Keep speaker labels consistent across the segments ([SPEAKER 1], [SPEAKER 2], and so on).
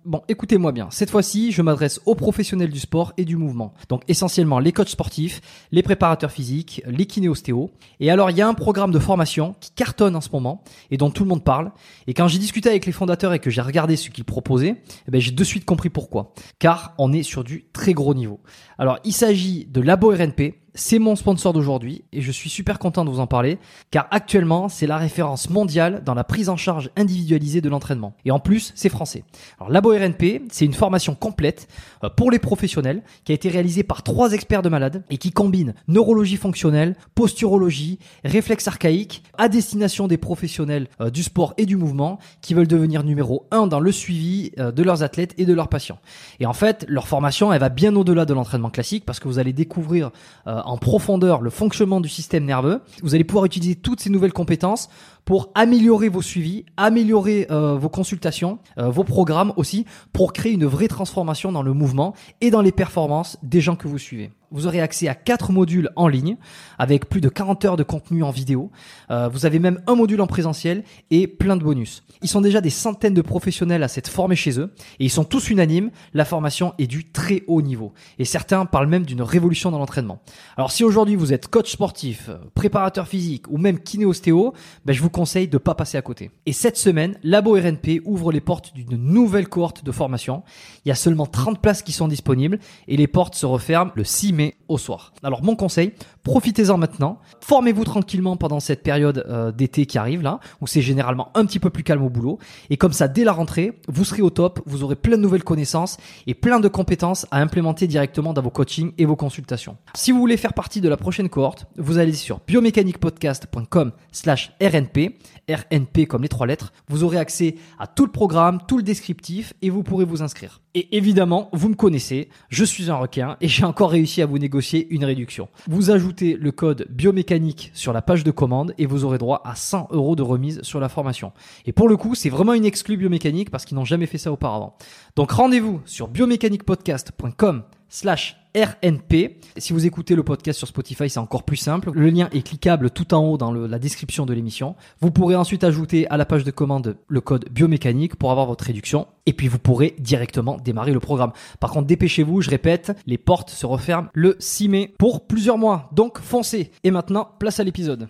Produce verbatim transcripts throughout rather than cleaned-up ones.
[SPEAKER 1] Bon, écoutez-moi bien. Cette fois-ci, je m'adresse aux professionnels du sport et du mouvement. Donc, essentiellement les coachs sportifs, les préparateurs physiques, les kiné-ostéos. Et alors, il y a un programme de formation qui cartonne en ce moment et dont tout le monde parle. Et quand j'ai discuté avec les fondateurs et que j'ai regardé ce qu'ils proposaient, eh ben, j'ai de suite compris pourquoi. Car on est sur du très gros niveau. Alors, il s'agit de Labo R N P. C'est mon sponsor d'aujourd'hui et je suis super content de vous en parler car actuellement, c'est la référence mondiale dans la prise en charge individualisée de l'entraînement. Et en plus, c'est français. Alors, Labo R N P, c'est une formation complète pour les professionnels qui a été réalisée par trois experts de malades et qui combine neurologie fonctionnelle, posturologie, réflexe archaïque à destination des professionnels du sport et du mouvement qui veulent devenir numéro un dans le suivi de leurs athlètes et de leurs patients. Et en fait, leur formation, elle va bien au-delà de l'entraînement classique parce que vous allez découvrir euh, en profondeur le fonctionnement du système nerveux. Vous allez pouvoir utiliser toutes ces nouvelles compétences pour améliorer vos suivis, améliorer euh, vos consultations, euh, vos programmes aussi, pour créer une vraie transformation dans le mouvement et dans les performances des gens que vous suivez. Vous aurez accès à quatre modules en ligne avec plus de quarante heures de contenu en vidéo. Euh, vous avez même un module en présentiel et plein de bonus. Ils sont déjà des centaines de professionnels à s'être formés chez eux et ils sont tous unanimes. La formation est du très haut niveau et certains parlent même d'une révolution dans l'entraînement. Alors si aujourd'hui vous êtes coach sportif, préparateur physique ou même kiné-ostéo, ben je vous conseille de pas passer à côté. Et cette semaine, Labo R N P ouvre les portes d'une nouvelle cohorte de formation. Il y a seulement trente places qui sont disponibles et les portes se referment le six mai au soir. Alors mon conseil, profitez-en maintenant. Formez-vous tranquillement pendant cette période euh, d'été qui arrive là, où c'est généralement un petit peu plus calme au boulot. Et comme ça, dès la rentrée, vous serez au top, vous aurez plein de nouvelles connaissances et plein de compétences à implémenter directement dans vos coachings et vos consultations. Si vous voulez faire partie de la prochaine cohorte, vous allez sur biomécaniquepodcast point com slash R N P, R N P comme les trois lettres. Vous aurez accès à tout le programme, tout le descriptif et vous pourrez vous inscrire. Et évidemment, vous me connaissez, je suis un requin et j'ai encore réussi à vous négocier une réduction. Vous ajoutez le code biomécanique sur la page de commande et vous aurez droit à cent euros de remise sur la formation. Et pour le coup, c'est vraiment une exclue biomécanique parce qu'ils n'ont jamais fait ça auparavant. Donc rendez-vous sur biomécaniquepodcast point com slash R N P. Si vous écoutez le podcast sur Spotify, c'est encore plus simple. Le lien est cliquable tout en haut dans le, la description de l'émission. Vous pourrez ensuite ajouter à la page de commande le code biomécanique pour avoir votre réduction. Et puis vous pourrez directement démarrer le programme. Par contre, dépêchez-vous, je répète, les portes se referment le six mai pour plusieurs mois. Donc foncez. Et maintenant, place à l'épisode.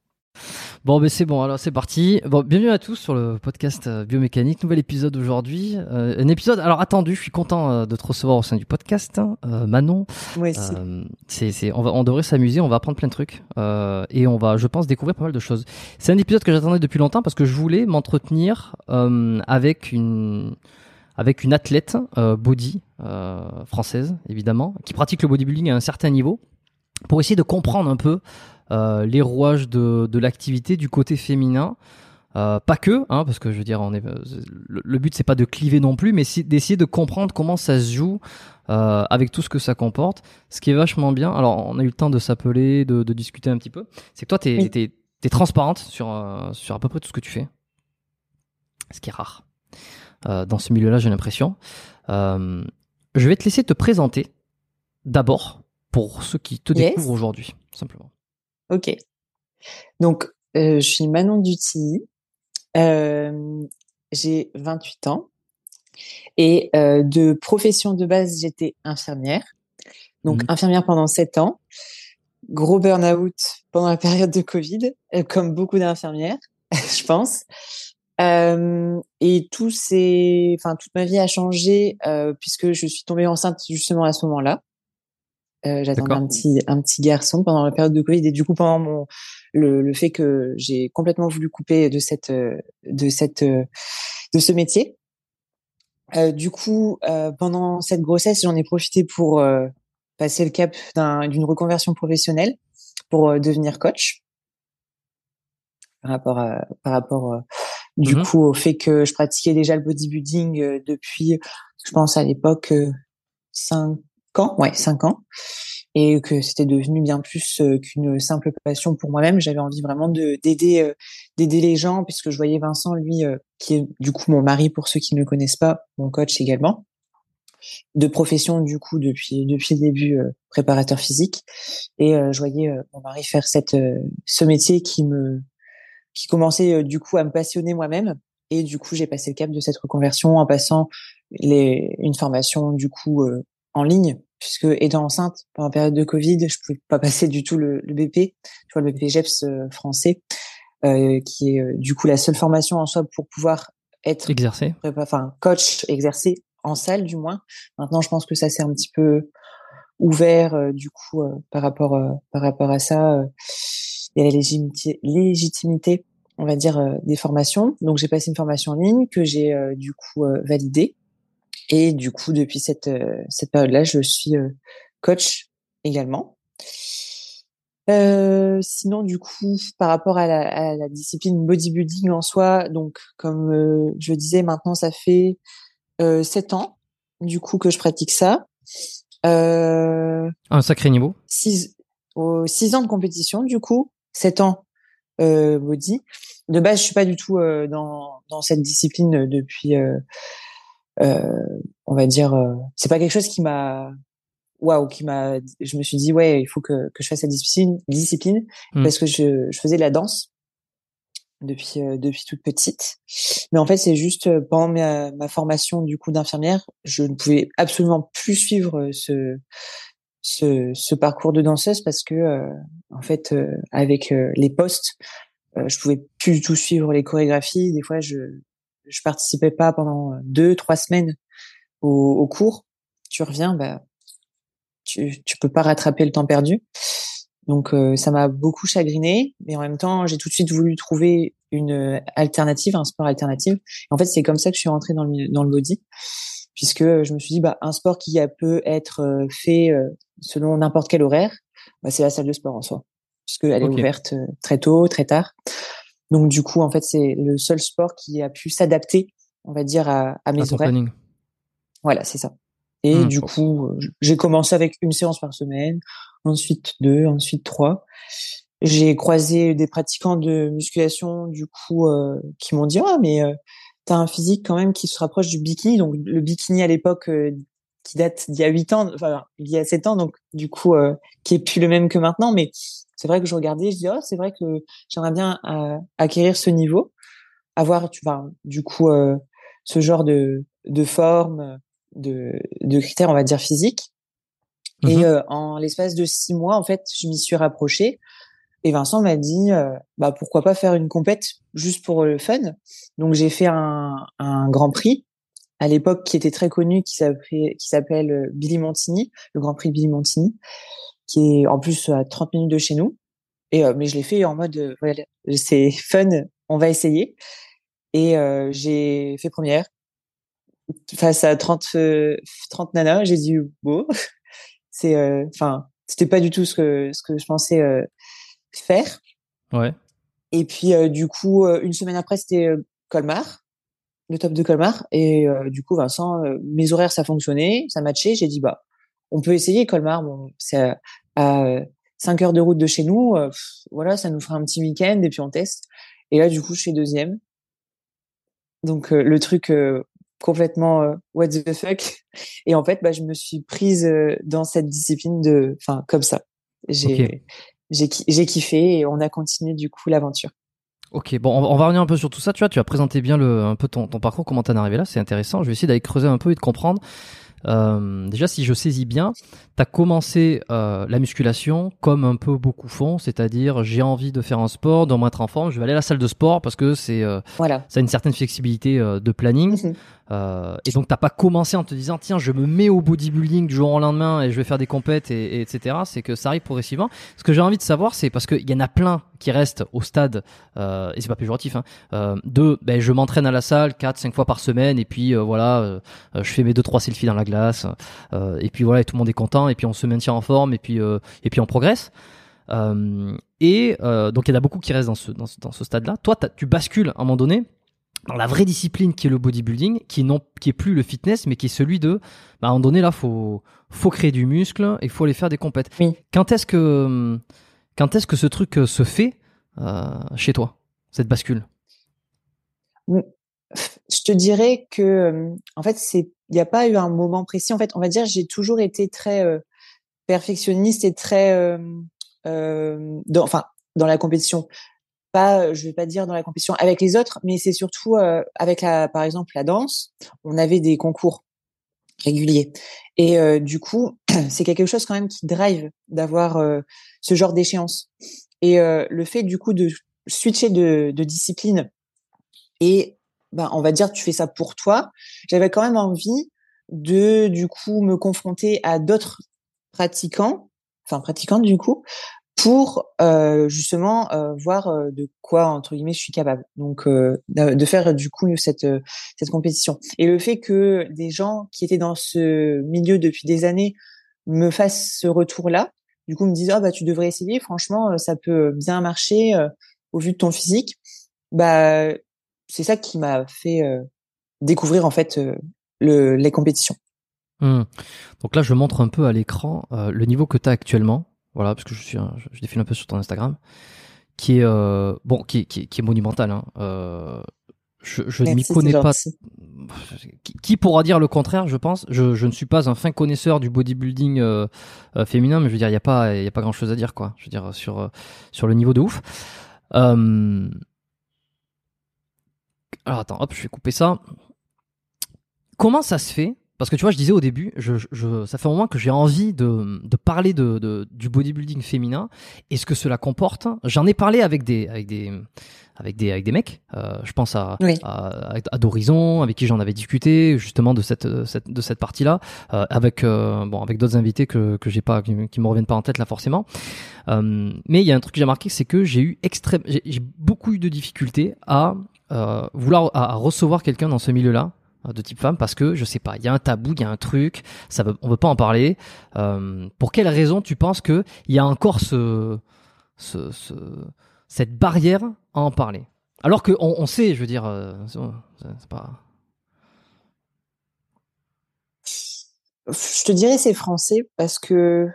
[SPEAKER 1] Bon, ben c'est bon, alors c'est parti. Bon, bienvenue à tous sur le podcast euh, Biomécanique, nouvel épisode aujourd'hui. Euh, un épisode, alors attendu, je suis content euh, de te recevoir au sein du podcast, hein, euh, Manon.
[SPEAKER 2] Moi aussi.
[SPEAKER 1] Euh, c'est, c'est, on, va, on devrait s'amuser, on va apprendre plein de trucs euh, et on va, je pense, découvrir pas mal de choses. C'est un épisode que j'attendais depuis longtemps parce que je voulais m'entretenir euh, avec une... avec une athlète euh, body euh, française, évidemment, qui pratique le bodybuilding à un certain niveau, pour essayer de comprendre un peu euh, les rouages de, de l'activité du côté féminin. Euh, pas que, hein, parce que je veux dire, on est, le, le but c'est pas de cliver non plus, mais c'est d'essayer de comprendre comment ça se joue euh, avec tout ce que ça comporte. Ce qui est vachement bien. Alors, on a eu le temps de s'appeler, de, de discuter un petit peu. C'est que toi, t'es,
[SPEAKER 2] Oui.
[SPEAKER 1] t'es, t'es transparente sur euh, sur à peu près tout ce que tu fais, ce qui est rare euh, dans ce milieu-là, j'ai l'impression. Euh, je vais te laisser te présenter d'abord pour ceux qui te
[SPEAKER 2] Yes.
[SPEAKER 1] découvrent aujourd'hui, simplement.
[SPEAKER 2] Ok. Donc, euh, je suis Manon Dutilly. Euh, j'ai vingt-huit ans. Et euh, de profession de base, j'étais infirmière. Donc,
[SPEAKER 1] Mhm.
[SPEAKER 2] infirmière pendant sept ans. Gros burn-out pendant la période de Covid, euh, comme beaucoup d'infirmières, je pense. Euh, et tout s'est, enfin, toute ma vie a changé euh, puisque je suis tombée enceinte justement à ce moment-là. Euh, j'attendais
[SPEAKER 1] D'accord.
[SPEAKER 2] un petit un petit garçon pendant la période de Covid et du coup pendant mon le le fait que j'ai complètement voulu couper de cette de cette de ce métier. Euh, du coup euh, pendant cette grossesse, j'en ai profité pour euh, passer le cap d'un d'une reconversion professionnelle pour euh, devenir coach par rapport à par rapport euh, du
[SPEAKER 1] Mhm.
[SPEAKER 2] coup au fait que je pratiquais déjà le bodybuilding euh, depuis je pense à l'époque euh, cinq ans, ouais, cinq ans. Et que c'était devenu bien plus euh, qu'une simple passion pour moi-même. J'avais envie vraiment de d'aider euh, d'aider les gens, puisque je voyais Vincent, lui, euh, qui est du coup mon mari pour ceux qui ne le connaissent pas, mon coach également, de profession du coup depuis depuis le début euh, préparateur physique. Et euh, je voyais euh, mon mari faire cette euh, ce métier qui me qui commençait euh, du coup à me passionner moi-même. Et du coup, j'ai passé le cap de cette reconversion en passant les, une formation du coup euh, en ligne, puisque étant enceinte pendant la période de Covid, je pouvais pas passer du tout le, le B P, tu vois, le B P G E P S euh, français, euh, qui est euh, du coup la seule formation en soi pour pouvoir être,
[SPEAKER 1] Exercer.
[SPEAKER 2] enfin, coach, exercer en salle du moins. Maintenant, je pense que ça s'est un petit peu ouvert euh, du coup euh, par rapport euh, par rapport à ça. Euh, il y a la légitimité, légitimité, on va dire, euh, des formations. Donc, j'ai passé une formation en ligne que j'ai euh, du coup euh, validée. Et du coup, depuis cette euh, cette période-là, je suis euh, coach également. Euh, sinon, du coup, par rapport à la, à la discipline bodybuilding en soi, donc comme euh, je disais, maintenant ça fait euh, sept ans, du coup, que je pratique ça. Euh,
[SPEAKER 1] Un sacré niveau.
[SPEAKER 2] six, oh, six ans de compétition, du coup, sept ans euh, body. De base, je suis pas du tout euh, dans dans cette discipline depuis, euh, euh, on va dire, euh, c'est pas quelque chose qui m'a waouh, qui m'a, je me suis dit, ouais, il faut que, que je fasse cette discipline, discipline,
[SPEAKER 1] Mm.
[SPEAKER 2] parce que je, je faisais de la danse depuis, euh, depuis toute petite. Mais en fait, c'est juste euh, pendant ma, ma formation, du coup, d'infirmière, je ne pouvais absolument plus suivre euh, ce, ce, ce parcours de danseuse parce que, euh, en fait, euh, avec euh, les postes, euh, je pouvais plus du tout suivre les chorégraphies. Des fois, je, je participais pas pendant deux, trois semaines au, au cours. Tu reviens, bah, tu, tu peux pas rattraper le temps perdu. Donc euh, ça m'a beaucoup chagrinée, mais en même temps, j'ai tout de suite voulu trouver une alternative, un sport alternatif. Et en fait, c'est comme ça que je suis rentrée dans le dans le body, puisque je me suis dit bah un sport qui a peut être euh, fait euh, selon n'importe quel horaire, bah, c'est la salle de sport en soi, puisque elle est
[SPEAKER 1] Ok.
[SPEAKER 2] ouverte euh, très tôt, très tard. Donc du coup, en fait, c'est le seul sport qui a pu s'adapter, on va dire, à, à
[SPEAKER 1] À
[SPEAKER 2] mes
[SPEAKER 1] ton
[SPEAKER 2] horaires.
[SPEAKER 1] planning.
[SPEAKER 2] Voilà, c'est ça. Et
[SPEAKER 1] Mm.
[SPEAKER 2] du
[SPEAKER 1] Bon.
[SPEAKER 2] coup, euh, j'ai commencé avec une séance par semaine, ensuite deux, ensuite trois. J'ai croisé des pratiquants de musculation, du coup, euh, qui m'ont dit, ah, mais euh, t'as un physique quand même qui se rapproche du bikini. Donc, le bikini à l'époque, euh, qui date d'il y a huit ans, enfin, il y a sept ans, donc, du coup, euh, qui est plus le même que maintenant. Mais c'est vrai que je regardais, je dis, oh, c'est vrai que j'aimerais bien euh, acquérir ce niveau, avoir, tu vois, du coup, euh, ce genre de, de forme, de, de critères, on va dire, physiques. Et
[SPEAKER 1] Mhm.
[SPEAKER 2] euh, en l'espace de six mois, en fait, je m'y suis rapprochée. Et Vincent m'a dit, euh, bah pourquoi pas faire une compète juste pour le fun. Donc j'ai fait un, un Grand Prix à l'époque qui était très connu, qui s'appelait qui s'appelle euh, Billy Montini, le Grand Prix Billy Montini, qui est en plus à trente minutes de chez nous. Et euh, mais je l'ai fait en mode, euh, voilà, c'est fun, on va essayer. Et euh, j'ai fait première face à trente euh, trente nanas. J'ai dit bon, c'est, enfin, euh, c'était pas du tout ce que ce que je pensais euh, faire.
[SPEAKER 1] Ouais.
[SPEAKER 2] Et puis, euh, du coup, euh, une semaine après, c'était euh, Colmar, le top de Colmar. Et euh, du coup, Vincent, euh, mes horaires, ça fonctionnait, ça matchait. J'ai dit, bah, on peut essayer Colmar. Bon, c'est à, à cinq heures de route de chez nous. Euh, pff, voilà, ça nous fera un petit week-end et puis on teste. Et là, du coup, je suis deuxième. Donc, euh, le truc euh, complètement euh, what the fuck. Et en fait, bah, je me suis prise euh, dans cette discipline de, enfin, comme ça.
[SPEAKER 1] Ok.
[SPEAKER 2] J'ai, j'ai, ki- j'ai kiffé et on a continué du coup l'aventure.
[SPEAKER 1] Ok, bon, on va, on va revenir un peu sur tout ça. Tu vois, tu as présenté bien le, un peu ton, ton parcours, comment t'en es arrivé là, c'est intéressant. Je vais essayer d'aller creuser un peu et de comprendre. Euh, déjà, si je saisis bien, t'as commencé euh, la musculation comme un peu beaucoup font, c'est-à-dire j'ai envie de faire un sport, de me mettre en forme, je vais aller à la salle de sport parce que c'est, euh,
[SPEAKER 2] Voilà.
[SPEAKER 1] ça a une certaine flexibilité euh, de planning. Euh, et donc t'as pas commencé en te disant tiens je me mets au bodybuilding du jour au lendemain et je vais faire des compètes et, et etc. C'est que ça arrive progressivement. Ce que j'ai envie de savoir c'est parce qu'il y en a plein qui restent au stade euh, et c'est pas péjoratif hein, euh, de ben je m'entraîne à la salle quatre cinq fois par semaine et puis euh, voilà euh, je fais mes deux trois selfies dans la glace euh, et puis voilà et tout le monde est content et puis on se maintient en forme et puis euh, et puis on progresse. Euh, et euh, donc il y en a beaucoup qui restent dans ce dans ce, dans ce stade là. Toi tu bascules à un moment donné dans la vraie discipline qui est le bodybuilding, qui non, qui est plus le fitness, mais qui est celui de, bah, à un moment donné là, faut, faut créer du muscle et faut aller faire des compètes.
[SPEAKER 2] Oui.
[SPEAKER 1] Quand est-ce que, quand est-ce que ce truc euh, se fait euh, chez toi, cette bascule?
[SPEAKER 2] Je te dirais que, euh, en fait, c'est, il n'y a pas eu un moment précis. En fait, on va dire, j'ai toujours été très euh, perfectionniste et très, euh, euh, dans, enfin, dans la compétition. pas, je vais pas dire dans la compétition avec les autres, mais c'est surtout euh, avec la, par exemple, la danse, on avait des concours réguliers. Et euh, du coup, c'est quelque chose quand même qui drive d'avoir euh, ce genre d'échéance. Et euh, le fait du coup de switcher de, de discipline et ben on va dire tu fais ça pour toi, j'avais quand même envie de du coup me confronter à d'autres pratiquants, enfin pratiquantes du coup, pour euh, justement euh, voir euh, de quoi entre guillemets je suis capable. Donc euh, de de faire du coup cette euh, cette compétition. Et le fait que des gens qui étaient dans ce milieu depuis des années me fassent ce retour-là, du coup me disent ah bah tu devrais essayer, franchement euh, ça peut bien marcher euh, au vu de ton physique. Bah c'est ça qui m'a fait euh, découvrir en fait euh, le les compétitions.
[SPEAKER 1] Hmm. Donc là, je montre un peu à l'écran euh, le niveau que tu as actuellement. Voilà, parce que je suis, un- je, je défile un peu sur ton Instagram, qui est euh, bon, qui est, qui est, qui est monumental. Hein. Euh, je je ne m'y
[SPEAKER 2] Merci, c'est
[SPEAKER 1] connais pas.
[SPEAKER 2] gentil.
[SPEAKER 1] Qui, qui pourra dire le contraire, je pense. Je, je ne suis pas un fin connaisseur du bodybuilding euh, euh, féminin, mais je veux dire, il y a pas, il y a pas grand chose à dire, quoi. Je veux dire sur euh, sur le niveau de ouf. Euh, alors attends, hop, je vais couper ça. Comment ça se fait? Parce que tu vois, je disais au début, je, je, ça fait un moment que j'ai envie de, de parler de, de, du bodybuilding féminin et ce que cela comporte. J'en ai parlé avec des, avec des, avec des, avec des mecs. Euh, je pense à,
[SPEAKER 2] Oui.
[SPEAKER 1] à, à d'Horizon, avec qui j'en avais discuté justement de cette, cette de cette partie-là, euh, avec euh, bon, avec d'autres invités que que j'ai pas, qui, qui me reviennent pas en tête là forcément. Euh, mais il y a un truc que j'ai remarqué, c'est que j'ai eu extrême, j'ai, j'ai beaucoup eu de difficultés à euh, vouloir à, à recevoir quelqu'un dans ce milieu-là de type femme parce que je sais pas, il y a un tabou, il y a un truc, ça veut, on veut pas en parler. Euh, pour quelle raison tu penses que il y a encore ce, ce, ce cette barrière à en parler? Alors que on, on sait, je veux dire, euh, c'est, c'est pas.
[SPEAKER 2] Je te dirais c'est français parce que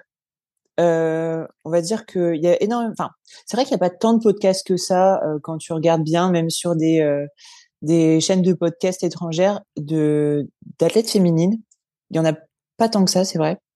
[SPEAKER 2] euh, on va dire que il y a énormément. Enfin, c'est vrai qu'il n'y a pas tant de podcasts que ça euh, quand tu regardes bien, même sur des euh, des chaînes de podcasts étrangères de d'athlètes féminines. Il y en a pas tant que ça, c'est vrai.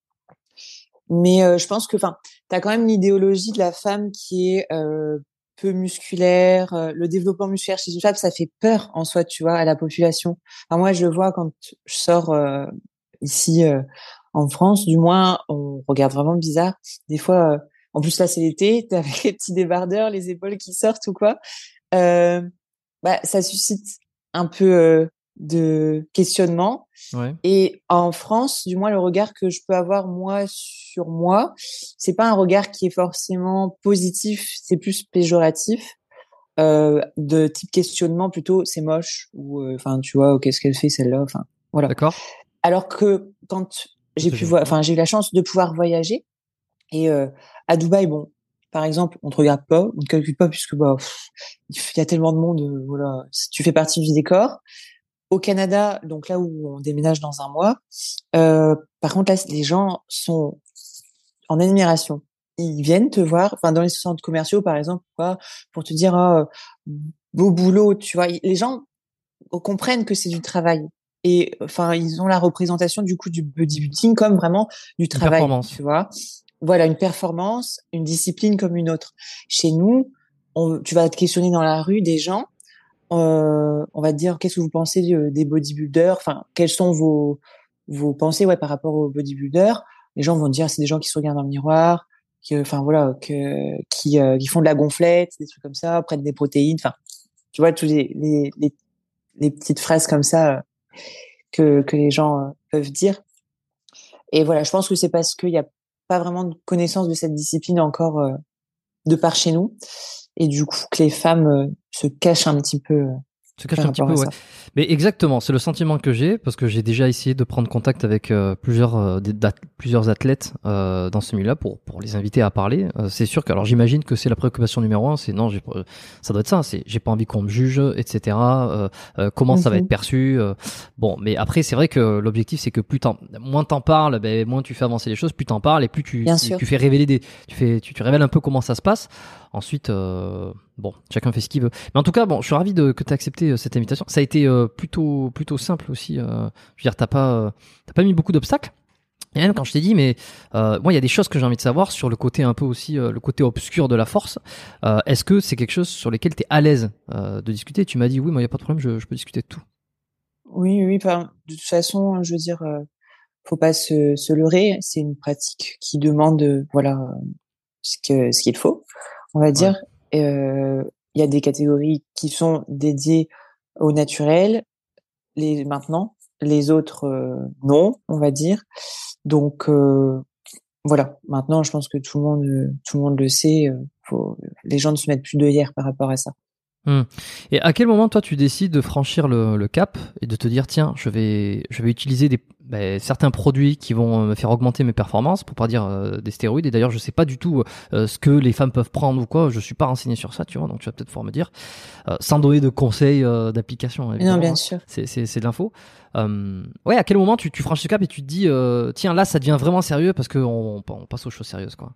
[SPEAKER 2] Mais euh, je pense que, enfin, t'as quand même l'idéologie de la femme qui est euh, peu musculaire. Euh, le développement musculaire chez une femme, ça fait peur en soi, tu vois, à la population. Enfin, moi, je le vois quand je sors euh, ici euh, en France, du moins, on regarde vraiment bizarre. Des fois, euh, en plus là, c'est l'été, t'es avec les petits débardeurs, les épaules qui sortent ou quoi. Euh, bah, ça suscite un peu euh, de questionnement.
[SPEAKER 1] Ouais.
[SPEAKER 2] Et en France, du moins, le regard que je peux avoir moi sur moi, c'est pas un regard qui est forcément positif, c'est plus péjoratif, euh, de type questionnement plutôt, c'est moche ou, enfin, tu vois, qu'est-ce qu'elle fait celle-là, enfin, voilà.
[SPEAKER 1] D'accord.
[SPEAKER 2] Alors que quand j'ai
[SPEAKER 1] C'est
[SPEAKER 2] pu voir,
[SPEAKER 1] gentil.
[SPEAKER 2] enfin, j'ai eu la chance de pouvoir voyager et euh, à Dubaï, bon, par exemple, on te regarde pas, on te calcule pas puisque bah, pff, il y a tellement de monde, euh, voilà, si tu fais partie du décor. Au Canada, donc là où on déménage dans un mois, euh, par contre là, les gens sont en admiration. Ils viennent te voir, enfin dans les centres commerciaux par exemple, quoi, pour te dire ah, beau boulot, tu vois. Les gens comprennent que c'est du travail et enfin ils ont la représentation du coup du bodybuilding comme vraiment du
[SPEAKER 1] Une
[SPEAKER 2] travail,
[SPEAKER 1] performance.
[SPEAKER 2] tu vois. Voilà, une performance, une discipline comme une autre. Chez nous, on, tu vas te questionner dans la rue des gens. Euh, on va te dire qu'est-ce que vous pensez de- des bodybuilders, enfin quelles sont vos vos pensées ouais par rapport aux bodybuilders. Les gens vont te dire c'est des gens qui se regardent dans le miroir, que enfin voilà que qui euh, qui font de la gonflette, des trucs comme ça, prennent des protéines, enfin tu vois tous les les les, les petites phrases comme ça euh, que que les gens euh, peuvent dire. Et voilà, je pense que c'est parce qu'il y a pas vraiment de connaissance de cette discipline encore euh, de par chez nous et du coup que les femmes euh, se cachent un petit peu euh,
[SPEAKER 1] Se cache
[SPEAKER 2] par
[SPEAKER 1] un petit
[SPEAKER 2] rapport
[SPEAKER 1] peu,
[SPEAKER 2] à
[SPEAKER 1] ouais.
[SPEAKER 2] ça.
[SPEAKER 1] Mais exactement, c'est le sentiment que j'ai parce que j'ai déjà essayé de prendre contact avec euh, plusieurs euh, des, dat- plusieurs athlètes euh, dans ce milieu-là pour pour les inviter à parler. Euh, c'est sûr que alors j'imagine que c'est la préoccupation numéro un, c'est non, j'ai pas- ça doit être ça, c'est j'ai pas envie qu'on me juge, et cetera. Euh, euh, comment ça va être
[SPEAKER 2] Mhm.
[SPEAKER 1] perçu euh, Bon, mais après c'est vrai que l'objectif c'est que plus t'en, moins t'en parles, ben moins tu fais avancer les choses, plus t'en parles et plus tu
[SPEAKER 2] Bien
[SPEAKER 1] tu,
[SPEAKER 2] sûr.
[SPEAKER 1] tu fais révéler des, tu fais tu, tu révèles un peu comment ça se passe. Ensuite, euh, bon, chacun fait ce qu'il veut. Mais en tout cas, bon, je suis ravi de, que tu aies accepté euh, cette invitation. Ça a été euh, plutôt, plutôt simple aussi. Euh, je veux dire, t'as pas, euh, t'as pas mis beaucoup d'obstacles. Et même quand je t'ai dit, mais euh, moi, il y a des choses que j'ai envie de savoir sur le côté un peu aussi, euh, le côté obscur de la force. Euh, est-ce que c'est quelque chose sur lequel tu es à l'aise euh, de discuter? Tu m'as dit oui, moi, il n'y a pas de problème, je, je peux discuter de tout.
[SPEAKER 2] Oui, oui, enfin, de toute façon, je veux dire, euh, faut pas se, se leurrer. C'est une pratique qui demande, euh, voilà, ce que ce qu'il faut, on va
[SPEAKER 1] Ouais.
[SPEAKER 2] dire. Euh, Il y a des catégories qui sont dédiées au naturel, les maintenant, les autres euh, non, on va dire. Donc euh, voilà. Maintenant, je pense que tout le monde, euh, tout le monde le sait. Euh, faut, les gens ne se mettent plus d'œillères par rapport à ça.
[SPEAKER 1] Hmm. Et à quel moment toi tu décides de franchir le, le cap et de te dire tiens je vais je vais utiliser des ben, certains produits qui vont me faire augmenter mes performances pour pas dire euh, des stéroïdes, et d'ailleurs je sais pas du tout euh, ce que les femmes peuvent prendre ou quoi, je suis pas renseigné sur ça, tu vois, donc tu vas peut-être pouvoir me dire euh, sans donner de conseils euh, d'application
[SPEAKER 2] Non,
[SPEAKER 1] évidemment,
[SPEAKER 2] bien
[SPEAKER 1] hein.
[SPEAKER 2] sûr.
[SPEAKER 1] c'est c'est c'est de l'info. Euh, ouais, à quel moment tu tu franchis le cap et tu te dis euh, tiens là ça devient vraiment sérieux parce que on, on passe aux choses sérieuses quoi.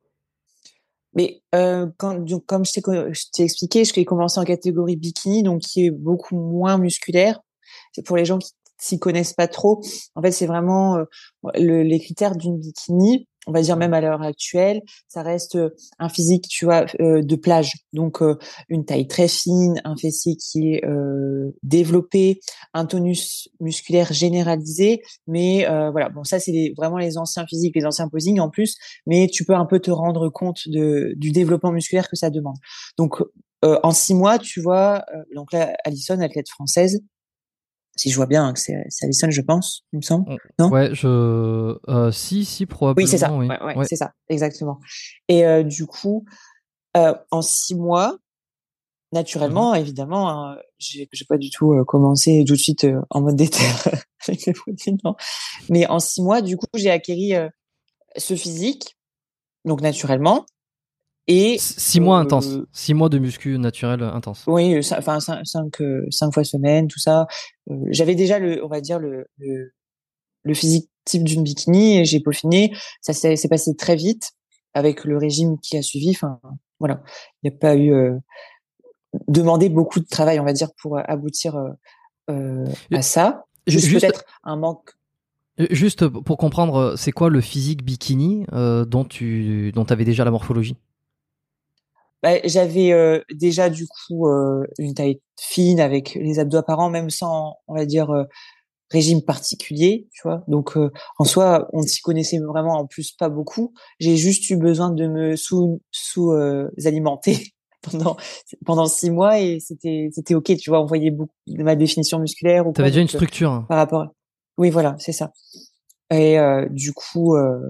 [SPEAKER 2] Mais euh, quand, donc, comme je t'ai, co- je t'ai expliqué, je t'ai commencé en catégorie bikini, donc qui est beaucoup moins musculaire. C'est pour les gens qui s'y connaissent pas trop. En fait, c'est vraiment euh, le- les critères d'une bikini. On va dire même à l'heure actuelle, ça reste euh, un physique, tu vois, euh, de plage. Donc euh, une taille très fine, un fessier qui est euh, développé, un tonus musculaire généralisé. Mais euh, voilà, bon ça c'est les, vraiment les anciens physiques, les anciens posings en plus. Mais tu peux un peu te rendre compte de du développement musculaire que ça demande. Donc euh, en six mois, tu vois, euh, donc là, Alison, athlète française, si je vois bien hein, que c'est, c'est Alison, je pense, il me semble,
[SPEAKER 1] On-
[SPEAKER 2] non?
[SPEAKER 1] Ouais, je euh, si si
[SPEAKER 2] Oui, c'est ça.
[SPEAKER 1] probablement oui.
[SPEAKER 2] Ouais, ouais,
[SPEAKER 1] Ouais.
[SPEAKER 2] c'est ça, exactement. Et euh, du coup, euh, en six mois,
[SPEAKER 1] Mhm.
[SPEAKER 2] naturellement, évidemment, hein, j'ai, j'ai pas du tout euh, commencé tout de suite euh, en mode déter avec les protéines, non. Mais en six mois, du coup, j'ai acquis euh, ce physique, donc naturellement, et
[SPEAKER 1] Six mois intenses,
[SPEAKER 2] euh,
[SPEAKER 1] six mois de muscu naturel euh, intense.
[SPEAKER 2] oui, ça- enfin cinq, cinq, euh, cinq fois semaine, tout ça. Euh, j'avais déjà le, on va dire le, le, le physique type d'une bikini et j'ai peaufiné. Ça s'est, s'est passé très vite avec le régime qui a suivi. Enfin, voilà, il n'y a pas eu euh, demandé beaucoup de travail, on va dire, pour aboutir euh, euh,
[SPEAKER 1] Euh,
[SPEAKER 2] à ça.
[SPEAKER 1] ju-
[SPEAKER 2] Juste
[SPEAKER 1] Juste,
[SPEAKER 2] peut-être un manque.
[SPEAKER 1] euh, juste pour comprendre, euh, c'est quoi le physique bikini euh, dont tu dont avais déjà la morphologie?
[SPEAKER 2] Bah, j'avais euh, déjà du coup euh, une taille fine avec les abdos apparents, même sans, on va dire, euh, régime particulier, tu vois. Donc euh, en soi, on s'y connaissait vraiment en plus pas beaucoup. J'ai juste eu besoin de me sous sous euh, alimenter pendant pendant six mois et c'était c'était ok, tu vois. On voyait beaucoup de ma définition musculaire ou
[SPEAKER 1] T'avais
[SPEAKER 2] quoi,
[SPEAKER 1] déjà une
[SPEAKER 2] donc euh,
[SPEAKER 1] structure, hein.
[SPEAKER 2] par rapport. À... Oui, voilà, c'est ça. Et euh, du coup euh,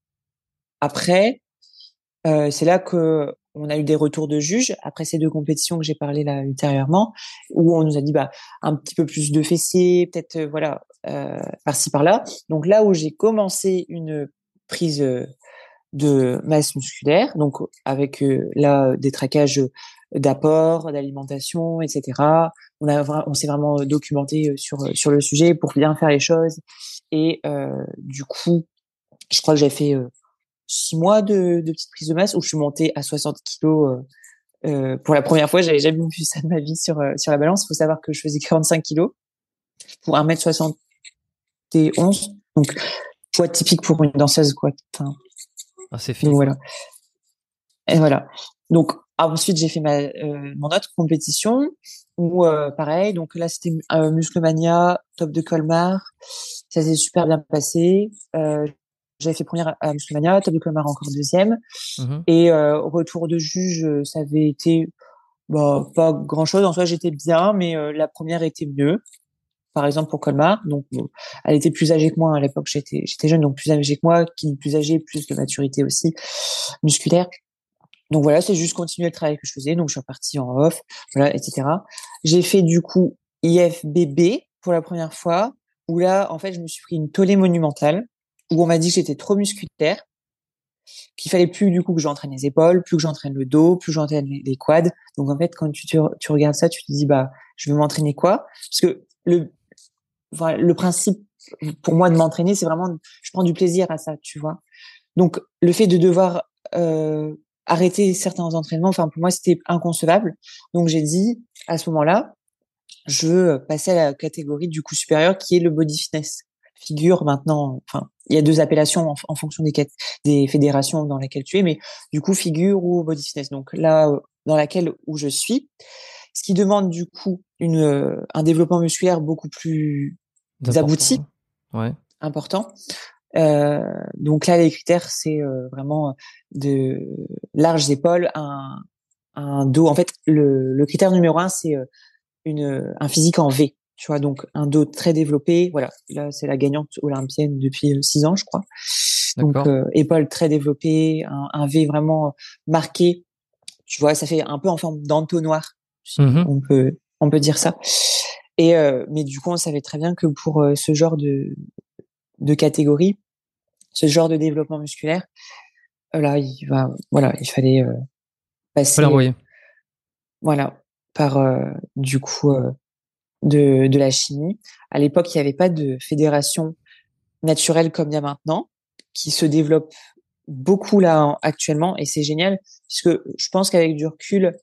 [SPEAKER 2] après, euh, c'est là que on a eu des retours de juges après ces deux compétitions que j'ai parlé là ultérieurement, où on nous a dit bah un petit peu plus de fessiers, peut-être euh, voilà euh, par-ci par-là. Donc là où j'ai commencé une prise euh, de masse musculaire, donc avec euh, là des traquages d'apport, d'alimentation, et cetera. On a vra- on s'est vraiment documenté sur sur le sujet pour bien faire les choses et euh, du coup je crois que j'ai fait euh, six mois de, de petite prise de masse où je suis montée à soixante kilos. Euh, euh, pour la première fois, j'avais jamais vu ça de ma vie sur euh, sur la balance. Il faut savoir que je faisais quarante-cinq kilos pour un mètre soixante et onze. Donc, poids typique pour une danseuse, quoi. Enfin,
[SPEAKER 1] Ah, c'est
[SPEAKER 2] donc
[SPEAKER 1] fit.
[SPEAKER 2] voilà. Et voilà. Donc, ensuite, j'ai fait ma, euh, mon autre compétition où, euh, pareil, donc là, c'était euh, Musclemania, top de Colmar. Ça s'est super bien passé. Euh, j'avais fait première à Musclemania, top de Colmar encore deuxième.
[SPEAKER 1] Mhm.
[SPEAKER 2] Et euh, au retour de juge, euh, ça avait été bah, pas grand-chose. En soi, j'étais bien, mais euh, la première était mieux. Par exemple pour Colmar, donc bon, elle était plus âgée que moi à l'époque. J'étais j'étais jeune, donc plus âgée que moi. Qui dit plus âgée, plus de maturité aussi musculaire. Donc voilà, c'est juste continuer le travail que je faisais. Donc je suis repartie en off, voilà, et cetera. J'ai fait du coup I F B B pour la première fois, où là, en fait, je me suis pris une tollée monumentale, où on m'a dit que j'étais trop musculaire, qu'il fallait plus du coup que j'entraîne les épaules, plus que j'entraîne le dos, plus que j'entraîne les, les quads. Donc en fait, quand tu, tu, tu regardes ça, tu te dis bah je vais m'entraîner quoi? Parce que le voilà, le principe pour moi de m'entraîner, c'est vraiment je prends du plaisir à ça, tu vois. Donc le fait de devoir euh, arrêter certains entraînements, enfin pour moi c'était inconcevable. Donc j'ai dit à ce moment-là, je veux passer à la catégorie du coup supérieur qui est le body fitness. Figure maintenant, enfin il y a deux appellations en, en fonction des, des fédérations dans lesquelles tu es, mais du coup, figure ou body fitness. Donc là, dans laquelle où je suis, ce qui demande du coup une, un développement musculaire beaucoup plus abouti,
[SPEAKER 1] ouais.
[SPEAKER 2] important. Euh, donc là, les critères, c'est euh, vraiment de larges épaules, un, un dos. En fait, le, le critère numéro un, c'est une, un physique en V. Tu vois, donc un dos très développé. Voilà, là, c'est la gagnante olympienne depuis six ans, je crois.
[SPEAKER 1] D'accord.
[SPEAKER 2] Donc euh, épaules très développées, un, un V vraiment marqué. Tu vois, ça fait un peu en forme d'entonnoir.
[SPEAKER 1] Mm-hmm.
[SPEAKER 2] On peut, on peut dire ça. Et euh, mais du coup, on savait très bien que pour euh, ce genre de de catégorie, ce genre de développement musculaire, euh, là, il va, voilà, il fallait euh, passer,
[SPEAKER 1] euh,
[SPEAKER 2] voilà, par euh, du coup euh, de de la chimie. À l'époque, il n'y avait pas de fédération naturelle comme il y a maintenant, qui se développe beaucoup là actuellement, et c'est génial puisque je pense qu'avec du recul,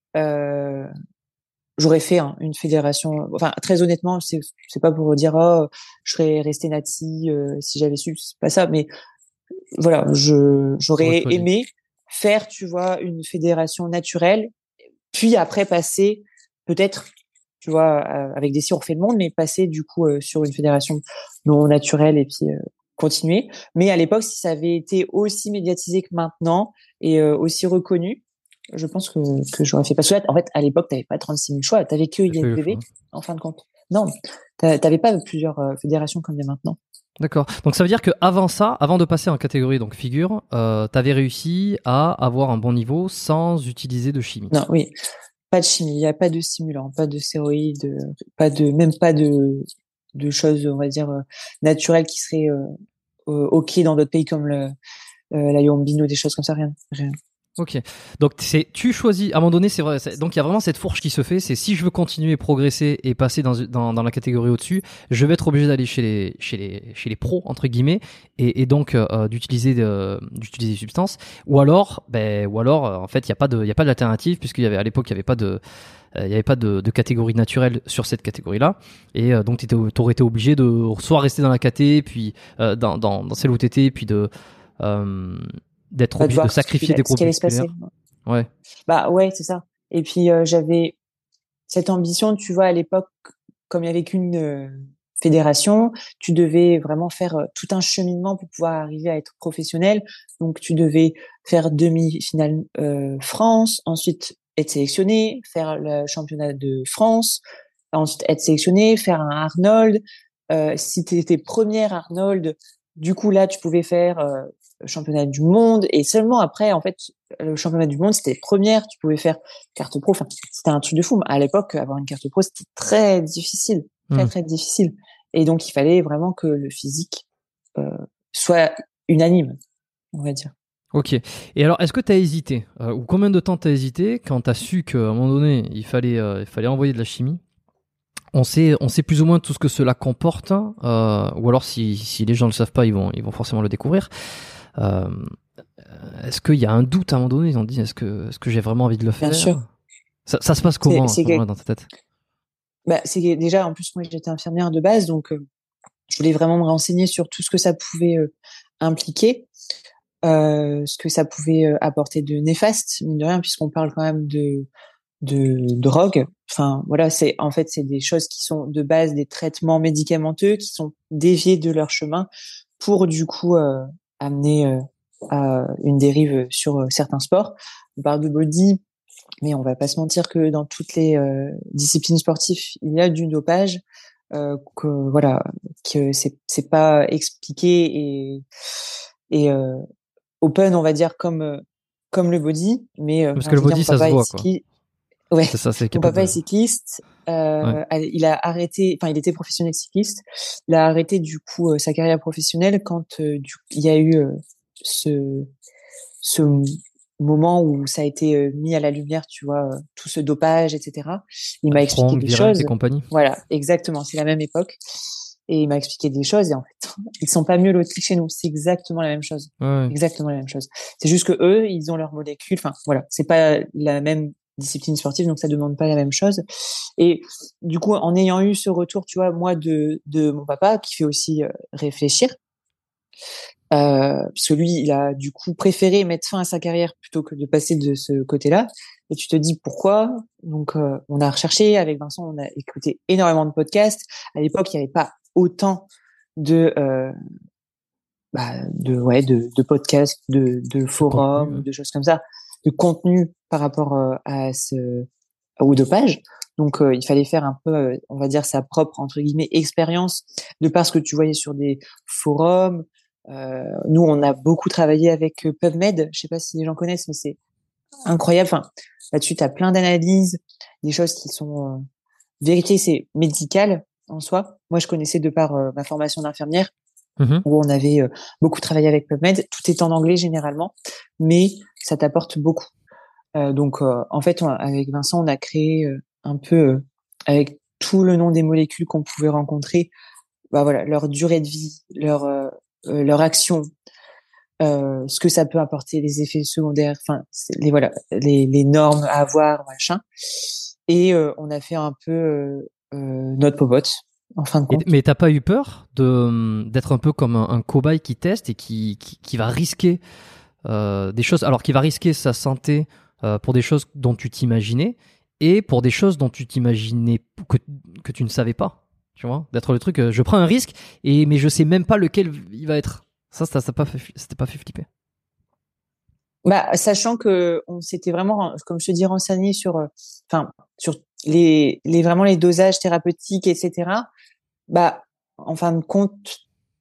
[SPEAKER 2] euh, j'aurais fait hein, une fédération. Enfin, très honnêtement, c'est c'est pas pour dire oh, je serais resté Nati euh, si j'avais su, c'est pas ça, mais voilà, je j'aurais aimé faire, tu vois, une fédération naturelle, puis après passer peut-être, tu vois, euh, avec des si on refait le monde, mais passer du coup euh, sur une fédération non naturelle et puis euh, continuer. Mais à l'époque, si ça avait été aussi médiatisé que maintenant et euh, aussi reconnu, je pense que que j'aurais fait. Parce que là, en fait, à l'époque, t'avais pas trente-six mille choix, t'avais que I F B B en fin de compte. Non, t'avais pas plusieurs euh, fédérations comme il y a maintenant.
[SPEAKER 1] D'accord. Donc ça veut dire que avant ça, avant de passer en catégorie donc figure, euh, tu avais réussi à avoir un bon niveau sans utiliser de chimie.
[SPEAKER 2] Non, oui, pas de chimie, il y a pas de stimulants, pas de stéroïdes, pas de même pas de de choses, on va dire euh, naturelles qui seraient euh, euh, ok dans d'autres pays comme le euh, la yombino, des choses comme ça, rien, rien.
[SPEAKER 1] Ok, donc c'est tu choisis à un moment donné, c'est vrai. C'est, donc il y a vraiment cette fourche qui se fait. C'est si je veux continuer, progresser et passer dans dans, dans la catégorie au-dessus, je vais être obligé d'aller chez les chez les chez les pros entre guillemets et, et donc euh, d'utiliser de, d'utiliser des substances. Ou alors, ben ou alors euh, en fait il y a pas de il y a pas d'alternative puisqu'il y avait à l'époque il y avait pas de il n'y avait pas de, de catégorie naturelle sur cette catégorie-là, et euh, donc tu aurais été obligé de soit rester dans la caté, puis euh, dans, dans, dans celle où tu étais, puis de euh, d'être obligé de sacrifier des groupes musculaires. Ouais.
[SPEAKER 2] Bah ouais, c'est ça. Et puis euh, j'avais cette ambition, tu vois, à l'époque, comme il y avait qu'une euh, fédération, tu devais vraiment faire euh, tout un cheminement pour pouvoir arriver à être professionnel. Donc tu devais faire demi-finale euh, France, ensuite être sélectionné, faire le championnat de France, ensuite être sélectionné, faire un Arnold. Euh, si tu étais première Arnold, du coup là tu pouvais faire euh, le championnat du monde, et seulement après en fait le championnat du monde c'était première, tu pouvais faire carte pro. Enfin c'était un truc de fou. À l'époque avoir une carte pro c'était très difficile, très mmh. très difficile, et donc il fallait vraiment que le physique euh, soit unanime, on va dire.
[SPEAKER 1] Ok. Et alors, est-ce que tu as hésité euh, ou combien de temps tu as hésité quand tu as su qu'à un moment donné, il fallait, euh, il fallait envoyer de la chimie? On sait, on sait plus ou moins tout ce que cela comporte, euh, ou alors si, si les gens ne le savent pas, ils vont, ils vont forcément le découvrir. Euh, est-ce qu'il y a un doute à un moment donné? Ils ont dit, est-ce que, est-ce que j'ai vraiment envie de le faire? Bien sûr. Ça, ça se passe comment c'est, c'est à ce moment-là dans ta tête?
[SPEAKER 2] Bah, c'est déjà, en plus, moi, j'étais infirmière de base, donc euh, je voulais vraiment me renseigner sur tout ce que ça pouvait euh, impliquer, euh, ce que ça pouvait euh, apporter de néfaste, mine de rien, puisqu'on parle quand même de de drogue. Enfin, voilà, c'est en fait c'est des choses qui sont de base des traitements médicamenteux qui sont déviés de leur chemin pour du coup euh, amener euh, à une dérive sur euh, certains sports. On parle de body, mais on va pas se mentir que dans toutes les euh, disciplines sportives, il y a du dopage, euh, que voilà, que c'est c'est pas expliqué et et euh, open, on va dire, comme comme le body, mais euh,
[SPEAKER 1] parce que le body ça se voit quoi.
[SPEAKER 2] Ouais. C'est ça, c'est mon papa de... est cycliste. Euh, ouais. Il a arrêté, enfin, il était professionnel cycliste. Il a arrêté du coup euh, sa carrière professionnelle quand euh, du, il y a eu euh, ce ce moment où ça a été euh, mis à la lumière, tu vois, euh, tout ce dopage, et cetera. Il bah, m'a expliqué Franck, des Viral, choses.
[SPEAKER 1] Compagnie.
[SPEAKER 2] Voilà, exactement. C'est la même époque. Et il m'a expliqué des choses. Et en fait, ils sont pas mieux lotis que chez nous. C'est exactement la même chose. Ouais. Exactement la même chose. C'est juste que eux, ils ont leurs molécules. Enfin, voilà, c'est pas la même discipline sportive, donc ça demande pas la même chose. Et du coup, en ayant eu ce retour, tu vois, moi de de mon papa, qui fait aussi euh, réfléchir, Euh, puisque lui, il a du coup préféré mettre fin à sa carrière plutôt que de passer de ce côté-là. Et tu te dis pourquoi. Donc, euh, on a recherché avec Vincent, on a écouté énormément de podcasts. À l'époque, il n'y avait pas autant de, euh, bah, de, ouais, de, de podcasts, de, de
[SPEAKER 1] De contenu,
[SPEAKER 2] forums,
[SPEAKER 1] ouais.
[SPEAKER 2] de choses comme ça, de contenu par rapport euh, à ce, au dopage. Donc, euh, il fallait faire un peu, euh, on va dire, sa propre, entre guillemets, expérience de par ce que tu voyais sur des forums. Euh, nous, on a beaucoup travaillé avec euh, PubMed. Je sais pas si les gens connaissent, mais c'est incroyable. Enfin, là-dessus, tu as plein d'analyses, des choses qui sont... Euh, vérité, c'est médical en soi. Moi, je connaissais de par euh, ma formation d'infirmière,
[SPEAKER 1] Mm-hmm.
[SPEAKER 2] où on avait euh, beaucoup travaillé avec PubMed. Tout est en anglais généralement, mais ça t'apporte beaucoup. Euh, donc, euh, en fait, on, avec Vincent, on a créé euh, un peu, euh, avec tout le nom des molécules qu'on pouvait rencontrer, bah voilà, leur durée de vie, leur euh, euh, leur action, euh, ce que ça peut apporter, les effets secondaires, enfin, les voilà, les, les normes à avoir, machin. Et euh, on a fait un peu euh, euh, notre popote, en fin de
[SPEAKER 1] Et,
[SPEAKER 2] compte.
[SPEAKER 1] mais t'as pas eu peur de d'être un peu comme un, un cobaye qui teste et qui, qui, qui va risquer euh, des choses, alors qui va risquer sa santé euh, pour des choses dont tu t'imaginais et pour des choses dont tu t'imaginais que, que tu ne savais pas, tu vois, d'être le truc, euh, je prends un risque et mais je sais même pas lequel il va être. Ça, ça, ça pas fait, c'était pas fait flipper.
[SPEAKER 2] Bah, sachant que on s'était vraiment, comme je te dis, renseigné sur, euh, enfin, sur les, les vraiment les dosages thérapeutiques, et cetera. Bah, en fin de compte,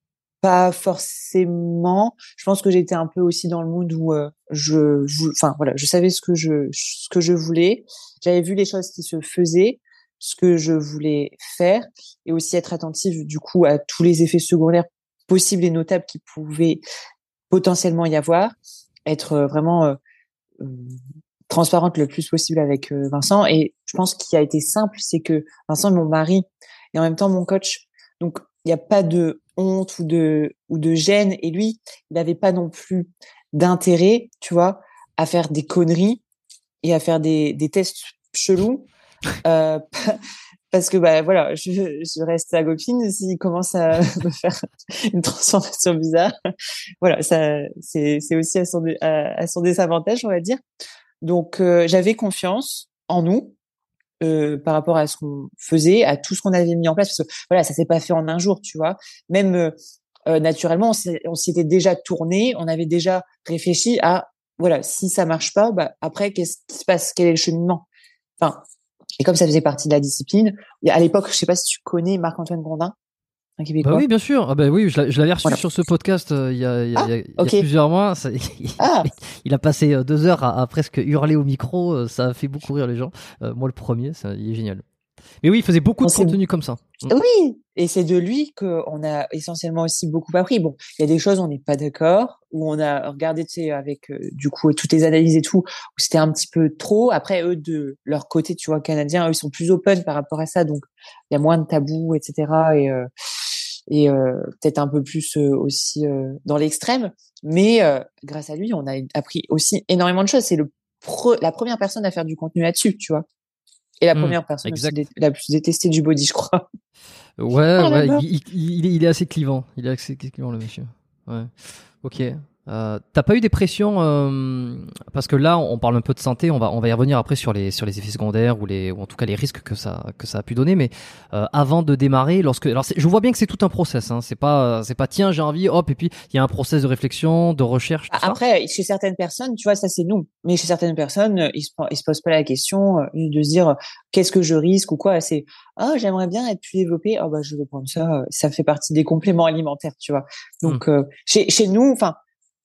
[SPEAKER 2] pas forcément. Je pense que j'étais un peu aussi dans le mood où euh, je, vou- enfin voilà, je savais ce que je, ce que je voulais. J'avais vu les choses qui se faisaient, ce que je voulais faire, et aussi être attentive du coup à tous les effets secondaires possibles et notables qui pouvaient potentiellement y avoir. Être euh, vraiment euh, euh, transparente le plus possible avec euh, Vincent. Et je pense qu'il a été simple, c'est que Vincent est mon mari et en même temps mon coach. Donc, il n'y a pas de honte ou de, ou de gêne. Et lui, il n'avait pas non plus d'intérêt, tu vois, à faire des conneries et à faire des, des tests chelous. Euh, parce que bah voilà, je, je reste sa copine. S'il commence à me faire une transformation bizarre, voilà, ça c'est c'est aussi à son dé- à, à son désavantage, on va dire. Donc euh, j'avais confiance en nous euh, par rapport à ce qu'on faisait, à tout ce qu'on avait mis en place. Parce que voilà, ça s'est pas fait en un jour, tu vois. Même euh, euh, naturellement, on s'y on s'y était déjà tourné, on avait déjà réfléchi à voilà, si ça marche pas, bah après qu'est-ce qui se passe, quel est le cheminement. Enfin, et comme ça faisait partie de la discipline, il y a- à l'époque, je sais pas si tu connais Marc-Antoine Grondin, un
[SPEAKER 1] Bah oui,
[SPEAKER 2] Québécois.
[SPEAKER 1] bien sûr. Ah bah oui, je l'a- je l'avais reçu
[SPEAKER 2] Voilà.
[SPEAKER 1] sur ce podcast euh, il y a, il y a, il y
[SPEAKER 2] Ah,
[SPEAKER 1] a- il y a
[SPEAKER 2] ok.
[SPEAKER 1] plusieurs mois. Ça-
[SPEAKER 2] Ah,
[SPEAKER 1] il a passé euh, deux heures à, à presque hurler au micro. euh, Ça a fait beaucoup rire les gens. Euh, moi, le premier, ça, il est génial. Mais oui, il faisait beaucoup
[SPEAKER 2] on
[SPEAKER 1] de
[SPEAKER 2] s'est
[SPEAKER 1] contenu comme ça. Mm.
[SPEAKER 2] Oui, et c'est de lui qu'on a essentiellement aussi beaucoup appris. Bon, il y a des choses où on n'est pas d'accord, où on a regardé, tu sais, avec euh, du coup toutes les analyses et tout, où c'était un petit peu trop. Après, eux, de leur côté, tu vois, canadiens, eux, ils sont plus open par rapport à ça, donc il y a moins de tabous, et cetera. Et, euh, et euh, peut-être un peu plus euh, aussi euh, dans l'extrême. Mais euh, grâce à lui, on a appris aussi énormément de choses. C'est le pre- la première personne à faire du contenu là-dessus, tu vois. Et la
[SPEAKER 1] Mm.
[SPEAKER 2] première personne aussi dé-
[SPEAKER 1] Exact.
[SPEAKER 2] la plus détestée du body, je crois.
[SPEAKER 1] Ouais,
[SPEAKER 2] Par
[SPEAKER 1] ouais,
[SPEAKER 2] là-bas.
[SPEAKER 1] il, il- il est, il est assez clivant. Il est assez clivant, le monsieur. Ouais. Ok. Euh, t'as pas eu des pressions euh, parce que là on parle un peu de santé, on va on va y revenir après sur les sur les effets secondaires ou les ou en tout cas les risques que ça que ça a pu donner, mais euh, avant de démarrer, lorsque alors c'est- je vois bien que c'est tout un process, hein, c'est pas c'est pas tiens j'ai envie hop et puis il y a un process de réflexion, de recherche, tout ça.
[SPEAKER 2] Après, chez certaines personnes, tu vois, ça c'est nous. Mais chez certaines personnes, euh, ils se, ils se posent pas la question euh, de se dire euh, qu'est-ce que je risque ou quoi. C'est ah j'aimerais bien être plus développé. Ah bah je vais prendre ça. euh, Ça fait partie des compléments alimentaires, tu vois.
[SPEAKER 1] Hmm.
[SPEAKER 2] Donc euh, chez chez nous, enfin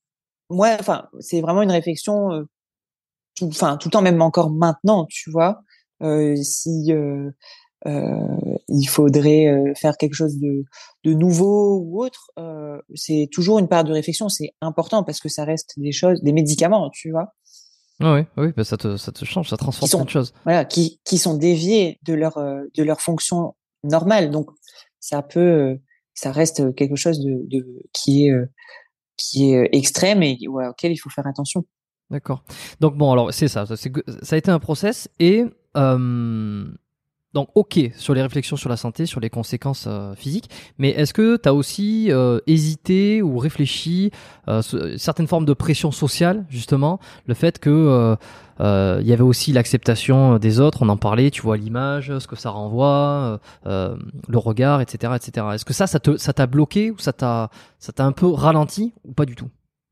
[SPEAKER 2] moi, enfin c'est vraiment une réflexion. euh, tout, enfin tout le temps, même encore maintenant, tu vois. Euh, si euh, euh, il faudrait euh, faire quelque chose de, de nouveau ou autre, euh, c'est toujours une part de réflexion. C'est important parce que ça reste des choses, des médicaments, tu vois,
[SPEAKER 1] Ah ouais, oui, bah ça te ça te change, ça
[SPEAKER 2] qui
[SPEAKER 1] transforme plein de
[SPEAKER 2] sont
[SPEAKER 1] choses.
[SPEAKER 2] voilà, qui qui sont déviés de leur euh, de leur fonction normale. Donc ça peut, euh, ça reste quelque chose de, de qui est euh, qui est extrême et ouais, auquel il faut faire attention.
[SPEAKER 1] D'accord. Donc bon alors c'est ça, ça, c'est que- ça a été un process et euh, Donc, ok, sur les réflexions sur la santé, sur les conséquences euh, physiques, mais est-ce que tu as aussi euh, hésité ou réfléchi euh, sur certaines formes de pression sociale, justement, le fait que euh, euh, il y avait aussi l'acceptation des autres, on en parlait, tu vois l'image, ce que ça renvoie, euh, euh, le regard, et cetera, et cetera. Est-ce que ça, ça te, ça t'a bloqué ou ça t'a, ça t'a un peu ralenti ou pas du tout?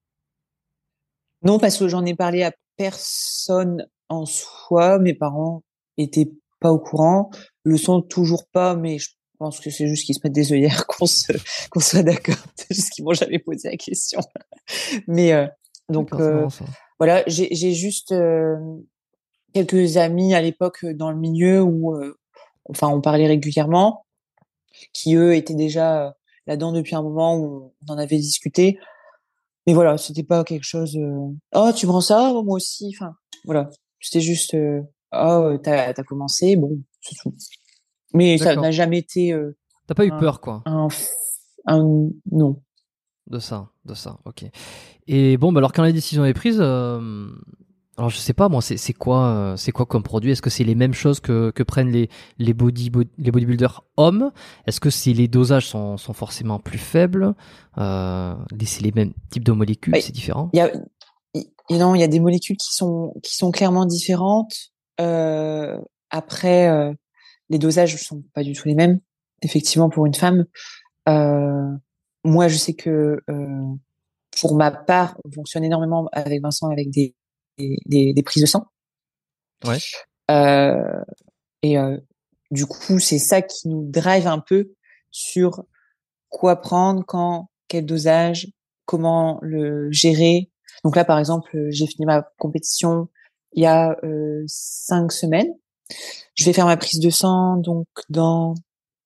[SPEAKER 2] Non, parce que j'en ai parlé à personne en soi. Mes parents étaient pas au courant, le sont toujours pas, mais je pense que c'est juste qu'ils se mettent des œillères qu'on se, qu'on soit d'accord. C'est juste qu'ils m'ont jamais posé la question. Mais euh, donc
[SPEAKER 1] D'accord, c'est
[SPEAKER 2] euh,
[SPEAKER 1] marrant ça.
[SPEAKER 2] voilà, j'ai, j'ai juste euh, quelques amis à l'époque dans le milieu où, euh, enfin, on parlait régulièrement, qui eux étaient déjà euh, là-dedans depuis un moment où on en avait discuté. Mais voilà, c'était pas quelque chose. Euh... Oh, tu prends ça, moi aussi. Enfin, voilà, c'était juste. Euh... Oh, t'as t'as commencé, bon, c'est tout. Mais ça
[SPEAKER 1] D'accord.
[SPEAKER 2] n'a jamais été euh,
[SPEAKER 1] T'as pas eu
[SPEAKER 2] un,
[SPEAKER 1] peur, quoi,
[SPEAKER 2] un, un non.
[SPEAKER 1] de ça, de ça, ok. Et bon, bah alors quand la décision est prise, euh, alors je sais pas moi, c'est c'est quoi, euh, c'est quoi comme produit? Est-ce que c'est les mêmes choses que, que prennent les les body, bod- les bodybuilders hommes? Est-ce que c'est les dosages sont sont forcément plus faibles? Euh, les- c'est les mêmes types de molécules,
[SPEAKER 2] Ouais,
[SPEAKER 1] c'est différent?
[SPEAKER 2] Il y a, il, il- non, il y a des molécules qui sont qui sont clairement différentes. Euh, après, euh, les dosages sont pas du tout les mêmes. Effectivement, pour une femme, euh, moi, je sais que euh, pour ma part, on fonctionne énormément avec Vincent avec des des, des, des prises de sang.
[SPEAKER 1] Ouais.
[SPEAKER 2] Euh, et euh, du coup, c'est ça qui nous drive un peu sur quoi prendre, quand, quel dosage, comment le gérer. Donc là, par exemple, j'ai fini ma compétition il y a euh, cinq semaines. Je vais faire ma prise de sang donc dans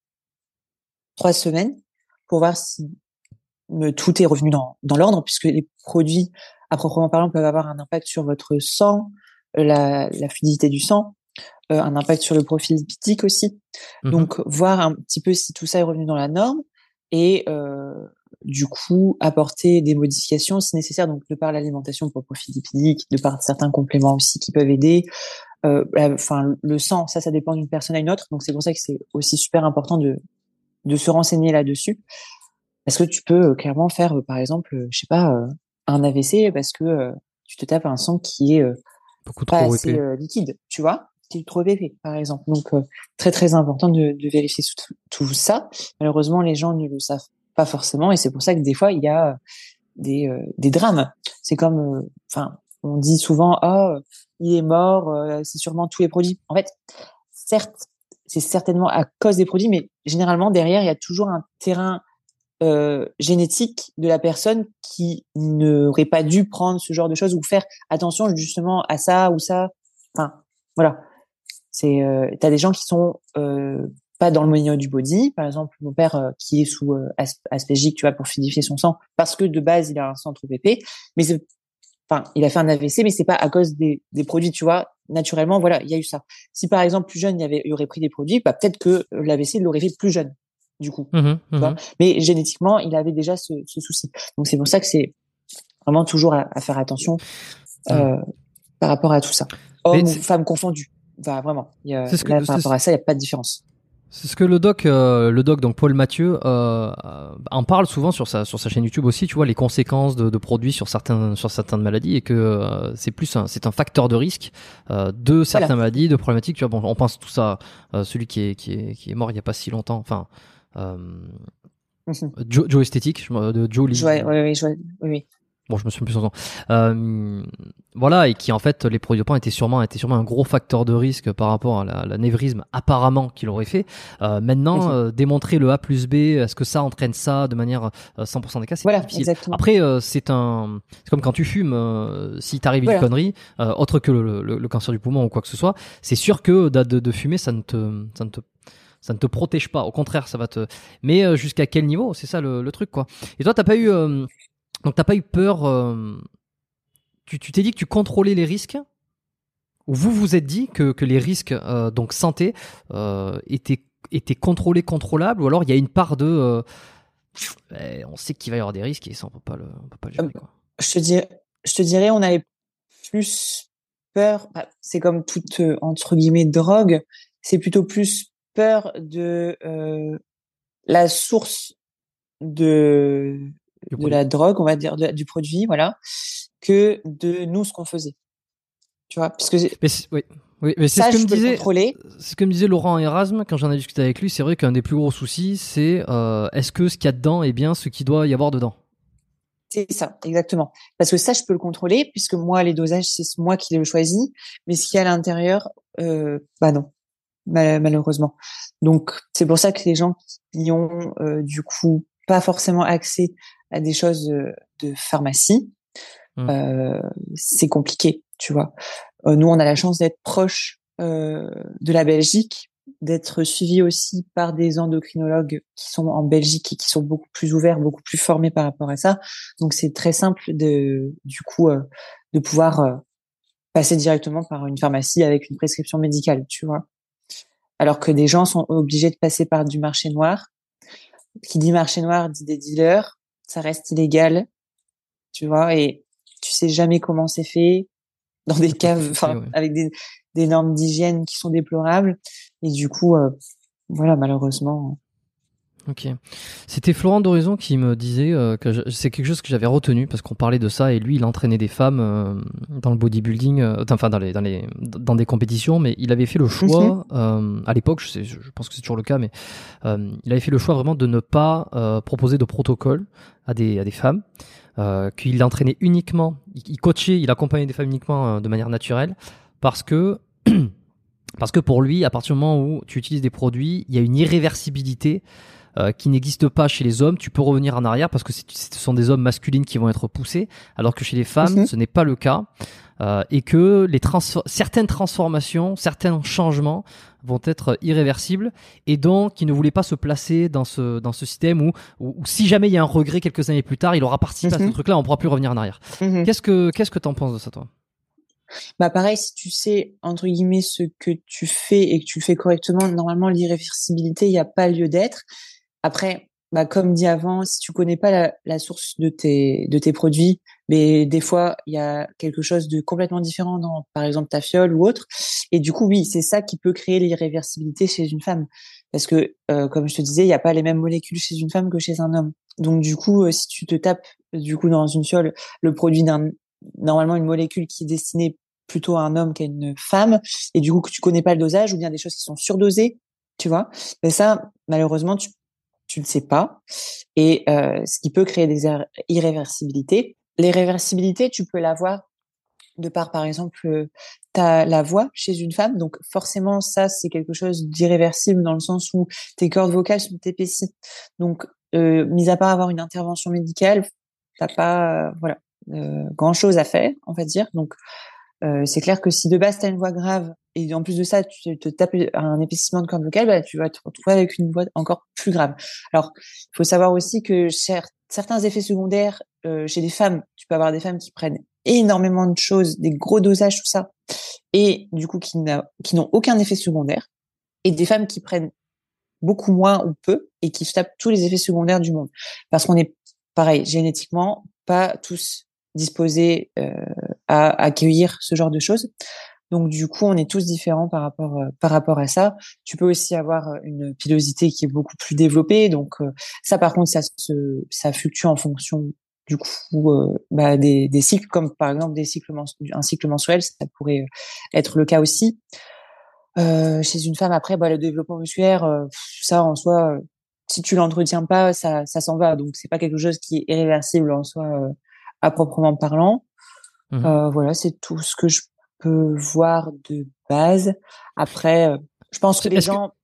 [SPEAKER 2] trois semaines pour voir si me, tout est revenu dans, dans l'ordre, puisque les produits, à proprement parlant, peuvent avoir un impact sur votre sang, la, la fluidité du sang, euh, un impact sur le profil lipidique aussi.
[SPEAKER 1] Mhm.
[SPEAKER 2] Donc, voir un petit peu si tout ça est revenu dans la norme et euh, du coup apporter des modifications si nécessaire. Donc, de par l'alimentation pour le profil lipidique, de par certains compléments aussi qui peuvent aider. Euh, enfin, le sang, ça, ça dépend d'une personne à une autre. Donc, c'est pour ça que c'est aussi super important de de se renseigner là-dessus. Parce que tu peux euh, clairement faire, euh, par exemple, euh, je sais pas, euh, un A V C parce que euh, tu te tapes un sang qui est euh,
[SPEAKER 1] Beaucoup
[SPEAKER 2] pas
[SPEAKER 1] trop
[SPEAKER 2] assez
[SPEAKER 1] épais.
[SPEAKER 2] euh, liquide, tu vois, qui est trop épais, par exemple. Donc, euh, très très important de, de vérifier tout, tout ça. Malheureusement, les gens ne le savent pas forcément et c'est pour ça que des fois, il y a des, euh, des drames. C'est comme, enfin, euh, on dit souvent, ah, oh, il est mort, euh, c'est sûrement tous les produits. En fait, certes, c'est certainement à cause des produits, mais généralement, derrière, il y a toujours un terrain euh, génétique de la personne qui n'aurait pas dû prendre ce genre de choses ou faire attention justement à ça ou ça. Enfin, voilà. C'est, euh, t'as des gens qui sont euh, pas dans le milieu du body. Par exemple, mon père euh, qui est sous euh, asp- aspégique, tu vois, pour fluidifier son sang, parce que de base il a un sang trop épais. Mais c'est, enfin, il a fait un A V C, mais c'est pas à cause des, des produits, tu vois. Naturellement, voilà, il y a eu ça. Si par exemple plus jeune, il y avait, il aurait pris des produits, bah peut-être que l'A V C l'aurait fait plus jeune, du coup,
[SPEAKER 1] Mhm,
[SPEAKER 2] tu vois.
[SPEAKER 1] mhm.
[SPEAKER 2] Mais génétiquement, il avait déjà ce, ce souci. Donc c'est pour ça que c'est vraiment toujours à, à faire attention
[SPEAKER 1] Mhm.
[SPEAKER 2] euh, par rapport à tout ça,
[SPEAKER 1] Mais
[SPEAKER 2] hommes ou
[SPEAKER 1] c'est
[SPEAKER 2] femmes confondus. Enfin, vraiment, il y a,
[SPEAKER 1] c'est ce
[SPEAKER 2] là
[SPEAKER 1] que
[SPEAKER 2] par
[SPEAKER 1] c'est
[SPEAKER 2] rapport à ça, il n'y a pas de différence.
[SPEAKER 1] C'est ce que le doc, euh, le doc donc Paul Mathieu euh, euh, en parle souvent sur sa sur sa chaîne YouTube aussi. Tu vois les conséquences de, de produits sur certains sur certaines maladies et que euh, c'est plus un, c'est un facteur de risque euh, de certaines
[SPEAKER 2] Voilà.
[SPEAKER 1] maladies, de problématiques. Tu vois bon, on pense tout ça. Euh, celui qui est qui est qui est mort il y a pas si longtemps. Enfin, euh,
[SPEAKER 2] Mhm.
[SPEAKER 1] Joe, Joe Esthétique, je me- de Joe
[SPEAKER 2] Je
[SPEAKER 1] Lee.
[SPEAKER 2] vois,
[SPEAKER 1] euh,
[SPEAKER 2] oui, oui, je vois, oui, oui.
[SPEAKER 1] Bon, je me souviens plus son nom. Euh, voilà, et qui en fait, les produits dopants étaient sûrement, étaient sûrement un gros facteur de risque par rapport à la, la névrisme apparemment qu'il aurait fait. Euh, maintenant,
[SPEAKER 2] Mhm.
[SPEAKER 1] euh, démontrer le A plus B, est-ce que ça entraîne ça de manière euh, cent pour cent des cas, c'est plus
[SPEAKER 2] Voilà,
[SPEAKER 1] difficile.
[SPEAKER 2] exactement.
[SPEAKER 1] Après, euh, c'est un, c'est comme quand tu fumes. Euh, si t'arrive une
[SPEAKER 2] Voilà.
[SPEAKER 1] connerie, euh, autre que le, le, le cancer du poumon ou quoi que ce soit, c'est sûr que de, de, de fumer, ça ne te, ça ne te ça ne te protège pas. Au contraire, ça va te. Mais euh, jusqu'à quel niveau? C'est ça le, le truc, quoi. Et toi, t'as pas eu, euh, donc t'as pas eu peur. Euh, tu tu t'es dit que tu contrôlais les risques ou vous vous êtes dit que, que les risques euh, donc santé euh, étaient étaient contrôlés, contrôlables ou alors il y a une part de euh, eh, on sait qu'il va y avoir des risques et ça on peut pas le on peut pas le
[SPEAKER 2] Euh,
[SPEAKER 1] gérer quoi.
[SPEAKER 2] je te dirais, je te dirais, on avait plus peur. Bah, c'est comme toute euh, entre guillemets drogue. C'est plutôt plus peur de euh, la source de
[SPEAKER 1] Du
[SPEAKER 2] de
[SPEAKER 1] produit.
[SPEAKER 2] la drogue, on va dire, de- du produit, voilà, que de nous ce qu'on faisait. Tu vois, parce que
[SPEAKER 1] Mais c'est, oui. Oui, mais c'est ce
[SPEAKER 2] ça,
[SPEAKER 1] que me
[SPEAKER 2] je peux le
[SPEAKER 1] disait,
[SPEAKER 2] contrôler.
[SPEAKER 1] c'est ce que me disait Laurent Erasme quand j'en ai discuté avec lui. C'est vrai qu'un des plus gros soucis, c'est euh, est-ce que ce qu'il y a dedans est bien ce qu'il doit y avoir dedans.
[SPEAKER 2] C'est ça, exactement. Parce que ça, je peux le contrôler, puisque moi, les dosages, c'est moi qui les choisis. Mais ce qu'il y a à l'intérieur, euh, bah non, mal- malheureusement. Donc, c'est pour ça que les gens qui ont, euh, du coup, pas forcément accès à des choses euh, de pharmacie,
[SPEAKER 1] Mm.
[SPEAKER 2] euh, c'est compliqué, tu vois. Euh, nous, on a la chance d'être proche euh, de la Belgique, d'être suivi aussi par des endocrinologues qui sont en Belgique et qui sont beaucoup plus ouverts, beaucoup plus formés par rapport à ça. Donc, c'est très simple de, du coup, euh, de pouvoir euh, passer directement par une pharmacie avec une prescription médicale, tu vois. Alors que des gens sont obligés de passer par du marché noir. Qui dit marché noir dit des dealers. Ça reste illégal, tu vois, et tu sais jamais comment c'est fait dans des
[SPEAKER 1] Tout à fait,
[SPEAKER 2] caves,
[SPEAKER 1] c'est fait,
[SPEAKER 2] enfin,
[SPEAKER 1] ouais.
[SPEAKER 2] avec des, des normes d'hygiène qui sont déplorables. Et du coup, euh, voilà, malheureusement.
[SPEAKER 1] Ok. C'était Florent d'Horizon qui me disait euh, que je- c'est quelque chose que j'avais retenu parce qu'on parlait de ça et lui il entraînait des femmes euh, dans le bodybuilding, euh, enfin dans les, dans les dans des compétitions, mais il avait fait le
[SPEAKER 2] Mhm,
[SPEAKER 1] choix euh, à l'époque, je, sais, je je pense que c'est toujours le cas, mais euh, il avait fait le choix vraiment de ne pas euh, proposer de protocole à des à des femmes, euh, qu'il entraînait uniquement, il, il coachait, il accompagnait des femmes uniquement euh, de manière naturelle parce que parce que pour lui, à partir du moment où tu utilises des produits, il y a une irréversibilité euh, qui n'existe pas chez les hommes. Tu peux revenir en arrière parce que c'est- ce sont des hommes masculines qui vont être poussés, alors que chez les femmes,
[SPEAKER 2] mhm,
[SPEAKER 1] ce n'est pas le cas. Euh, et que les transfor- certaines transformations, certains changements vont être irréversibles. Et donc, il ne voulait pas se placer dans ce, dans ce système où, où, où si jamais il y a un regret quelques années plus tard, il aura participé à ce
[SPEAKER 2] mhm,
[SPEAKER 1] truc-là, on ne pourra plus revenir en arrière.
[SPEAKER 2] mhm.
[SPEAKER 1] Qu'est-ce que qu'est-ce que t'en penses de ça, toi?
[SPEAKER 2] Bah pareil, si tu sais entre guillemets ce que tu fais et que tu le fais correctement, normalement l'irréversibilité, il n'y a pas lieu d'être. Après, bah comme dit avant, si tu connais pas la, la source de tes de tes produits, mais des fois il y a quelque chose de complètement différent dans, par exemple, ta fiole ou autre. Et du coup, oui, c'est ça qui peut créer l'irréversibilité chez une femme, parce que euh, comme je te disais, il n'y a pas les mêmes molécules chez une femme que chez un homme. Donc du coup, euh, si tu te tapes du coup dans une fiole le produit d'un normalement une molécule qui est destinée plutôt à un homme qu'à une femme, et du coup que tu connais pas le dosage, ou bien des choses qui sont surdosées, tu vois. Mais ça, malheureusement, tu tu le sais pas, et euh, ce qui peut créer des ir- irréversibilités. L'irréversibilité, tu peux l'avoir de par, par exemple, euh, ta la voix chez une femme. Donc forcément, ça c'est quelque chose d'irréversible dans le sens où tes cordes vocales sont épaissies. Donc, euh, mis à part avoir une intervention médicale, t'as pas, euh, voilà, euh, grand chose à faire, on va dire. Donc euh, c'est clair que si de base tu as une voix grave et en plus de ça tu te tapes un épaississement de corde vocale, bah, tu vas te retrouver avec une voix encore plus grave. Alors, il faut savoir aussi que cer- certains effets secondaires euh, chez les femmes, tu peux avoir des femmes qui prennent énormément de choses, des gros dosages, tout ça, et du coup qui, n'a, qui n'ont aucun effet secondaire, et des femmes qui prennent beaucoup moins ou peu et qui se tapent tous les effets secondaires du monde. Parce qu'on est, pareil, génétiquement, pas tous disposés euh, à accueillir ce genre de choses. Donc du coup, on est tous différents par rapport euh, par rapport à ça. Tu peux aussi avoir une pilosité qui est beaucoup plus développée. Donc euh, ça, par contre, ça se ça fluctue en fonction du coup euh, bah, des, des cycles, comme par exemple des cycles mens- un cycle mensuel, ça pourrait être le cas aussi. Euh, chez une femme, après, bah, le développement musculaire, euh, ça en soi, euh, si tu l'entretiens pas, ça ça s'en va. Donc c'est pas quelque chose qui est irréversible en soi euh, à proprement parlant.
[SPEAKER 1] Mhm.
[SPEAKER 2] Euh, voilà, c'est tout ce que je peux voir de base. Après, euh, je pense que les
[SPEAKER 1] Est-ce que
[SPEAKER 2] gens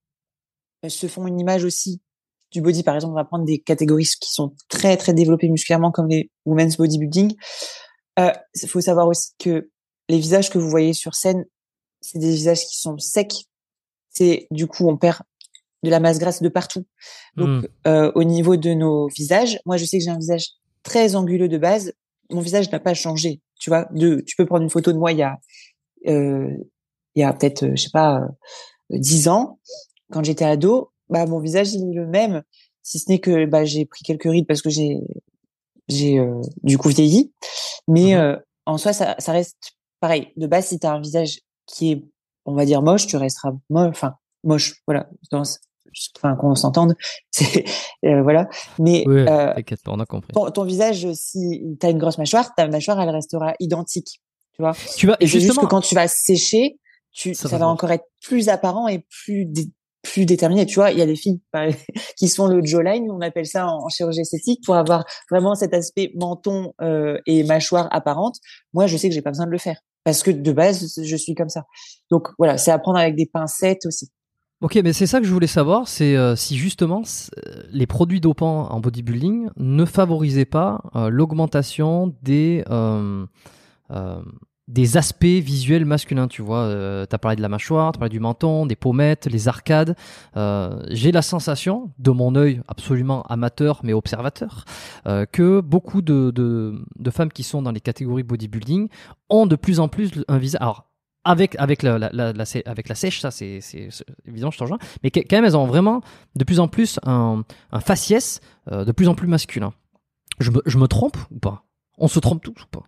[SPEAKER 2] euh, se font une image aussi du body. Par exemple, on va prendre des catégories qui sont très très développées musculairement comme les women's bodybuilding. Euh, il faut savoir aussi que les visages que vous voyez sur scène, c'est des visages qui sont secs. C'est du coup, on perd de la masse grasse de partout.
[SPEAKER 1] Hmm.
[SPEAKER 2] Donc, euh, au niveau de nos visages, moi, je sais que j'ai un visage très anguleux de base. Mon visage n'a pas changé. Tu vois, de, tu peux prendre une photo de moi il y a, euh, il y a peut-être, euh, je sais pas, euh, dix ans, quand j'étais ado. Bah, mon visage il est le même, si ce n'est que bah j'ai pris quelques rides parce que j'ai, j'ai euh, du coup vieilli. Mais
[SPEAKER 1] Mhm.
[SPEAKER 2] euh, en soi, ça, ça reste pareil. De base, si t'as un visage qui est, on va dire moche, tu resteras moche. Enfin, moche. Voilà. Dans, enfin, qu'on s'entende. C'est, euh, voilà. Mais,
[SPEAKER 1] Oui,
[SPEAKER 2] euh,
[SPEAKER 1] t'inquiète pas, on a compris.
[SPEAKER 2] ton, ton visage, si t'as une grosse mâchoire, ta mâchoire, elle restera identique. Tu vois.
[SPEAKER 1] Tu vas,
[SPEAKER 2] Et c'est juste que
[SPEAKER 1] justement,
[SPEAKER 2] quand tu vas sécher, tu,
[SPEAKER 1] ça
[SPEAKER 2] ça
[SPEAKER 1] va se
[SPEAKER 2] va
[SPEAKER 1] voir.
[SPEAKER 2] encore être plus apparent et plus, dé, plus déterminé. Tu vois, il y a des filles qui sont le jawline, on appelle ça en, en chirurgie esthétique, pour avoir vraiment cet aspect menton euh, et mâchoire apparente. Moi, je sais que j'ai pas besoin de le faire parce que de base, je suis comme ça. Donc voilà, c'est à prendre avec des pincettes aussi.
[SPEAKER 1] Ok, mais c'est ça que je voulais savoir, c'est euh, si justement c- euh, les produits dopants en bodybuilding ne favorisaient pas euh, l'augmentation des euh, euh, des aspects visuels masculins. Tu vois, euh, t'as parlé de la mâchoire, t'as parlé du menton, des pommettes, les arcades. Euh, j'ai la sensation, de mon œil absolument amateur mais observateur, euh, que beaucoup de, de de femmes qui sont dans les catégories bodybuilding ont de plus en plus un visage. Alors avec avec la, la, la, la sé- avec la sèche, ça c'est c'est c'est- évidemment, je te rejoins, mais que- quand même elles ont vraiment de plus en plus un un faciès euh, de plus en plus masculin. Je me je me trompe ou pas? On se trompe tous ou pas?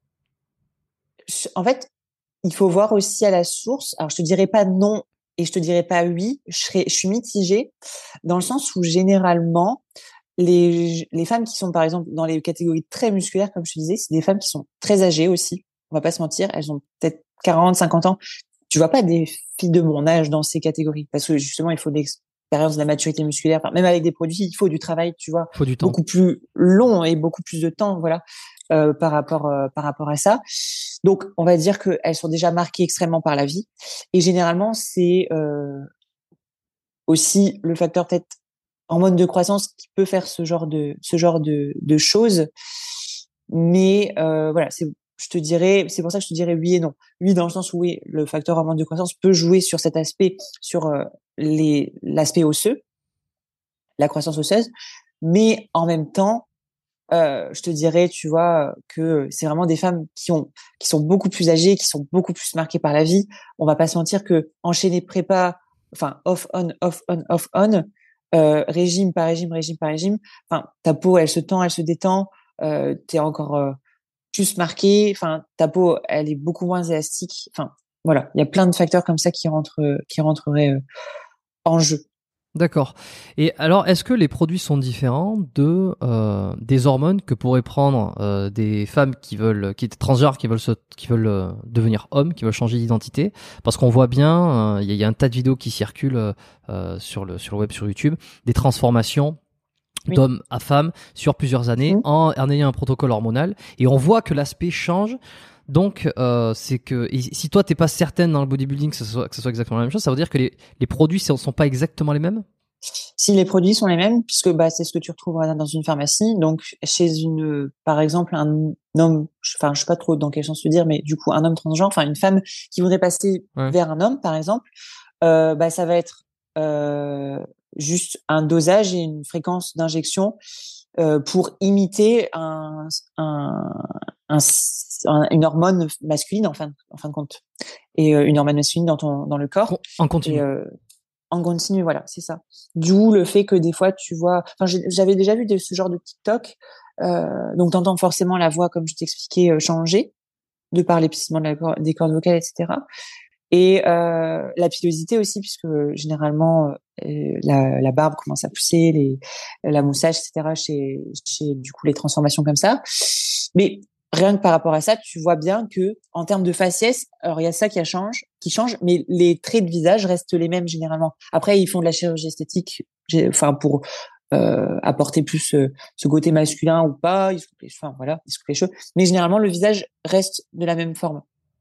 [SPEAKER 2] En fait, il faut voir aussi à la source. Alors, je te dirais pas non et je te dirais pas oui. Je serais, je suis mitigée dans le sens où généralement, les, les femmes qui sont, par exemple, dans les catégories très musculaires, comme je te disais, c'est des femmes qui sont très âgées aussi. On va pas se mentir. Elles ont peut-être quarante, cinquante ans. Tu vois pas des filles de mon âge dans ces catégories parce que justement, il faut de l'expérience, de la maturité musculaire. Enfin, même avec des produits, il faut du travail, tu vois,
[SPEAKER 1] Faut du temps.
[SPEAKER 2] beaucoup plus long et beaucoup plus de temps, voilà, euh, par rapport, euh, par rapport à ça. Donc, on va dire qu'elles sont déjà marquées extrêmement par la vie. Et généralement, c'est euh, aussi le facteur peut-être hormone de croissance qui peut faire ce genre de ce genre de, de choses. Mais euh, voilà, c'est je te dirais, c'est pour ça que je te dirais oui et non. Oui, dans le sens où oui, le facteur hormone de croissance peut jouer sur cet aspect, sur euh, les l'aspect osseux, la croissance osseuse, mais en même temps, euh, je te dirais, tu vois, que c'est vraiment des femmes qui ont, qui sont beaucoup plus âgées, qui sont beaucoup plus marquées par la vie. On va pas se mentir que enchaîner prépa, enfin off on, off on, off on, euh, régime par régime, régime par régime. Enfin, ta peau, elle se tend, elle se détend. Euh, t'es encore euh, plus marquée. Enfin, ta peau, elle est beaucoup moins élastique. Enfin, voilà, il y a plein de facteurs comme ça qui rentrent, qui rentreraient euh, en jeu.
[SPEAKER 1] D'accord. Et alors, est-ce que les produits sont différents de euh, des hormones que pourraient prendre euh, des femmes qui veulent, qui étaient transgenres, qui veulent se, qui veulent euh, devenir hommes, qui veulent changer d'identité? Parce qu'on voit bien, il euh, y, y a un tas de vidéos qui circulent euh, sur le sur le web, sur YouTube, des transformations
[SPEAKER 2] Oui.
[SPEAKER 1] d'homme à femme sur plusieurs années
[SPEAKER 2] Mmh.
[SPEAKER 1] en, en ayant un protocole hormonal, et on voit que l'aspect change. Donc, euh, c'est que et si toi t'es pas certaine dans le bodybuilding que ce soit, que ce soit exactement la même chose, ça veut dire que les, les produits ne sont pas exactement les mêmes?
[SPEAKER 2] Si les produits sont les mêmes, puisque bah c'est ce que tu retrouveras dans une pharmacie, donc chez une, par exemple, un homme, enfin je sais pas trop dans quel sens te dire, mais du coup un homme transgenre, enfin une femme qui voudrait passer
[SPEAKER 1] Ouais.
[SPEAKER 2] vers un homme, par exemple, euh, bah ça va être euh, juste un dosage et une fréquence d'injection euh, pour imiter un, un, un, un- une hormone masculine en fin, en fin de compte, et euh, une hormone masculine dans ton dans le corps.
[SPEAKER 1] En continu.
[SPEAKER 2] Et euh, en continu, voilà, c'est ça. D'où le fait que des fois, tu vois, enfin, j'avais déjà vu de, ce genre de TikTok, euh, donc t'entends forcément la voix, comme je t'expliquais, euh, changer, de par l'épaississement de la, des cordes vocales, et cetera. Et euh, la pilosité aussi, puisque euh, généralement, euh, la, la barbe commence à pousser, les, la moustache, et cetera, chez, chez, du coup, les transformations comme ça. Mais rien que par rapport à ça, tu vois bien que en termes de faciès, alors il y a ça qui a change, qui change, mais les traits de visage restent les mêmes généralement. Après, ils font de la chirurgie esthétique, enfin pour euh, apporter plus euh, ce côté masculin ou pas, ils se coupent les cheveux, enfin voilà, ils se coupent les cheveux, mais généralement le visage reste de la même forme.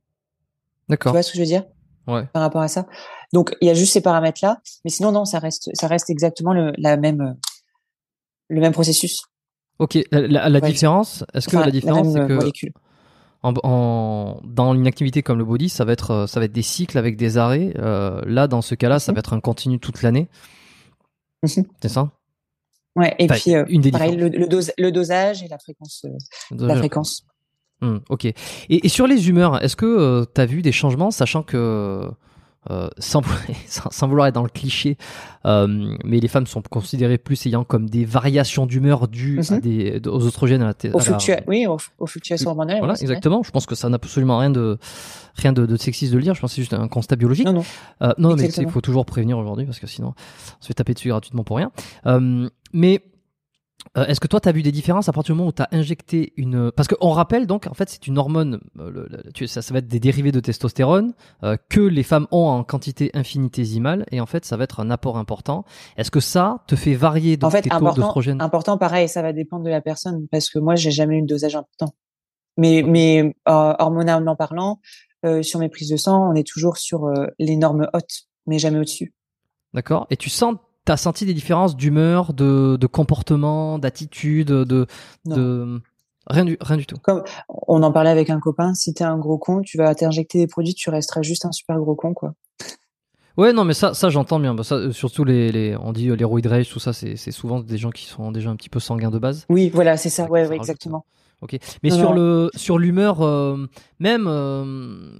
[SPEAKER 2] Tu
[SPEAKER 1] D'accord.
[SPEAKER 2] vois ce que je veux dire
[SPEAKER 1] Ouais.
[SPEAKER 2] par rapport à ça? Donc il y a juste ces paramètres-là, mais sinon non, ça reste, ça reste exactement le, la même, le même processus.
[SPEAKER 1] Ok. La, la, la
[SPEAKER 2] Ouais.
[SPEAKER 1] différence, est-ce que
[SPEAKER 2] Enfin,
[SPEAKER 1] la
[SPEAKER 2] la
[SPEAKER 1] différence, c'est
[SPEAKER 2] même
[SPEAKER 1] que
[SPEAKER 2] molécule.
[SPEAKER 1] en, en, dans une activité comme le body, ça va être, ça va être des cycles avec des arrêts. Euh, là, dans ce cas-là, ça va être un continu toute l'année.
[SPEAKER 2] Mm-hmm.
[SPEAKER 1] C'est ça?
[SPEAKER 2] Ouais, et
[SPEAKER 1] Enfin,
[SPEAKER 2] puis euh,
[SPEAKER 1] une des
[SPEAKER 2] pareil,
[SPEAKER 1] différences.
[SPEAKER 2] le, le, dose, le dosage et la fréquence. Euh,
[SPEAKER 1] Déjà,
[SPEAKER 2] la
[SPEAKER 1] la fréquence.
[SPEAKER 2] fréquence.
[SPEAKER 1] Hmm, ok. Et, et sur les humeurs, est-ce que euh, tu as vu des changements, sachant que euh, sans, sans, sans vouloir être dans le cliché, euh, mais les femmes sont considérées plus ayant comme des variations d'humeur dues à
[SPEAKER 2] Mhm.
[SPEAKER 1] des, aux oestrogènes, à la, thé-
[SPEAKER 2] Aux
[SPEAKER 1] à la-
[SPEAKER 2] fluctua- oui, aux, aux fluctuations hormonales,
[SPEAKER 1] voilà,
[SPEAKER 2] oui, c'est vrai.
[SPEAKER 1] exactement. Je pense que ça n'a absolument rien de rien de, de sexiste de le dire. Je pense que c'est juste un constat biologique.
[SPEAKER 2] Non, non,
[SPEAKER 1] Euh, non, mais tu sais, il
[SPEAKER 2] exactement.
[SPEAKER 1] faut toujours prévenir aujourd'hui parce que sinon, on se fait taper dessus gratuitement pour rien. Euh, mais euh, est-ce que toi, tu as vu des différences à partir du moment où tu as injecté une... Parce qu'on rappelle donc, en fait, c'est une hormone, euh, le- le- tu- ça, ça va être des dérivés de testostérone euh, que les femmes ont en quantité infinitésimale, et en fait, ça va être un apport important. Est-ce que ça te fait varier
[SPEAKER 2] En
[SPEAKER 1] donc,
[SPEAKER 2] fait,
[SPEAKER 1] tes taux
[SPEAKER 2] important,
[SPEAKER 1] d'oestrogène?
[SPEAKER 2] important, pareil, ça va dépendre de la personne parce que moi, j'ai jamais eu de dosage important. Mais,
[SPEAKER 1] Ok,
[SPEAKER 2] mais euh, hormonalement parlant, euh, sur mes prises de sang, on est toujours sur euh, les normes hautes, mais jamais au-dessus.
[SPEAKER 1] d'accord. Et tu sens, t'as senti des différences d'humeur, de, de comportement, d'attitude, de,
[SPEAKER 2] Non.
[SPEAKER 1] de... Rien du, rien du tout.
[SPEAKER 2] Comme on en parlait avec un copain, si t'es un gros con, tu vas t'injecter des produits, tu resteras juste un super gros con, quoi.
[SPEAKER 1] Ouais, non, mais ça, ça j'entends bien. Bah, ça, euh, surtout les, les, on dit euh, les roid rage, tout ça, c'est, c'est souvent des gens qui sont déjà un petit peu sanguins de base.
[SPEAKER 2] Oui, voilà, c'est
[SPEAKER 1] C'est
[SPEAKER 2] ça.
[SPEAKER 1] vrai que
[SPEAKER 2] Ouais,
[SPEAKER 1] ça
[SPEAKER 2] ouais,
[SPEAKER 1] rajoute ça.
[SPEAKER 2] exactement.
[SPEAKER 1] Ok. Mais
[SPEAKER 2] Non,
[SPEAKER 1] sur
[SPEAKER 2] non.
[SPEAKER 1] le, sur l'humeur, euh, même euh,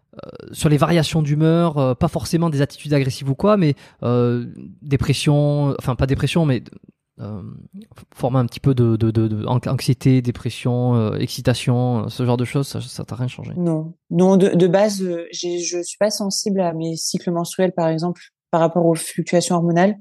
[SPEAKER 1] sur les variations d'humeur, euh, pas forcément des attitudes agressives ou quoi, mais euh, dépression, enfin pas dépression, mais euh, former un petit peu de, de, de, de anxiété, dépression, euh, excitation, euh, ce genre de choses, ça, ça t'a rien changé.
[SPEAKER 2] Non, non, de, de base, euh, j'ai, je suis pas sensible à mes cycles menstruels, par exemple, par rapport aux fluctuations hormonales.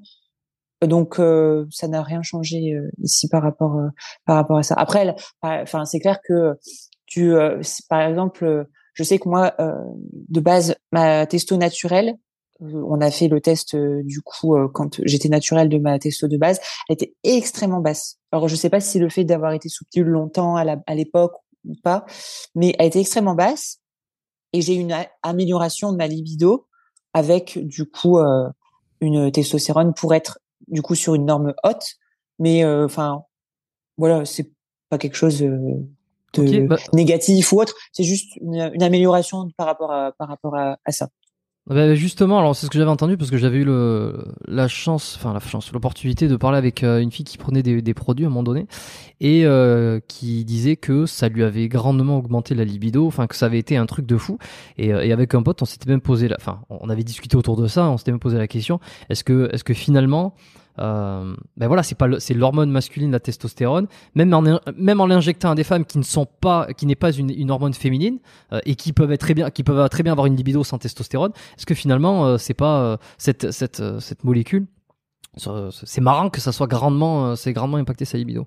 [SPEAKER 2] Donc, euh, ça n'a rien changé euh, ici par rapport euh, par rapport à ça. Après, elle- enfin, c'est clair que tu, euh, c'est- par exemple, euh, je sais que moi, euh, de base, ma testo naturelle, euh, on a fait le test euh, du coup euh, quand j'étais naturelle de ma testo de base, elle était extrêmement basse. Alors, je sais pas si c'est le fait d'avoir été sous pilule longtemps à la, à l'époque ou pas, mais elle était extrêmement basse et j'ai eu une a- amélioration de ma libido avec du coup euh, une testostérone pour être du coup sur une norme haute, mais enfin voilà, c'est pas quelque chose euh,
[SPEAKER 1] Ok,
[SPEAKER 2] de
[SPEAKER 1] bah,
[SPEAKER 2] négatif ou autre, c'est juste une, une amélioration par rapport à par rapport à, à ça.
[SPEAKER 1] bah, justement, alors c'est ce que j'avais entendu parce que j'avais eu le, la chance, enfin la chance, l'opportunité de parler avec euh, une fille qui prenait des, des produits à un moment donné et euh, qui disait que ça lui avait grandement augmenté la libido, enfin que ça avait été un truc de fou. Et, euh, et avec un pote, on s'était même posé, la, enfin on avait discuté autour de ça, on s'était même posé la question, est-ce que, est-ce que finalement, euh, ben voilà, c'est pas, le- c'est l'hormone masculine, la testostérone, même en, même en l'injectant à des femmes qui ne sont pas, qui n'est pas une, une hormone féminine euh, et qui peuvent être très bien, qui peuvent très bien avoir une libido sans testostérone, est-ce que finalement euh, c'est pas euh, cette, cette, euh, cette molécule, euh, c'est marrant que ça soit grandement, euh, c'est grandement impacté sa libido.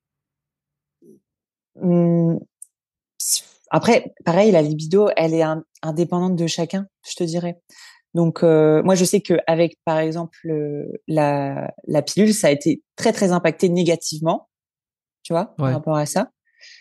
[SPEAKER 2] Hum, Après, pareil, la libido, elle est un- indépendante de chacun, je te dirais. Donc, euh, moi, je sais que avec, par exemple, euh, la, la pilule, ça a été très, très impacté négativement, tu vois, par
[SPEAKER 1] Ouais.
[SPEAKER 2] rapport à ça.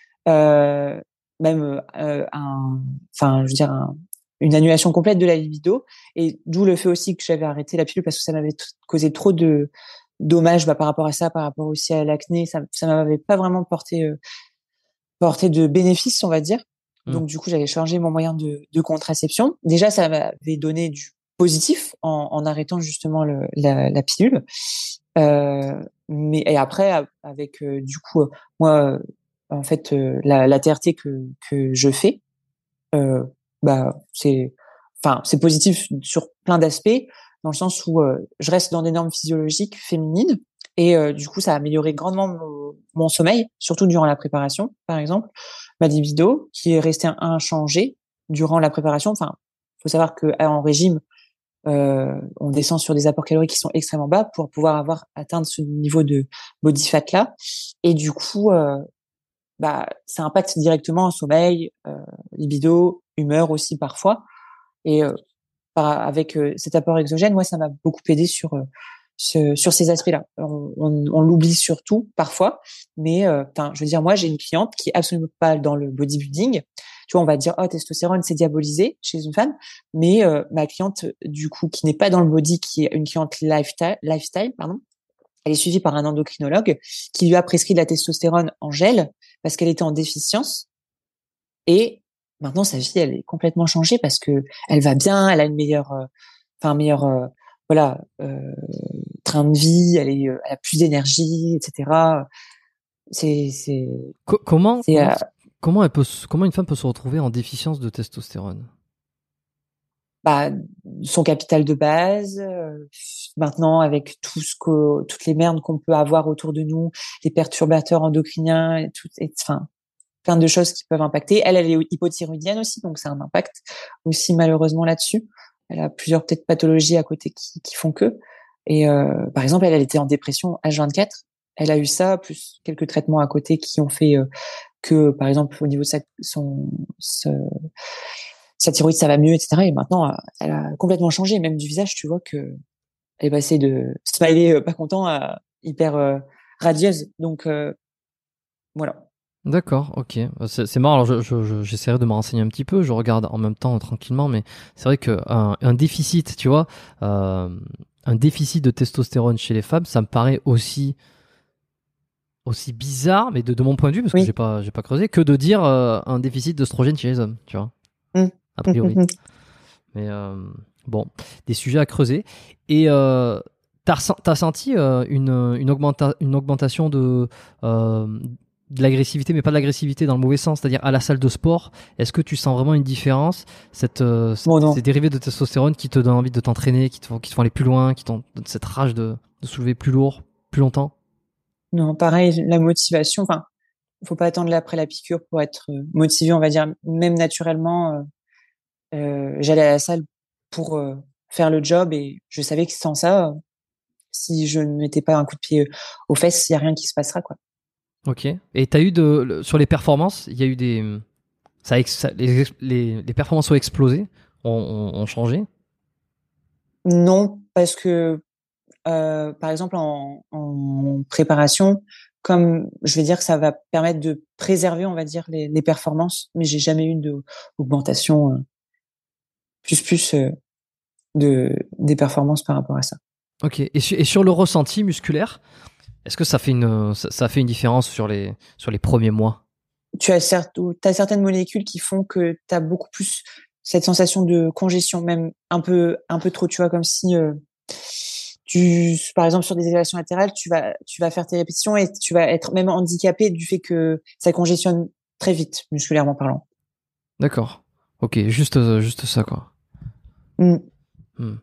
[SPEAKER 2] Euh, Même euh, un, enfin, je veux dire, un- une annulation complète de la libido. Et d'où le fait aussi que j'avais arrêté la pilule parce que ça m'avait t- causé trop de dommages bah, par rapport à ça, par rapport aussi à l'acné. Ça, ça m'avait pas vraiment porté, euh, porté de bénéfices, on va dire.
[SPEAKER 1] Hmm.
[SPEAKER 2] Donc, du coup, j'avais changé mon moyen de, de contraception. Déjà, ça m'avait donné du positif en, en arrêtant justement le, la, la pilule. Euh, mais et après, avec euh, du coup, euh, moi, euh, en fait, euh, la, la T R T que que je fais, euh, bah, c'est, enfin, c'est positif sur plein d'aspects, dans le sens où euh, je reste dans des normes physiologiques féminines et euh, du coup, ça a amélioré grandement mon, mon sommeil, surtout durant la préparation, par exemple, ma libido qui est restée inchangée durant la préparation. Enfin, faut savoir que en régime, euh, on descend sur des apports caloriques qui sont extrêmement bas pour pouvoir avoir atteindre ce niveau de body fat là. Et du coup, euh, bah, ça impacte directement le sommeil, euh, libido, humeur aussi parfois. Et euh, par, avec euh, cet apport exogène, moi, ça m'a beaucoup aidé sur euh, ce, sur ces aspects-là. On, on, on l'oublie surtout parfois, mais euh, je veux dire, moi, j'ai une cliente qui est absolument pas dans le bodybuilding. Tu vois, on va dire, oh, testostérone, c'est diabolisé chez une femme, mais euh, ma cliente, du coup, qui n'est pas dans le body, qui est une cliente lifestyle, lifestyle, pardon, elle est suivie par un endocrinologue qui lui a prescrit de la testostérone en gel parce qu'elle était en déficience. Et maintenant, sa vie, elle est complètement changée parce que elle va bien, elle a une meilleure, euh, enfin, un meilleur, euh, voilà, euh, train de vie, elle est, euh, elle a plus d'énergie, et cetera. C'est, c'est,
[SPEAKER 1] Co- comment,
[SPEAKER 2] c'est,
[SPEAKER 1] comment,
[SPEAKER 2] euh,
[SPEAKER 1] comment elle peut, se- comment une femme peut se retrouver en déficience de testostérone?
[SPEAKER 2] bah, son capital de base. Euh, maintenant, avec tout ce que, toutes les merdes qu'on peut avoir autour de nous, les perturbateurs endocriniens, et tout, et, enfin, plein de choses qui peuvent impacter. Elle, elle est hypothyroïdienne aussi, donc ça a un impact aussi malheureusement là-dessus. Elle a plusieurs peut-être pathologies à côté qui, qui font que. Et euh, par exemple, elle, elle était en dépression H vingt-quatre. Elle a eu ça, plus quelques traitements à côté qui ont fait euh, que, par exemple, au niveau de sa, son, ce, sa thyroïde, ça va mieux, et cetera. Et maintenant, euh, elle a complètement changé. Même du visage, tu vois que elle est passée de smiley euh, pas content à hyper euh, radieuse. Donc, euh, voilà.
[SPEAKER 1] D'accord, ok. C'est, c'est marrant. Alors je, je, je- j'essaierai de me renseigner un petit peu. Je regarde en même temps euh, tranquillement, mais c'est vrai que un, un déficit, tu vois, euh, un déficit de testostérone chez les femmes, ça me paraît aussi aussi bizarre, mais de, de mon point de vue, parce que j'ai
[SPEAKER 2] Oui.
[SPEAKER 1] pas j'ai pas creusé, que de dire euh, un déficit d'œstrogène chez les hommes, tu vois,
[SPEAKER 2] Mm.
[SPEAKER 1] a priori. Mais euh, bon, des sujets à creuser. Et euh, t'as, ressent- t'as senti euh, une, une, augmenta- une augmentation de, euh, de l'agressivité, mais pas de l'agressivité dans le mauvais sens, c'est-à-dire à la salle de sport. Est-ce que tu sens vraiment une différence, cette, euh,
[SPEAKER 2] Bon,
[SPEAKER 1] ces
[SPEAKER 2] non.
[SPEAKER 1] dérivés de testostérone qui te donnent envie de t'entraîner, qui te font, qui te font aller plus loin, qui t'ont cette rage de, de soulever plus lourd, plus longtemps?
[SPEAKER 2] Non, pareil, la motivation, enfin, faut pas attendre après la piqûre pour être euh, motivé, on va dire, même naturellement, euh, euh, j'allais à la salle pour euh, faire le job et je savais que sans ça, euh, si je ne mettais pas un coup de pied euh, aux fesses, il y a rien qui se passera, quoi.
[SPEAKER 1] Ok. Et t'as eu de, le- sur les performances, il y a eu des, ça, a ex- ça- les, les, les performances ont explosé, ont, ont, ont changé.
[SPEAKER 2] Non, parce que, euh, par exemple, en, en préparation, comme je vais dire que ça va permettre de préserver, on va dire, les, les performances, mais j'ai jamais eu de augmentation euh, plus plus euh, de des performances par rapport à ça.
[SPEAKER 1] Ok. Et, su- et sur le ressenti musculaire, est-ce que ça fait une, ça, ça fait une différence sur les, sur les premiers mois?
[SPEAKER 2] Tu as certes, t'as certaines molécules qui font que tu as beaucoup plus cette sensation de congestion, même un peu, un peu trop, tu vois, comme si euh, tu, par exemple, sur des élévations latérales, tu vas, tu vas faire tes répétitions et tu vas être même handicapé du fait que ça congestionne très vite, musculairement parlant.
[SPEAKER 1] D'accord. Ok, juste, euh, juste ça, quoi.
[SPEAKER 2] Mm.
[SPEAKER 1] Hmm.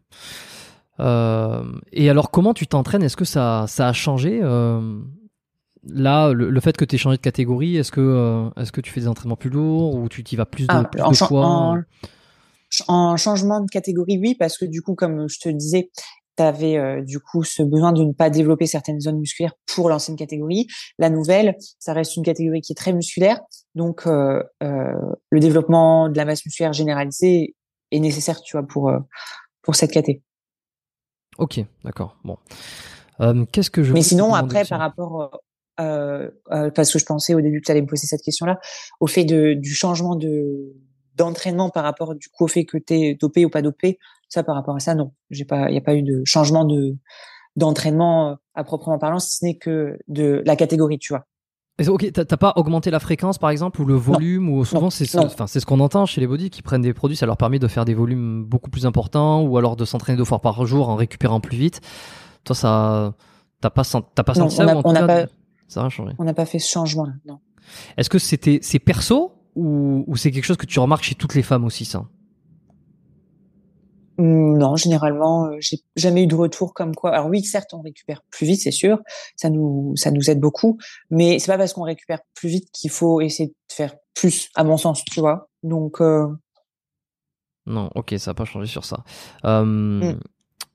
[SPEAKER 1] Euh, et alors, comment tu t'entraînes? Est-ce que ça, ça a changé euh, là, le, le fait que tu aies changé de catégorie, est-ce que, euh, est-ce que tu fais des entraînements plus lourds ou tu y vas plus de,
[SPEAKER 2] Ah,
[SPEAKER 1] plus
[SPEAKER 2] en,
[SPEAKER 1] de
[SPEAKER 2] chan-
[SPEAKER 1] fois?
[SPEAKER 2] en, en changement de catégorie, oui, parce que du coup, comme je te le disais, tu avais euh, du coup ce besoin de ne pas développer certaines zones musculaires pour l'ancienne catégorie. La nouvelle, ça reste une catégorie qui est très musculaire, donc euh, euh, le développement de la masse musculaire généralisée est nécessaire, tu vois, pour euh, pour cette caté.
[SPEAKER 1] Ok, d'accord. Bon. Euh, qu'est-ce que je
[SPEAKER 2] Mais
[SPEAKER 1] voulais te
[SPEAKER 2] sinon,
[SPEAKER 1] demander
[SPEAKER 2] après,
[SPEAKER 1] aussi?
[SPEAKER 2] par rapport euh, euh, parce que je pensais au début que tu allais me poser cette question-là, au fait de du changement de d'entraînement par rapport du coup au fait que tu es dopé ou pas dopé, ça par rapport à ça, non. J'ai pas, il n'y a pas eu de changement de d'entraînement euh, à proprement parlant, si ce n'est que de la catégorie, tu vois.
[SPEAKER 1] Et c'est- Ok, t'as t'as pas augmenté la fréquence par exemple ou le
[SPEAKER 2] Non,
[SPEAKER 1] volume ou
[SPEAKER 2] non,
[SPEAKER 1] souvent c'est ce,
[SPEAKER 2] non.
[SPEAKER 1] enfin c'est ce qu'on entend chez les body qui prennent des produits, ça leur permet de faire des volumes beaucoup plus importants ou alors de s'entraîner deux fois par jour en récupérant plus vite. Toi ça, t'as pas sen- t'as pas
[SPEAKER 2] Non,
[SPEAKER 1] senti
[SPEAKER 2] on
[SPEAKER 1] ça ou
[SPEAKER 2] a,
[SPEAKER 1] en
[SPEAKER 2] on
[SPEAKER 1] tout
[SPEAKER 2] n'a
[SPEAKER 1] cas
[SPEAKER 2] pas,
[SPEAKER 1] ça a rien changé.
[SPEAKER 2] on n'a pas fait ce changement-là, non.
[SPEAKER 1] Est-ce que c'était c'est perso ou, ou c'est quelque chose que tu remarques chez toutes les femmes aussi ça?
[SPEAKER 2] Hum, Non, généralement, euh, j'ai jamais eu de retour comme quoi. Alors oui, certes, on récupère plus vite, c'est sûr, ça nous, ça nous aide beaucoup, mais c'est pas parce qu'on récupère plus vite qu'il faut essayer de faire plus, à mon sens, tu vois. Donc, euh,
[SPEAKER 1] Non, ok, ça a pas changé sur ça. Euh,
[SPEAKER 2] hum,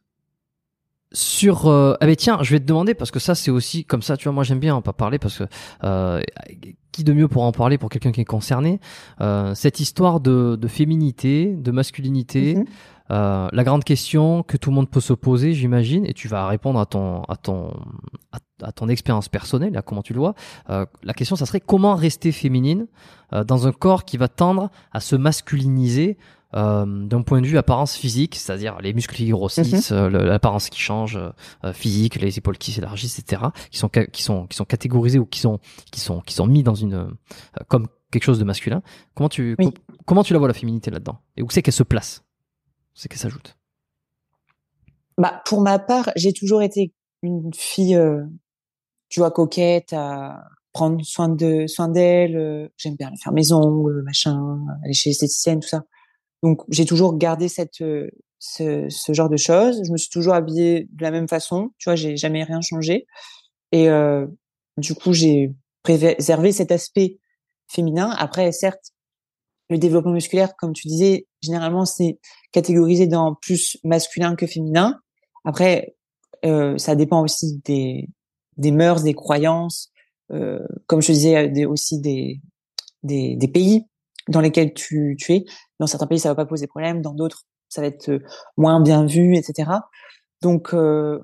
[SPEAKER 1] Sur euh, ah ben tiens, je vais te demander parce que ça c'est aussi comme ça, tu vois, moi j'aime bien en pas parler parce que euh, qui de mieux pour en parler pour quelqu'un qui est concerné, euh, cette histoire de, de féminité, de masculinité,
[SPEAKER 2] mhm,
[SPEAKER 1] euh, la grande question que tout le monde peut se poser, j'imagine, et tu vas répondre à ton à ton à, à ton expérience personnelle, à comment tu le vois. Euh, la question, ça serait comment rester féminine euh, dans un corps qui va tendre à se masculiniser euh, d'un point de vue apparence physique, c'est-à-dire les muscles qui
[SPEAKER 2] mhm.
[SPEAKER 1] grossissent, euh, le- l'apparence qui change, euh, physique, les épaules qui s'élargissent, et cetera, qui sont ca- qui sont qui sont catégorisés ou qui sont qui sont qui sont mis dans une euh, comme quelque chose de masculin. Comment tu co-
[SPEAKER 2] Oui.
[SPEAKER 1] comment tu la vois la féminité là-dedans et où c'est qu'elle se place, où c'est qu'elle s'ajoute.
[SPEAKER 2] Bah, pour ma part, j'ai toujours été une fille, euh, tu vois, coquette, à prendre soin de soin d'elle. euh, J'aime bien aller faire mes ongles, machin, aller chez l'esthéticienne, tout ça. Donc j'ai toujours gardé cette euh, ce, ce genre de choses. Je me suis toujours habillée de la même façon. Tu vois, j'ai jamais rien changé. Et euh, du coup, j'ai préservé cet aspect féminin. Après, certes, le développement musculaire, comme tu disais, généralement, c'est catégorisé dans plus masculin que féminin. Après, euh, ça dépend aussi des, des mœurs, des croyances, euh, comme je te disais, des, aussi des, des, des pays dans lesquels tu, tu es. Dans certains pays, ça va pas poser problème. Dans d'autres, ça va être moins bien vu, et cetera. Donc, euh,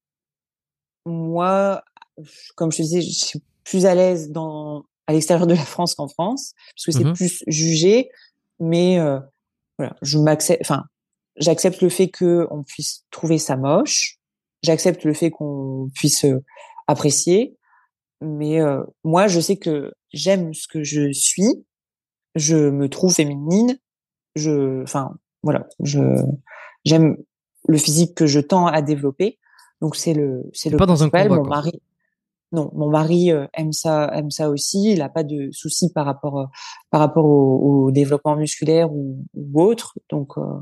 [SPEAKER 2] moi, comme je te disais, je suis plus à l'aise dans à l'extérieur de la France qu'en France, parce que c'est
[SPEAKER 1] Mhm.
[SPEAKER 2] plus jugé. Mais euh, voilà, je m'accepte. Enfin, j'accepte le fait que on puisse trouver ça moche. J'accepte le fait qu'on puisse euh, apprécier. Mais euh, moi, je sais que j'aime ce que je suis. Je me trouve féminine. Je, enfin, voilà, je j'aime le physique que je tends à développer. Donc c'est le c'est
[SPEAKER 1] T'es
[SPEAKER 2] le
[SPEAKER 1] pas dans un
[SPEAKER 2] principal.
[SPEAKER 1] combat,
[SPEAKER 2] Mon
[SPEAKER 1] quoi.
[SPEAKER 2] mari, non, mon mari euh, aime ça aime ça aussi. Il a pas de soucis par rapport euh, par rapport au, au développement musculaire ou, ou autre. Donc euh,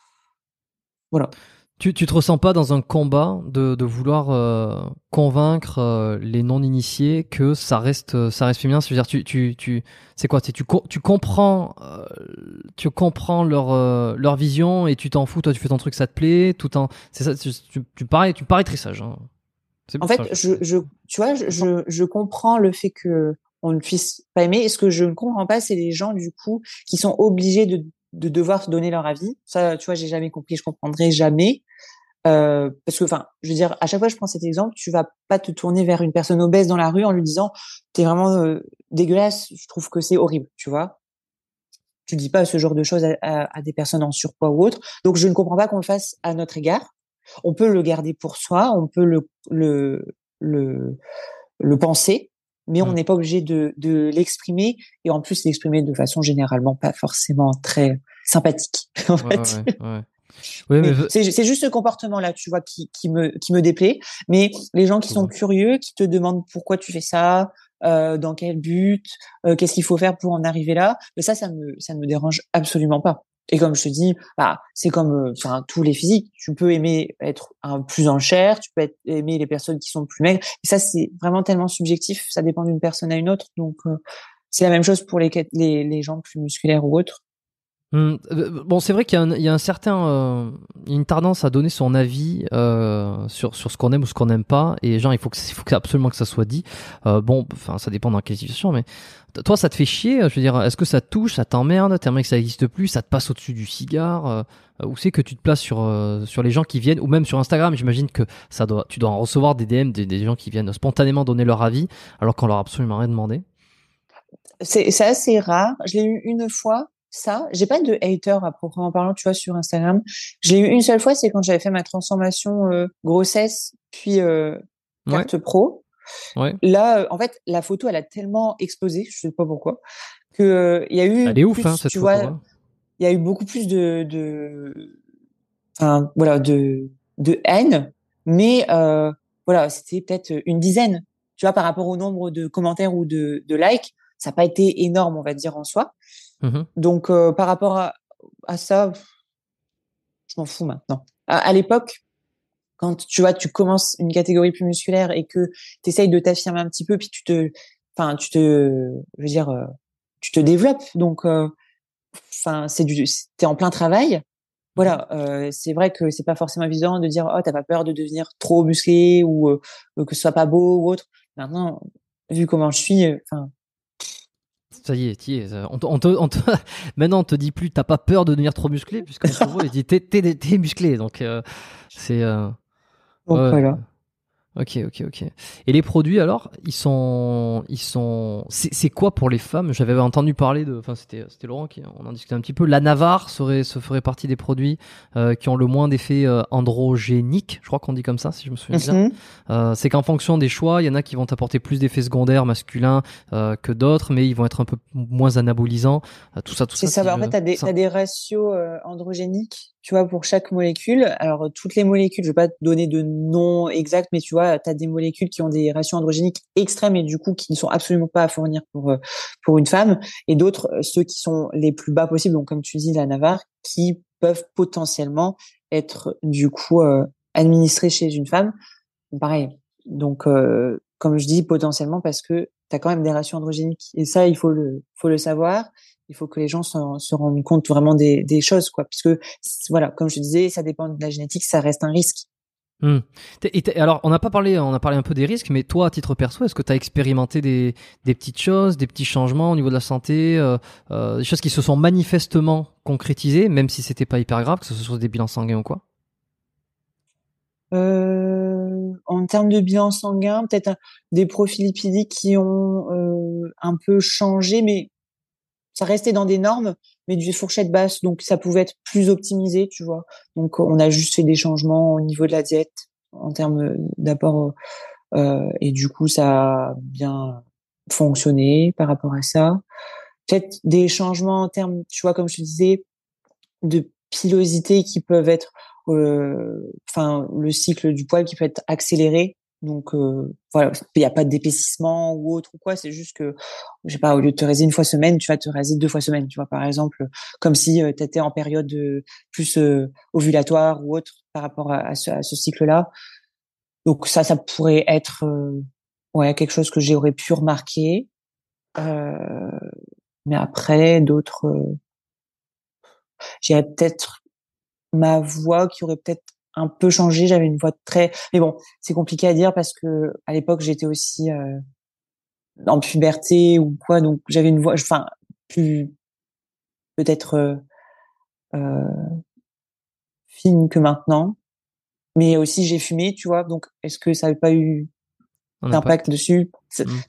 [SPEAKER 2] voilà.
[SPEAKER 1] Tu, tu te ressens pas dans un combat de, de vouloir euh, convaincre euh, les non-initiés que ça reste ça reste féminin. C'est-à-dire tu tu tu c'est quoi? C'est tu co- tu comprends euh, tu comprends leur euh, leur vision et tu t'en fous. Toi tu fais ton truc, ça te plaît. Tout en c'est ça. Tu, tu, tu parais tu parais très sage. Hein. C'est
[SPEAKER 2] En
[SPEAKER 1] enfin,
[SPEAKER 2] fait,
[SPEAKER 1] je,
[SPEAKER 2] je, je, tu vois, je, je, je comprends le fait que on ne puisse pas aimer. Et ce que je ne comprends pas, c'est les gens, du coup, qui sont obligés de, de devoir se donner leur avis. Ça, tu vois, j'ai jamais compris, je comprendrai jamais. Euh, parce que, enfin, je veux dire, à chaque fois que je prends cet exemple, tu vas pas te tourner vers une personne obèse dans la rue en lui disant, t'es vraiment euh, dégueulasse, je trouve que c'est horrible, tu vois. Tu dis pas ce genre de choses à, à, à des personnes en surpoids ou autres. Donc, je ne comprends pas qu'on le fasse à notre égard. On peut le garder pour soi, on peut le, le, le, le penser, mais on
[SPEAKER 1] Hmm.
[SPEAKER 2] n'est pas obligé de, de l'exprimer et en plus l'exprimer de façon généralement pas forcément très sympathique en
[SPEAKER 1] Ouais
[SPEAKER 2] fait.
[SPEAKER 1] ouais ouais. Ouais mais
[SPEAKER 2] Mais
[SPEAKER 1] ve-
[SPEAKER 2] c'est c'est juste ce comportement-là, tu vois, qui qui me qui me déplaît. Mais les gens qui
[SPEAKER 1] je
[SPEAKER 2] sont
[SPEAKER 1] vois.
[SPEAKER 2] curieux, qui te demandent pourquoi tu fais ça, euh, dans quel but, euh, qu'est-ce qu'il faut faire pour en arriver là, mais ça ça me ça ne me dérange absolument pas. Et comme je te dis, bah c'est comme euh, enfin tous les physiques. Tu peux aimer être un plus en chair, tu peux être, aimer les personnes qui sont plus maigres. Et ça c'est vraiment tellement subjectif. Ça dépend d'une personne à une autre. Donc euh, c'est la même chose pour les les les gens plus musculaires ou autres.
[SPEAKER 1] Hmm, euh, bon, c'est vrai qu'il y a un, il y a un certain, euh, il y a une tendance à donner son avis euh, sur sur ce qu'on aime ou ce qu'on n'aime pas, et genre il faut que il faut que absolument que ça soit dit. Euh, bon, enfin ça dépend dans quelle situation, mais t- toi ça te fait chier. Je veux dire, est-ce que ça te touche, ça t'emmerde, t'aimerais que ça existe plus, ça te passe au-dessus du cigare, euh, ou c'est que tu te places sur euh, sur les gens qui viennent, ou même sur Instagram. J'imagine que ça doit, tu dois en recevoir des D M des, des gens qui viennent spontanément donner leur avis alors qu'on leur a absolument rien demandé.
[SPEAKER 2] C'est c'est assez rare. Je l'ai eu une fois, ça. J'ai pas de hater à proprement parlant, tu vois, sur Instagram. Je l'ai eu une seule fois, c'est quand j'avais fait ma transformation euh, grossesse puis euh,
[SPEAKER 1] Ouais,
[SPEAKER 2] carte pro.
[SPEAKER 1] ouais.
[SPEAKER 2] Là, euh, en fait, la photo, elle a tellement explosé, je sais pas pourquoi, que euh, il y a eu
[SPEAKER 1] Elle est ouf, hein,
[SPEAKER 2] plus,
[SPEAKER 1] cette
[SPEAKER 2] tu
[SPEAKER 1] photo.
[SPEAKER 2] vois,
[SPEAKER 1] Hein.
[SPEAKER 2] il y a eu beaucoup plus de, de, enfin, voilà, de, de haine. Mais euh, voilà, c'était peut-être une dizaine. Tu vois, par rapport au nombre de commentaires ou de, de likes, ça n'a pas été énorme, on va dire en soi.
[SPEAKER 1] Mhm.
[SPEAKER 2] Donc, euh, par rapport à, à ça, je m'en fous maintenant. À, à l'époque, quand tu vois, tu commences une catégorie plus musculaire et que tu essayes de t'affirmer un petit peu, puis tu te, enfin, tu te, je veux dire, euh, tu te développes. Donc, euh, enfin, c'est du, t'es en plein travail.
[SPEAKER 1] Mhm.
[SPEAKER 2] Voilà, euh, c'est vrai que c'est pas forcément évident de dire, oh, t'as pas peur de devenir trop musclé ou euh, que ce soit pas beau ou autre. Maintenant, vu comment je suis, euh, enfin,
[SPEAKER 1] Ça y est, t'y es. ça- On te, on te- on te- Maintenant, on te dit plus, t'as pas peur de devenir trop musclé, puisqu'on te voit et dit, t'es, t'es, t'es musclé. Donc, euh, c'est. Euh,
[SPEAKER 2] donc
[SPEAKER 1] ouais,
[SPEAKER 2] voilà.
[SPEAKER 1] ok, ok, ok. Et les produits, alors, ils sont. Ils sont... C'est, c'est quoi pour les femmes? J'avais entendu parler de. Enfin, c'était, c'était Laurent qui. On en discutait un petit peu. La Navarre serait, se ferait partie des produits euh, qui ont le moins d'effets euh, androgéniques. Je crois qu'on dit comme ça, si je me souviens bien.
[SPEAKER 2] Mhm.
[SPEAKER 1] Euh, c'est qu'en fonction des choix, il y en a qui vont apporter plus d'effets secondaires masculins euh, que d'autres, mais ils vont être un peu moins anabolisants. Euh, tout ça, tout
[SPEAKER 2] C'est
[SPEAKER 1] ça,
[SPEAKER 2] ça.
[SPEAKER 1] si
[SPEAKER 2] Bah, en
[SPEAKER 1] je...
[SPEAKER 2] fait, t'as des,
[SPEAKER 1] ça...
[SPEAKER 2] t'as des ratios euh, androgéniques tu vois, pour chaque molécule. Alors, toutes les molécules, je vais pas te donner de nom exact, mais tu vois, tu as des molécules qui ont des ratios androgéniques extrêmes et du coup, qui ne sont absolument pas à fournir pour, pour une femme. Et d'autres, ceux qui sont les plus bas possibles, donc comme tu dis, la Navarre, qui peuvent potentiellement être, du coup, euh, administrés chez une femme. Pareil. Donc, euh, comme je dis, potentiellement parce que tu as quand même des ratios androgéniques. Et ça, il faut le, faut le savoir. Il faut que les gens se, se rendent compte vraiment des, des choses, quoi. Puisque, voilà, comme je te disais, ça dépend de la génétique, ça reste un risque.
[SPEAKER 1] Hum. Et t'es- alors, on n'a pas parlé, on a parlé un peu des risques, mais toi, à titre perso, est-ce que tu as expérimenté des, des petites choses, des petits changements au niveau de la santé, euh, euh, des choses qui se sont manifestement concrétisées, même si c'était pas hyper grave, que ce soit des bilans sanguins ou quoi?
[SPEAKER 2] Euh, en termes de bilan sanguin, peut-être un- des profils lipidiques qui ont euh, un peu changé, mais ça restait dans des normes, mais du fourchette basse, donc ça pouvait être plus optimisé, tu vois. Donc on a juste fait des changements au niveau de la diète en termes d'apport, euh, et du coup ça a bien fonctionné par rapport à ça. Peut-être des changements en termes, tu vois, comme je te disais, de pilosité qui peuvent être, euh, enfin, le cycle du poil qui peut être accéléré. Donc euh, voilà, il n'y a pas d'épaississement ou autre ou quoi, c'est juste que, je sais pas, au lieu de te raser une fois semaine, tu vas te raser deux fois semaine, tu vois, par exemple, comme si euh, tu étais en période euh, plus euh, ovulatoire ou autre par rapport à, à ce, à ce cycle-là. Donc ça, ça pourrait être euh, ouais quelque chose que j'aurais pu remarquer. Euh, mais après, d'autres, euh, j'irais peut-être ma voix qui aurait peut-être un peu changé. J'avais une voix très, mais bon, c'est compliqué à dire parce que à l'époque j'étais aussi euh, en puberté ou quoi, donc j'avais une voix, enfin plus peut-être euh, euh, fine que maintenant. Mais aussi j'ai fumé, tu vois, donc est-ce que ça n'avait pas eu
[SPEAKER 1] Un
[SPEAKER 2] d'impact
[SPEAKER 1] impact.
[SPEAKER 2] dessus? C'est-
[SPEAKER 1] Hum.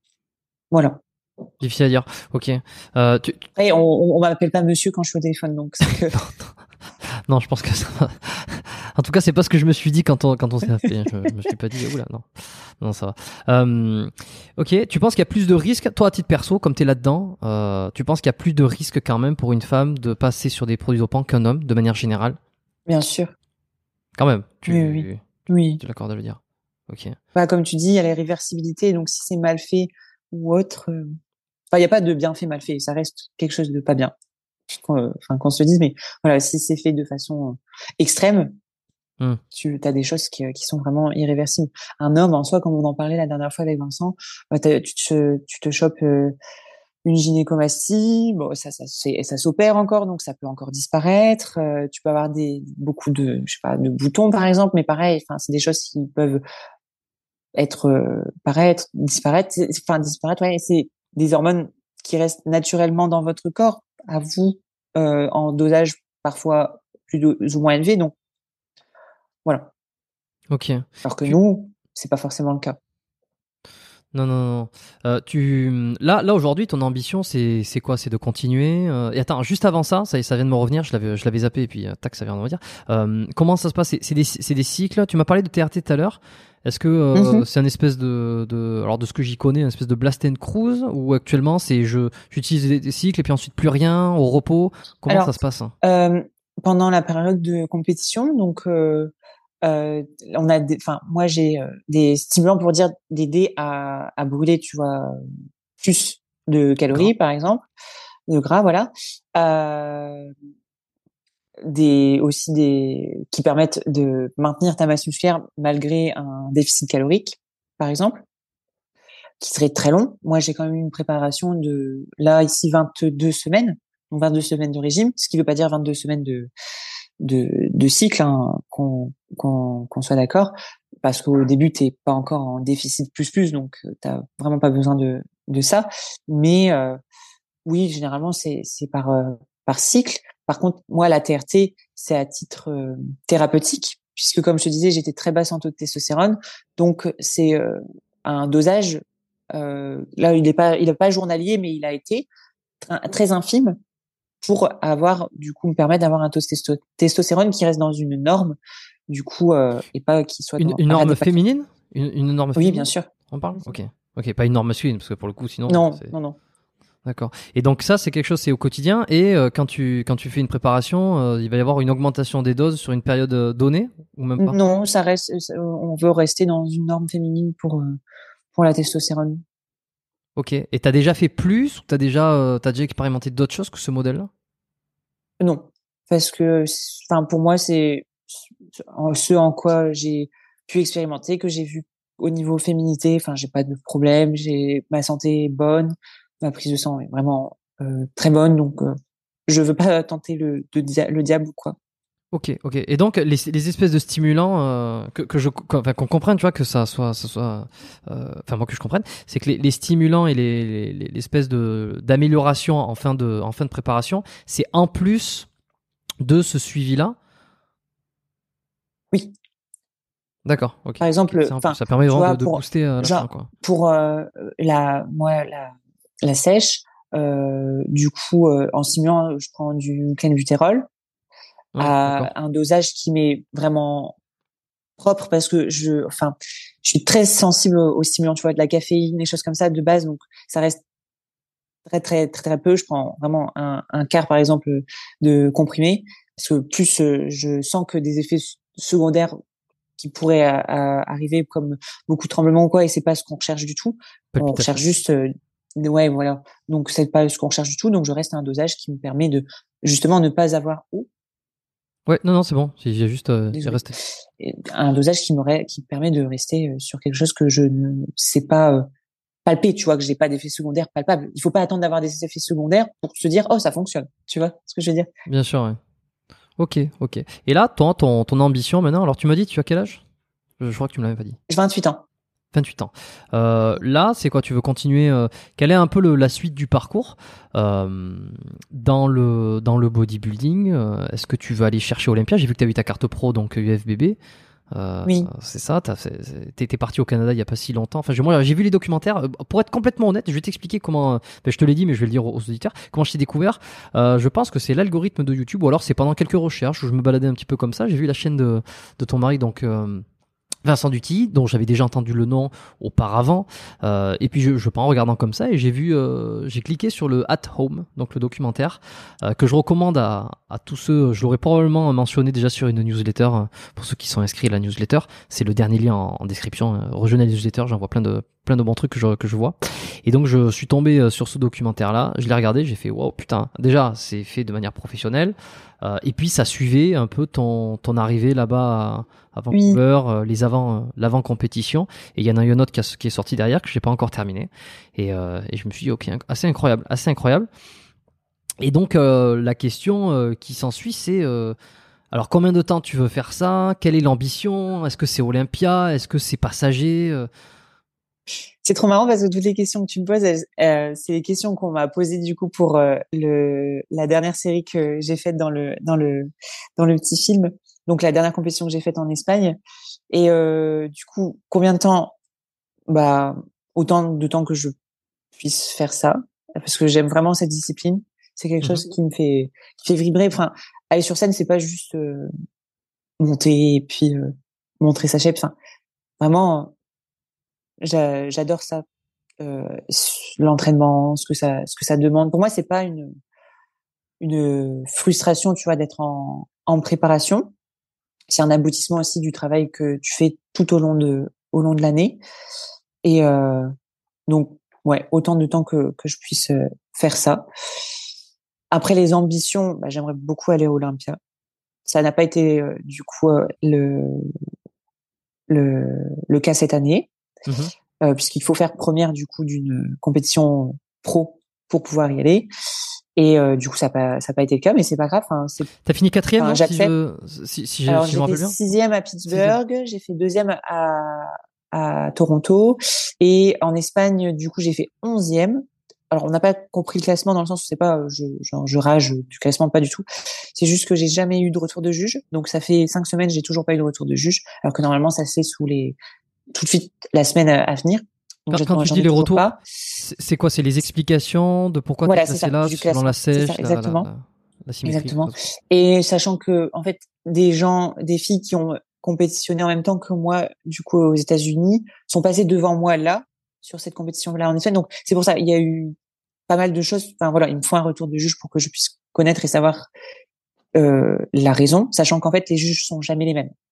[SPEAKER 2] Voilà.
[SPEAKER 1] Difficile à dire. Ok. Euh, tu,
[SPEAKER 2] Après, on, on, on m'appelle pas monsieur quand je suis au téléphone, donc c'est que.
[SPEAKER 1] non, je pense que ça va. En tout cas, c'est pas ce que je me suis dit quand on, quand on s'est appelé. Je, je me suis pas dit, oula, non. Non, ça va. Euh, ok, tu penses qu'il y a plus de risques, toi à titre perso, comme tu es là-dedans, euh, tu penses qu'il y a plus de risques quand même pour une femme de passer sur des produits dopants qu'un homme, de manière générale?
[SPEAKER 2] Bien sûr.
[SPEAKER 1] Quand même,
[SPEAKER 2] Oui, oui,
[SPEAKER 1] tu,
[SPEAKER 2] oui.
[SPEAKER 1] tu l'accordes de le dire. Ok.
[SPEAKER 2] Bah, comme tu dis, il y a la réversibilité, donc si c'est mal fait ou autre, euh, enfin, il n'y a pas de bien fait, mal fait, ça reste quelque chose de pas bien. Qu'on- Enfin, qu'on se le dise, mais voilà, si c'est fait de façon euh, extrême,
[SPEAKER 1] Hmm.
[SPEAKER 2] tu as des choses qui, qui sont vraiment irréversibles. Un homme, en soi, comme on en parlait la dernière fois avec Vincent, bah, t'as- tu te, tu te chopes euh, une gynécomastie, bon, ça, ça, c'est- ça s'opère encore, donc ça peut encore disparaître. Euh, tu peux avoir des beaucoup de, je sais pas, de boutons par exemple, mais pareil, enfin, c'est des choses qui peuvent être euh, paraître, disparaître, c'est- enfin disparaître, ouais, c'est des hormones qui restent naturellement dans votre corps, à vous, euh, en dosage parfois plus ou moins élevé, donc voilà.
[SPEAKER 1] Ok.
[SPEAKER 2] Alors que
[SPEAKER 1] Tu,
[SPEAKER 2] nous, c'est pas forcément le cas.
[SPEAKER 1] non, non, non. Euh, tu, là, là aujourd'hui, ton ambition, c'est, c'est quoi? C'est de continuer. euh, Et attends, juste avant ça, ça, ça vient de me revenir. Je l'avais, je l'avais zappé et puis euh, tac, ça vient de me revenir. Euh, comment ça se passe? C'est, c'est des, c'est des cycles. Tu m'as parlé de T R T tout à l'heure. Est-ce que euh,
[SPEAKER 2] Mhm.
[SPEAKER 1] c'est un espèce de, de, alors de ce que j'y connais, un espèce de blast and cruise ou actuellement c'est je, j'utilise des, des cycles et puis ensuite plus rien au repos. Comment ça
[SPEAKER 2] Alors,
[SPEAKER 1] se passe?
[SPEAKER 2] euh, pendant la période de compétition, donc euh, euh, on a, des- enfin moi j'ai euh, des stimulants pour dire d'aider à, à brûler, tu vois, plus de
[SPEAKER 1] Gras.
[SPEAKER 2] calories par exemple, de gras, voilà. Euh, des aussi des qui permettent de maintenir ta masse musculaire malgré un déficit calorique, par exemple, qui serait très long. Moi, j'ai quand même eu une préparation de là ici vingt-deux semaines, donc vingt-deux semaines de régime, ce qui veut pas dire vingt-deux semaines de de, de cycle, hein, qu'on qu'on qu'on soit d'accord, parce qu'au début t'es pas encore en déficit plus plus, donc euh, t'as vraiment pas besoin de de ça. Mais euh, oui, généralement c'est c'est par euh, par cycle. Par contre, moi la T R T, c'est à titre euh, thérapeutique, puisque comme je te disais, j'étais très basse en taux de testostérone, donc c'est euh, un dosage. Euh, là, il est pas il est pas journalier, mais il a été tr- très infime pour avoir du coup me permettre d'avoir un taux de testo- testostérone qui reste dans une norme du coup euh, et pas qui soit
[SPEAKER 1] Une,
[SPEAKER 2] dans
[SPEAKER 1] une norme
[SPEAKER 2] paradis.
[SPEAKER 1] féminine? Une, une norme
[SPEAKER 2] Oui, bien
[SPEAKER 1] féminine?
[SPEAKER 2] sûr.
[SPEAKER 1] On parle? Ok. Ok, pas une norme masculine parce que pour le coup, sinon,
[SPEAKER 2] Non,
[SPEAKER 1] c'est.
[SPEAKER 2] non, non.
[SPEAKER 1] D'accord. Et donc ça, c'est quelque chose, c'est au quotidien. Et euh, quand tu quand tu fais une préparation, euh, il va y avoir une augmentation des doses sur une période euh, donnée ou même pas?
[SPEAKER 2] Non, ça reste, ça- on veut rester dans une norme féminine pour euh, pour la testostérone.
[SPEAKER 1] Ok. Et t'as déjà fait plus ou t'as déjà euh, t'as déjà expérimenté d'autres choses que ce modèle-là?
[SPEAKER 2] Non, parce que, enfin, pour moi, c'est ce en quoi j'ai pu expérimenter, que j'ai vu au niveau féminité. Enfin, j'ai pas de problème, j'ai ma santé est bonne, ma prise de sang est vraiment euh, très bonne, donc euh, je veux pas tenter le de dia- le diable ou quoi.
[SPEAKER 1] Ok, ok. Et donc les, les espèces de stimulants euh, que, que je, enfin qu'on comprenne, tu vois, que ça soit, ça soit, euh, enfin moi que je comprenne, c'est que les, les stimulants et les, les l'espèce de d'amélioration en fin de en fin de préparation, c'est en plus de ce suivi-là.
[SPEAKER 2] Oui,
[SPEAKER 1] D'accord, ok,
[SPEAKER 2] par
[SPEAKER 1] ok.
[SPEAKER 2] exemple,
[SPEAKER 1] C'est en plus,
[SPEAKER 2] enfin,
[SPEAKER 1] ça permet
[SPEAKER 2] tu
[SPEAKER 1] vraiment de,
[SPEAKER 2] vois,
[SPEAKER 1] de
[SPEAKER 2] pour
[SPEAKER 1] booster à la fin,
[SPEAKER 2] genre
[SPEAKER 1] quoi.
[SPEAKER 2] pour euh, la moi la la sèche, euh, du coup, euh, en stimulant, je prends du clenbuterol
[SPEAKER 1] Ouais, d'accord.
[SPEAKER 2] à un dosage qui m'est vraiment propre parce que je, enfin, je suis très sensible aux stimulants, tu vois, de la caféine, des choses comme ça de base, donc ça reste très très très très peu. Je prends vraiment un, un quart par exemple de comprimé parce que plus euh, je sens que des effets s- secondaires qui pourraient euh, euh, arriver comme beaucoup de tremblements ou quoi, et c'est pas ce qu'on recherche du tout. On
[SPEAKER 1] Palpitation.
[SPEAKER 2] recherche juste, euh, ouais, voilà. Donc c'est pas ce qu'on recherche du tout. Donc je reste à un dosage qui me permet de justement ne pas avoir, oh,
[SPEAKER 1] Ouais, non, non, c'est bon. J'ai j'ai juste, euh, j'ai
[SPEAKER 2] désolé,
[SPEAKER 1] resté.
[SPEAKER 2] un dosage qui me qui me permet de rester euh, sur quelque chose que je ne sais pas euh, palper, tu vois, que j'ai pas d'effets secondaires palpables. Il faut pas attendre d'avoir des effets secondaires pour se dire oh ça fonctionne, tu vois ce que je veux dire.
[SPEAKER 1] Bien sûr, ouais. Ok, ok. Et là, toi, ton, ton ambition maintenant. Alors, tu m'as dit, tu as quel âge? Je, je crois que tu me l'avais pas dit.
[SPEAKER 2] J'ai vingt-huit ans.
[SPEAKER 1] vingt-huit ans. Euh, là, c'est quoi? Tu veux continuer euh, Quelle est un peu le, la suite du parcours euh, dans le dans le bodybuilding? euh, Est-ce que tu veux aller chercher Olympia? J'ai vu que tu as eu ta carte pro, donc U F B B. Euh,
[SPEAKER 2] Oui.
[SPEAKER 1] c'est ça. T'as- c'est- c'est- T'es t'es parti au Canada il y a pas si longtemps. Enfin, j'ai- moi, j'ai vu les documentaires. Euh, Pour être complètement honnête, je vais t'expliquer comment. euh, ben, je te l'ai dit, mais je vais le dire aux, aux auditeurs. Comment je t'ai découvert. Euh, je pense que c'est l'algorithme de YouTube, ou alors c'est pendant quelques recherches où je me baladais un petit peu comme ça. J'ai vu la chaîne de de ton mari, donc. Euh, Vincent Duty, dont j'avais déjà entendu le nom auparavant, euh, et puis je, je prends en regardant comme ça et j'ai vu, euh, j'ai cliqué sur le At Home, donc le documentaire euh, que je recommande à, à tous ceux. Je l'aurais probablement mentionné déjà sur une newsletter euh, pour ceux qui sont inscrits à la newsletter. C'est le dernier lien en, en description. Euh, rejoignez la newsletter, j'en vois plein de plein de bons trucs que je que je vois. Et donc je suis tombé euh, sur ce documentaire-là, je l'ai regardé, j'ai fait wow putain. Déjà c'est fait de manière professionnelle. Euh, et puis ça suivait un peu ton ton arrivée là-bas à, à
[SPEAKER 2] Oui.
[SPEAKER 1] Vancouver, euh, les avant euh, l'avant compétition. Et il y en a eu un autre qui, a, qui est sorti derrière que j'ai pas encore terminé. Et, euh, et je me suis dit ok, inc- assez incroyable, assez incroyable. Et donc euh, la question euh, qui s'ensuit c'est euh, alors combien de temps tu veux faire ça? Quelle est l'ambition? Est-ce que c'est Olympia? Est-ce que c'est passager? Euh,
[SPEAKER 2] C'est trop marrant parce que toutes les questions que tu me poses, elles- euh, c'est les questions qu'on m'a posées du coup pour euh, le la dernière série que j'ai faite dans le dans le dans le petit film. Donc la dernière compétition que j'ai faite en Espagne. Et euh, du coup, combien de temps? Bah autant de temps que je puisse faire ça parce que j'aime vraiment cette discipline. C'est quelque
[SPEAKER 1] mhm.
[SPEAKER 2] chose qui me fait qui fait vibrer. Enfin, aller sur scène, c'est pas juste euh, monter et puis euh, montrer sa shape. Enfin, vraiment, j'a- j'adore ça. Euh, l'entraînement, ce que ça, ce que ça demande. Pour moi, c'est pas une une frustration, tu vois, d'être en en préparation. C'est un aboutissement aussi du travail que tu fais tout au long de au long de l'année. Et euh, donc, ouais, autant de temps que que je puisse euh, faire ça. Après les ambitions, bah, j'aimerais beaucoup aller à Olympia. Ça n'a pas été euh, du coup euh, le le le cas cette année,
[SPEAKER 1] Mhm.
[SPEAKER 2] euh, puisqu'il faut faire première du coup d'une compétition pro pour pouvoir y aller. Et euh, du coup, ça n'a pas, ça a pas été le cas, mais c'est pas grave. Hein, c'est,
[SPEAKER 1] T'as fini quatrième,
[SPEAKER 2] enfin,
[SPEAKER 1] non? Si
[SPEAKER 2] j'accepte.
[SPEAKER 1] je si, si, je,
[SPEAKER 2] Alors,
[SPEAKER 1] si je me
[SPEAKER 2] j'ai fait
[SPEAKER 1] rappelle bien.
[SPEAKER 2] sixième à
[SPEAKER 1] Sixième.
[SPEAKER 2] Pittsburgh, j'ai fait deuxième à, à Toronto, et en Espagne, du coup, j'ai fait onzième. Alors, on n'a pas compris le classement dans le sens où c'est pas, je, genre, je rage du classement, pas du tout. C'est juste que j'ai jamais eu de retour de juge. Donc, ça fait cinq semaines, j'ai toujours pas eu de retour de juge, alors que normalement, ça se fait sous les, tout de suite, la semaine à, à venir. Donc,
[SPEAKER 1] Quand, quand
[SPEAKER 2] j'attends,
[SPEAKER 1] tu
[SPEAKER 2] j'en
[SPEAKER 1] dis
[SPEAKER 2] ai
[SPEAKER 1] les
[SPEAKER 2] toujours
[SPEAKER 1] retours,
[SPEAKER 2] pas.
[SPEAKER 1] c'est c'est quoi? C'est les explications de pourquoi t'es
[SPEAKER 2] Voilà, c'est
[SPEAKER 1] classé
[SPEAKER 2] ça,
[SPEAKER 1] là
[SPEAKER 2] du
[SPEAKER 1] selon la
[SPEAKER 2] classement. C'est ça,
[SPEAKER 1] sèche, la, la,
[SPEAKER 2] exactement.
[SPEAKER 1] la, la symétrie, quelque
[SPEAKER 2] Exactement.
[SPEAKER 1] chose comme ça.
[SPEAKER 2] Et sachant que, en fait, des gens, des filles qui ont compétitionné en même temps que moi, du coup, aux États-Unis, sont passées devant moi là, sur cette compétition-là en Espagne. Donc, c'est pour ça, il y a eu pas mal de choses. Enfin voilà, il me faut un retour de juge pour que je puisse connaître et savoir euh, la raison, sachant qu'en fait les juges sont jamais les mêmes.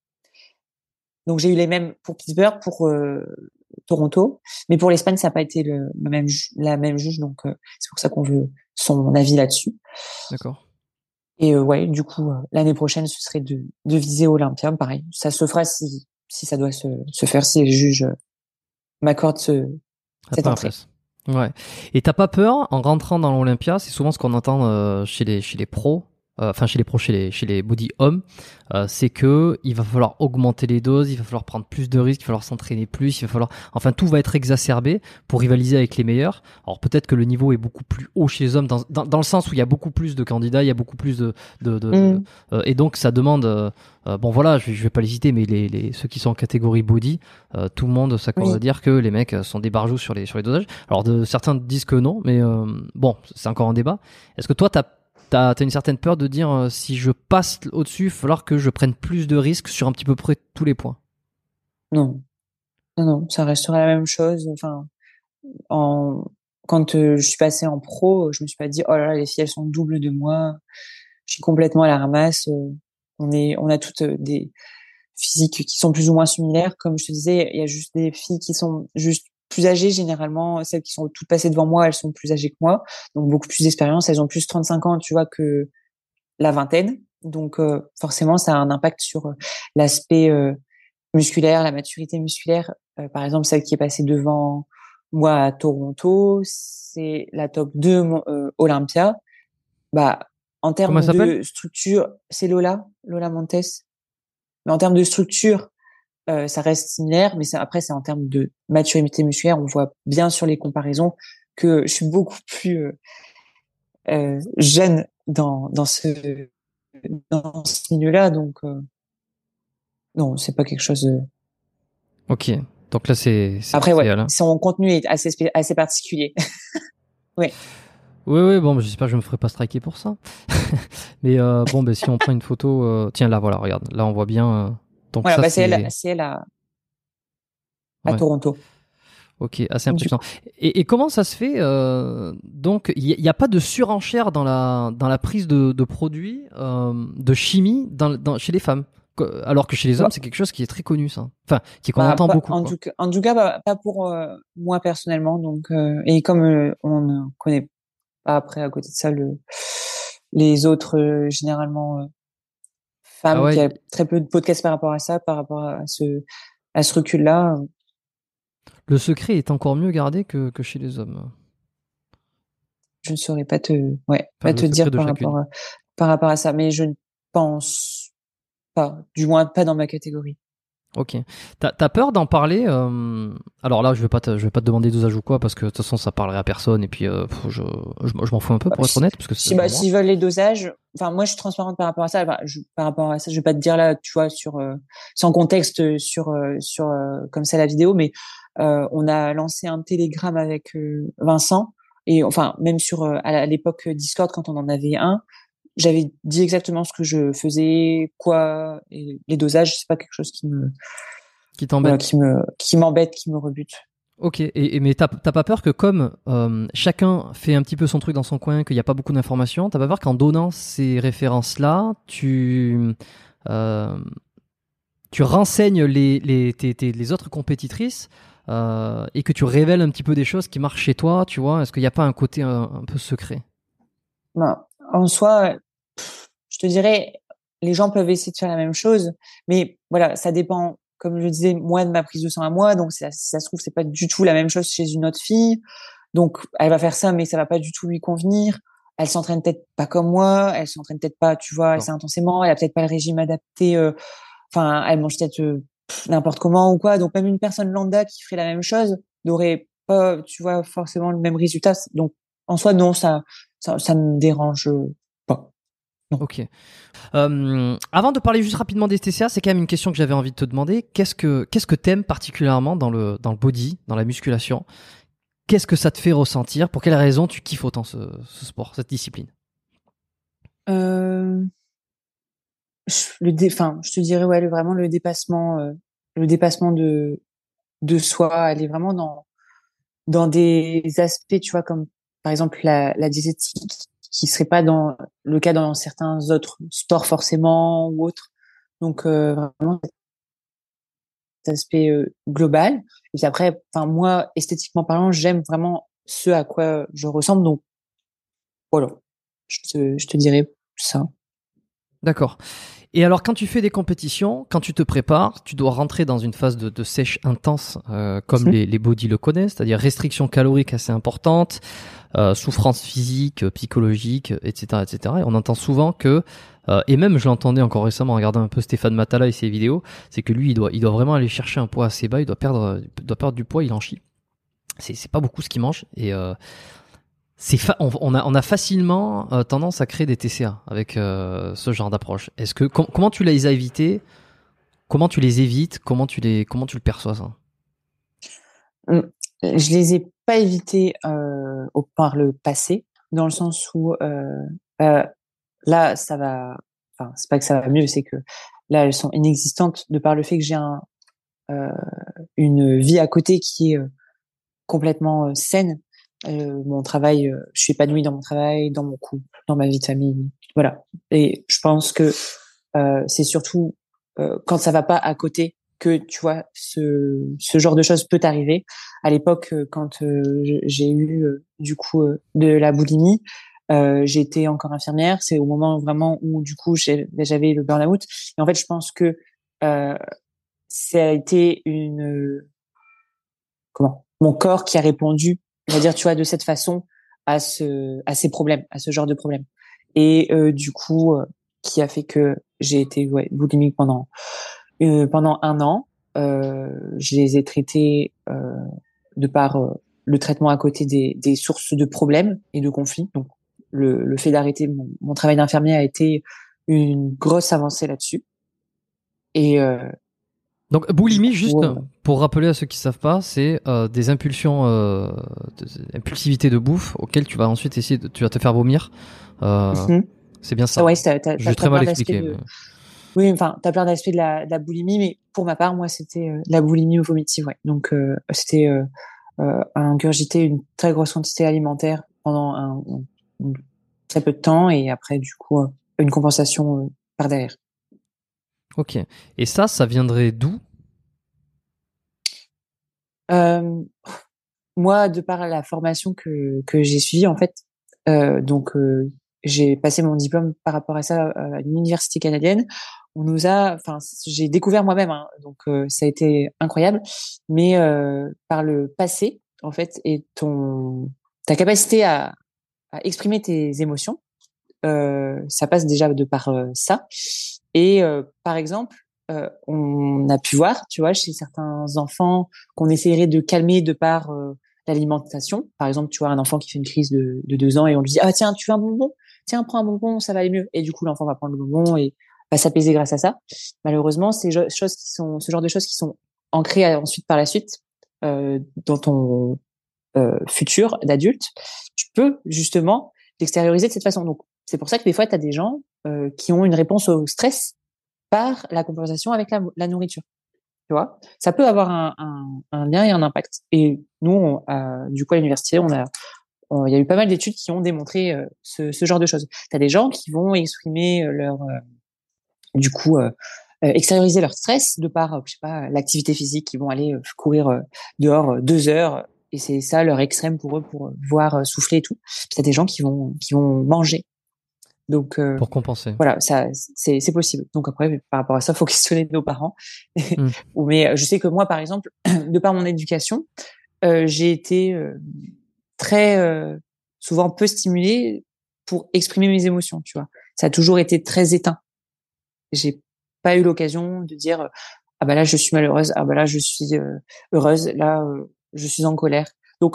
[SPEAKER 2] Donc j'ai eu les mêmes pour Pittsburgh, pour euh, Toronto, mais pour l'Espagne ça n'a pas été le, le même ju- la même juge, donc euh, c'est pour ça qu'on veut son avis là-dessus.
[SPEAKER 1] D'accord.
[SPEAKER 2] Et euh, ouais, du coup euh, l'année prochaine ce serait de, de viser Olympia, pareil. Ça se fera si si ça doit se, se faire, si les juges euh, m'accordent ce,
[SPEAKER 1] La
[SPEAKER 2] cette
[SPEAKER 1] première
[SPEAKER 2] entrée.
[SPEAKER 1] place. Ouais. Et t'as pas peur en rentrant dans l'Olympia, c'est souvent ce qu'on entend euh, chez les chez les pros, euh, enfin chez les pros, chez les chez les body hommes, euh, c'est que il va falloir augmenter les doses, il va falloir prendre plus de risques, il va falloir s'entraîner plus, il va falloir, enfin tout va être exacerbé pour rivaliser avec les meilleurs. Alors peut-être que le niveau est beaucoup plus haut chez les hommes dans dans, dans le sens où il y a beaucoup plus de candidats, il y a beaucoup plus de de, de, de
[SPEAKER 2] Mm.
[SPEAKER 1] euh, et donc ça demande euh, euh, bon voilà, je vais, je vais pas les citer, mais les, les ceux qui sont en catégorie body, euh, tout le monde s'accorde à
[SPEAKER 2] Oui.
[SPEAKER 1] dire que les mecs sont des barjots sur les sur les dosages. Alors de, certains disent que non, mais euh, bon, c'est encore un débat. Est-ce que toi, t'as t'as t'as une certaine peur de dire euh, si je passe au-dessus, il va falloir que je prenne plus de risques sur un petit peu près tous les points?
[SPEAKER 2] Non, non, non, ça restera la même chose. Enfin, en quand euh, je suis passée en pro, je me suis pas dit oh là là les filles elles sont doubles de moi. Je suis complètement à la ramasse. euh, On est, on a toutes euh, des physiques qui sont plus ou moins similaires. Comme je te disais, il y a juste des filles qui sont juste plus âgées généralement. Celles qui sont toutes passées devant moi, elles sont plus âgées que moi, donc beaucoup plus d'expérience. Elles ont plus trente-cinq ans, tu vois, que la vingtaine. Donc euh, forcément, ça a un impact sur euh, l'aspect euh, musculaire, la maturité musculaire. Euh, par exemple, celle qui est passée devant moi à Toronto, c'est la top deux euh, Olympia. Bah, en
[SPEAKER 1] Comment
[SPEAKER 2] termes
[SPEAKER 1] ça s'appelle?
[SPEAKER 2] de structure, c'est Lola, Lola Montes. Mais en termes de structure, euh, ça reste similaire. Mais c'est, après, c'est en termes de maturité musculaire, on voit bien sur les comparaisons que je suis beaucoup plus euh, euh, jeune dans dans ce dans ce milieu-là. Donc euh, non, c'est pas quelque chose. De...
[SPEAKER 1] Ok. Donc là, c'est c'est
[SPEAKER 2] Après, ouais,
[SPEAKER 1] idéal, hein.
[SPEAKER 2] son contenu est assez spé- assez particulier. Ouais.
[SPEAKER 1] Oui, oui, bon, j'espère que je me ferai pas striker pour ça. Mais euh, bon, ben si on prend une photo, euh, tiens là, voilà, regarde, là on voit bien. euh, donc
[SPEAKER 2] Voilà,
[SPEAKER 1] ça
[SPEAKER 2] bah c'est elle,
[SPEAKER 1] c'est,
[SPEAKER 2] c'est elle à, à
[SPEAKER 1] ouais.
[SPEAKER 2] Toronto.
[SPEAKER 1] Ok, assez
[SPEAKER 2] Du
[SPEAKER 1] impressionnant.
[SPEAKER 2] coup,
[SPEAKER 1] Et, et comment ça se fait euh, donc, il n'y a, a pas de surenchère dans la, dans la prise de, de produits, euh, de chimie dans, dans, chez les femmes. Que- Alors que chez les hommes,
[SPEAKER 2] bah,
[SPEAKER 1] c'est quelque chose qui est très connu, ça. Enfin, qui qu'on
[SPEAKER 2] bah,
[SPEAKER 1] entend
[SPEAKER 2] pas-
[SPEAKER 1] beaucoup,
[SPEAKER 2] en
[SPEAKER 1] quoi.
[SPEAKER 2] tout cas, en tout cas, bah, pas pour euh, moi personnellement. Donc, euh, et comme euh, on ne connaît pas après à côté de ça le les autres euh, généralement euh,
[SPEAKER 1] Ah
[SPEAKER 2] femmes,
[SPEAKER 1] ouais,
[SPEAKER 2] qui a
[SPEAKER 1] y-
[SPEAKER 2] très peu de podcasts par rapport à ça, par rapport à ce à ce recul-là. euh,
[SPEAKER 1] le secret est encore mieux gardé que, que chez les hommes.
[SPEAKER 2] Je ne saurais pas te ouais
[SPEAKER 1] Enfin,
[SPEAKER 2] pas
[SPEAKER 1] le
[SPEAKER 2] te
[SPEAKER 1] secret
[SPEAKER 2] dire
[SPEAKER 1] de
[SPEAKER 2] par
[SPEAKER 1] chacune.
[SPEAKER 2] rapport à, par rapport à ça, mais je ne pense pas, du moins pas dans ma catégorie.
[SPEAKER 1] Ok. T'as, t'as peur d'en parler euh, Alors là, je vais pas te, je vais pas te demander d'usage ou quoi, parce que de toute façon, ça parlerait à personne, et puis euh, pff, je, je, je m'en fous un peu
[SPEAKER 2] Bah,
[SPEAKER 1] pour être
[SPEAKER 2] si,
[SPEAKER 1] honnête, parce que c'est
[SPEAKER 2] si,
[SPEAKER 1] devant
[SPEAKER 2] bah,
[SPEAKER 1] moi.
[SPEAKER 2] s'ils veulent les dosages, enfin, moi, je suis transparente par rapport à ça. Bah, je, par rapport à ça, je vais pas te dire là, tu vois, sur, euh, sans contexte euh, sur, euh, sur, euh, comme ça la vidéo, mais, euh, on a lancé un télégramme avec, euh, Vincent. Et enfin, même sur, euh, à l'époque Discord, quand on en avait un, j'avais dit exactement ce que je faisais, quoi, et les dosages, c'est pas quelque chose qui me,
[SPEAKER 1] Qui
[SPEAKER 2] voilà,
[SPEAKER 1] t'embête.
[SPEAKER 2] qui me, qui m'embête, qui me rebute.
[SPEAKER 1] Ok, et, et mais t'as t'as pas peur que comme euh, chacun fait un petit peu son truc dans son coin, qu'il n'y a pas beaucoup d'informations, t'as pas peur qu'en donnant ces références-là, tu euh, tu renseignes les les tes, tes- les autres compétitrices euh, et que tu révèles un petit peu des choses qui marchent chez toi, tu vois? Est-ce qu'il n'y a pas un côté un, un peu secret?
[SPEAKER 2] Ben, en soi, je te dirais, les gens peuvent essayer de faire la même chose, mais voilà, ça dépend, comme je disais, moi de ma prise de sang à moi, donc ça, si ça se trouve, c'est pas du tout la même chose chez une autre fille, donc elle va faire ça, mais ça va pas du tout lui convenir. Elle s'entraîne peut-être pas comme moi, elle s'entraîne peut-être pas, tu vois, assez
[SPEAKER 1] D'accord.
[SPEAKER 2] intensément, elle a peut-être pas le régime adapté, euh, enfin, elle mange peut-être euh, pff, n'importe comment ou quoi, donc même une personne lambda qui ferait la même chose n'aurait pas, tu vois, forcément le même résultat. Donc en soi, non, ça, ça, ça me dérange pas. Non.
[SPEAKER 1] Ok. Euh, avant de parler juste rapidement des T C A, c'est quand même une question que j'avais envie de te demander. Qu'est-ce que qu'est-ce que t'aimes particulièrement dans le dans le body, dans la musculation? Qu'est-ce que ça te fait ressentir? Pour quelle raison tu kiffes autant ce, ce sport, cette discipline?
[SPEAKER 2] Euh, je- le dé, enfin, je te dirais ouais, le, vraiment le dépassement, euh, le dépassement de de soi. Elle est vraiment dans dans des aspects, tu vois, comme par exemple la, la diététique, qui serait pas dans le cas dans certains autres sports forcément ou autres. Donc euh, vraiment cet aspect euh, global. Et puis après, enfin moi esthétiquement parlant, j'aime vraiment ce à quoi je ressemble. Donc voilà, je te, je te dirais ça.
[SPEAKER 1] D'accord. Et alors, quand tu fais des compétitions, quand tu te prépares, tu dois rentrer dans une phase de, de sèche intense, euh, comme
[SPEAKER 2] Mhm.
[SPEAKER 1] les, les body le connaissent, c'est-à-dire restriction calorique assez importante, euh, souffrance physique, euh, psychologique, et cetera, et cetera. Et on entend souvent que, euh, et même je l'entendais encore récemment en regardant un peu Stéphane Matala et ses vidéos, c'est que lui, il doit, il doit vraiment aller chercher un poids assez bas, il doit perdre, il doit perdre du poids, il en chie. C'est, c'est pas beaucoup ce qu'il mange, et euh, c'est fa- on, on a, on a facilement euh, tendance à créer des T C A avec euh, ce genre d'approche. Est-ce que com- comment tu les as évités? Comment tu les évites? Comment tu les, comment tu le perçois ça?
[SPEAKER 2] Mm. Je les ai pas évités euh, au, par le passé, dans le sens où euh, euh, là, ça va. Enfin, c'est pas que ça va mieux, c'est que là, elles sont inexistantes de par le fait que j'ai un, euh, une vie à côté qui est euh, complètement euh, saine. Euh, mon travail, euh, je suis épanouie dans mon travail, dans mon couple, dans ma vie de famille, voilà. Et je pense que euh, c'est surtout euh, quand ça va pas à côté que tu vois ce ce genre de choses peut t'arriver. À l'époque, euh, quand euh, j'ai eu euh, du coup euh, de la boulimie, euh, j'étais encore infirmière. C'est au moment vraiment où du coup j'ai- j'avais le burn-out. Et en fait, je pense que euh, ça a été une comment mon corps qui a répondu, on va dire, tu vois, de cette façon à ce à ces problèmes, à ce genre de problèmes. Et euh, du coup, euh, qui a fait que j'ai été ouais, boulimique pendant euh, pendant un an. Euh, je les ai traités euh, de par euh, le traitement à côté des, des sources de problèmes et de conflits. Donc, le, le fait d'arrêter mon, mon travail d'infirmier a été une grosse avancée là-dessus. Et euh,
[SPEAKER 1] Donc
[SPEAKER 2] du
[SPEAKER 1] boulimie,
[SPEAKER 2] coup,
[SPEAKER 1] juste
[SPEAKER 2] euh,
[SPEAKER 1] pour rappeler à ceux qui savent pas, c'est euh, des impulsions, euh, de- impulsivité de bouffe auxquelles tu vas ensuite essayer, de, tu vas te faire vomir. Euh,
[SPEAKER 2] mhm.
[SPEAKER 1] c'est bien
[SPEAKER 2] ça,
[SPEAKER 1] ça.
[SPEAKER 2] ouais, t'as, t'as,
[SPEAKER 1] Je vais
[SPEAKER 2] t'as
[SPEAKER 1] très
[SPEAKER 2] t'as
[SPEAKER 1] mal
[SPEAKER 2] plein d'aspects
[SPEAKER 1] expliqué. Mais...
[SPEAKER 2] de, oui, enfin, t'as plein d'aspects de la, de la boulimie, mais pour ma part, moi, c'était euh, la boulimie vomitive, ouais. Donc, euh, c'était euh, euh, à ingurgiter une très grosse quantité alimentaire pendant un, un- très peu de temps et après, du coup, euh, une compensation euh, par derrière.
[SPEAKER 1] Ok. Et ça, ça viendrait d'où?
[SPEAKER 2] Euh, Moi, de par la formation que, que j'ai suivie, en fait, euh, donc euh, j'ai passé mon diplôme par rapport à ça euh, à l'université canadienne. On nous a, enfin, j'ai découvert moi-même, hein, donc euh, ça a été incroyable. Mais euh, par le passé, en fait, et ton ta capacité à, à exprimer tes émotions, euh, ça passe déjà de par euh, ça. Et euh, par exemple, euh, on a pu voir, tu vois, chez certains enfants qu'on essaierait de calmer de par euh, l'alimentation. Par exemple, tu vois, un enfant qui fait une crise de, de deux ans et on lui dit, ah tiens, tu veux un bonbon? Tiens, prends un bonbon, ça va aller mieux. Et du coup, l'enfant va prendre le bonbon et va s'apaiser grâce à ça. Malheureusement, ces jo- choses qui sont, ce genre de choses qui sont ancrées euh, ensuite par la suite euh, dans ton euh, futur d'adulte, tu peux justement l'extérioriser de cette façon. Donc, c'est pour ça que des fois, tu as des gens euh, qui ont une réponse au stress par la compensation avec la, la nourriture. Tu vois, ça peut avoir un, un, un lien et un impact. Et nous, on, euh, du coup, à l'université, on a, on- il y a eu pas mal d'études qui ont démontré euh, ce, ce genre de choses. Tu as des gens qui vont exprimer euh, leur, euh, du coup, euh, euh, extérioriser leur stress de par, euh, je sais pas, l'activité physique, qui vont aller euh, courir euh, dehors euh, deux heures, et c'est ça leur extrême pour eux, pour euh, voir euh, souffler et tout. Puis t'as des gens qui vont qui vont manger. Donc euh,
[SPEAKER 1] Pour compenser.
[SPEAKER 2] voilà, ça c'est c'est possible. Donc après, par rapport à ça, faut questionner nos parents.
[SPEAKER 1] Hmm.
[SPEAKER 2] Ou mais euh, je sais que moi, par exemple, de par mon éducation, euh, j'ai été euh, très euh, souvent peu stimulée pour exprimer mes émotions. Tu vois, ça a toujours été très éteint. J'ai pas eu l'occasion de dire ah bah là je suis malheureuse, ah bah là je suis euh, heureuse, là euh, je suis en colère. Donc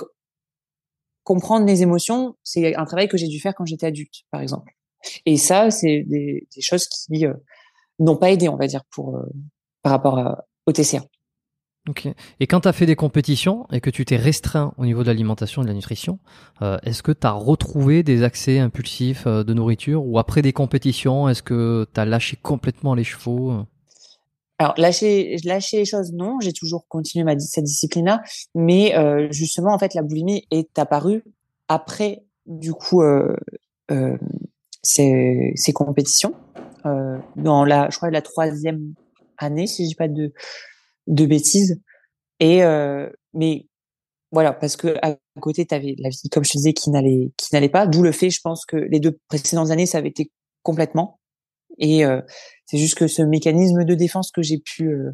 [SPEAKER 2] comprendre les émotions, c'est un travail que j'ai dû faire quand j'étais adulte, par exemple. Et ça, c'est des, des choses qui euh, n'ont pas aidé, on va dire, pour euh, par rapport à, au T C A.
[SPEAKER 1] Ok. Et quand tu as fait des compétitions et que tu t'es restreint au niveau de l'alimentation et de la nutrition, euh, est-ce que tu as retrouvé des accès impulsifs euh, de nourriture ou après des compétitions, est-ce que tu as lâché complètement les chevaux?
[SPEAKER 2] Alors lâcher lâcher les choses, non, j'ai toujours continué ma cette discipline-là, mais euh, justement en fait la boulimie est apparue après, du coup, euh, euh, ces, ces compétitions, euh, dans la, je crois, la troisième année, si je dis pas de, de bêtises. Et, euh, mais voilà, parce que à côté, tu avais la vie, comme je te disais, qui n'allait, qui n'allait pas. D'où le fait, je pense que les deux précédentes années, ça avait été complètement. Et euh, c'est juste que ce mécanisme de défense que j'ai pu euh,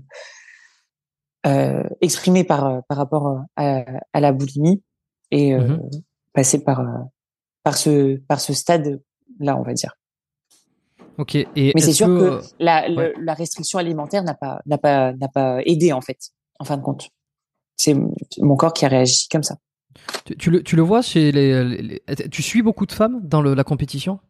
[SPEAKER 2] euh, exprimer par par rapport à, à la boulimie et euh,
[SPEAKER 1] Mhm.
[SPEAKER 2] passer par par ce par ce stade là, on va dire.
[SPEAKER 1] Ok. Et
[SPEAKER 2] Mais c'est
[SPEAKER 1] est-ce
[SPEAKER 2] sûr que
[SPEAKER 1] que
[SPEAKER 2] la
[SPEAKER 1] ouais.
[SPEAKER 2] le, la restriction alimentaire n'a pas n'a pas n'a pas aidé en fait, en fin de compte. C'est mon corps qui a réagi comme ça.
[SPEAKER 1] Tu, tu le tu le vois chez les, les- les- tu suis beaucoup de femmes dans le, la compétition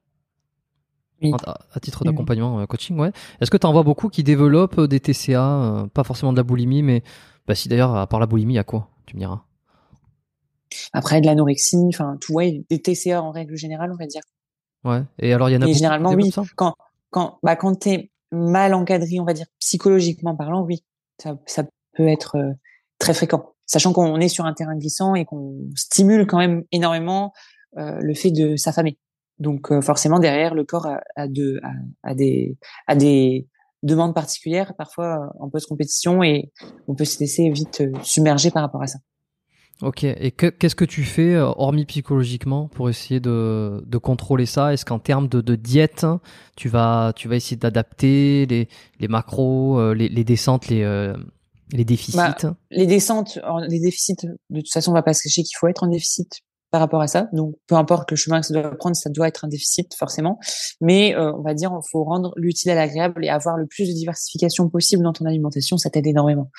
[SPEAKER 2] Oui.
[SPEAKER 1] en- à, à titre
[SPEAKER 2] Oui.
[SPEAKER 1] d'accompagnement euh, coaching, ouais. Est-ce que tu en vois beaucoup qui développent euh, des T C A, euh, pas forcément de la boulimie, mais bah si d'ailleurs à part la boulimie, il y a quoi? Tu me diras.
[SPEAKER 2] Après de l'anorexie, enfin tout, ouais, des T C A en règle générale, on va dire.
[SPEAKER 1] Ouais. Et alors il y en a
[SPEAKER 2] Et
[SPEAKER 1] beaucoup qui
[SPEAKER 2] généralement,
[SPEAKER 1] développent
[SPEAKER 2] oui,
[SPEAKER 1] ça?
[SPEAKER 2] quand quand bah quand t'es mal encadré, on va dire psychologiquement parlant, oui, ça ça peut être euh, très fréquent. Sachant qu'on est sur un terrain glissant et qu'on stimule quand même énormément euh, le fait de s'affamer. Donc euh, forcément derrière le corps a, a, de, a, a des a des demandes particulières parfois euh, en post-compétition et on peut se laisser vite euh, submerger par rapport à ça.
[SPEAKER 1] Ok. Et que- qu'est-ce que tu fais, euh, hormis psychologiquement, pour essayer de, de contrôler ça? Est-ce qu'en termes de, de diète, tu vas, tu vas essayer d'adapter les, les macros, euh, les, les descentes, les, euh, les déficits?
[SPEAKER 2] Bah, les descentes, en- les déficits, de toute façon, on va pas se cacher qu'il faut être en déficit par rapport à ça. Donc, peu importe le chemin que ça doit prendre, ça doit être un déficit, forcément. Mais, euh, on va dire, il faut rendre l'utile à l'agréable et avoir le plus de diversification possible dans ton alimentation. Ça t'aide énormément.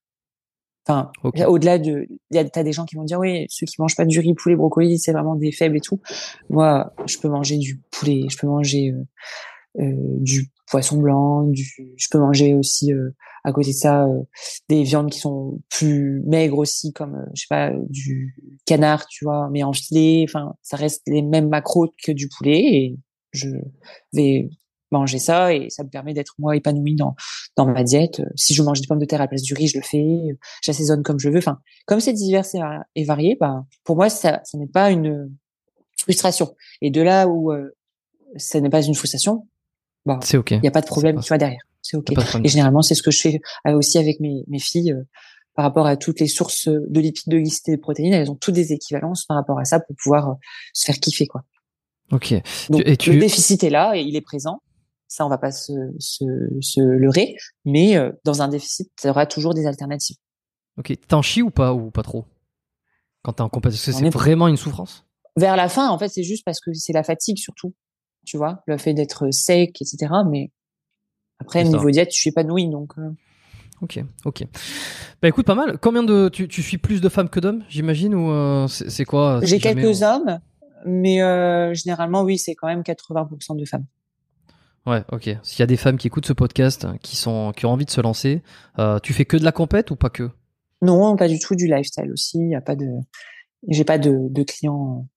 [SPEAKER 2] Enfin,
[SPEAKER 1] Ok.
[SPEAKER 2] au-delà de, il y a, t'as des gens qui vont dire, oui, ceux qui mangent pas du riz, poulet, brocoli, c'est vraiment des faibles et tout. Moi, je peux manger du poulet, je peux manger, euh, euh, du poisson blanc, du, je peux manger aussi euh, à côté de ça euh, des viandes qui sont plus maigres aussi, comme euh, je sais pas du canard, tu vois, mais en filet. Enfin, ça reste les mêmes macros que du poulet et je vais manger ça et ça me permet d'être moi épanouie dans dans ma diète. Si je mange des pommes de terre à la place du riz, je le fais. J'assaisonne comme je veux. Enfin, comme c'est divers et va- et varié, bah pour moi ça, ça n'est pas une frustration. Et de là où euh, ça n'est pas une frustration, bah,
[SPEAKER 1] C'est ok.
[SPEAKER 2] il y a pas de
[SPEAKER 1] Ça
[SPEAKER 2] problème qui
[SPEAKER 1] passe.
[SPEAKER 2] va derrière. C'est
[SPEAKER 1] Y
[SPEAKER 2] OK.
[SPEAKER 1] a pas de problème
[SPEAKER 2] Et
[SPEAKER 1] de fond.
[SPEAKER 2] généralement, c'est ce que je fais euh, aussi avec mes, mes filles euh, par rapport à toutes les sources de lipides, de glycides et de protéines. Elles ont toutes des équivalences par rapport à ça pour pouvoir euh, se faire kiffer, quoi.
[SPEAKER 1] Ok. Tu-
[SPEAKER 2] Donc,
[SPEAKER 1] Et
[SPEAKER 2] le
[SPEAKER 1] tu,
[SPEAKER 2] déficit est là et il est présent. Ça, on va pas se, se, se leurrer. Mais euh, dans un déficit, il y aura toujours des alternatives.
[SPEAKER 1] ok. T'en chies ou pas, ou pas trop? Quand t'es en compétition,
[SPEAKER 2] On
[SPEAKER 1] c'est
[SPEAKER 2] est
[SPEAKER 1] vraiment une souffrance?
[SPEAKER 2] vers la fin, en fait, c'est juste parce que c'est la fatigue surtout. Tu vois, le fait d'être sec, et cetera. Mais après,
[SPEAKER 1] C'est ça.
[SPEAKER 2] niveau diète, je suis épanouie. Donc, euh,
[SPEAKER 1] Ok, ok. Bah écoute, pas mal. Combien de, tu, tu suis plus de femmes que d'hommes, j'imagine, ou euh, c'est c'est quoi, si
[SPEAKER 2] j'ai
[SPEAKER 1] jamais
[SPEAKER 2] quelques
[SPEAKER 1] on...
[SPEAKER 2] hommes, mais euh, généralement, oui, c'est quand même quatre-vingts pour cent de femmes.
[SPEAKER 1] Ouais, ok. S'il y a des femmes qui écoutent ce podcast, qui sont, qui ont envie de se lancer, euh, tu fais que de la compète ou pas que?
[SPEAKER 2] Non, pas du tout, du lifestyle aussi. Il y a pas de, j'ai pas de, de clients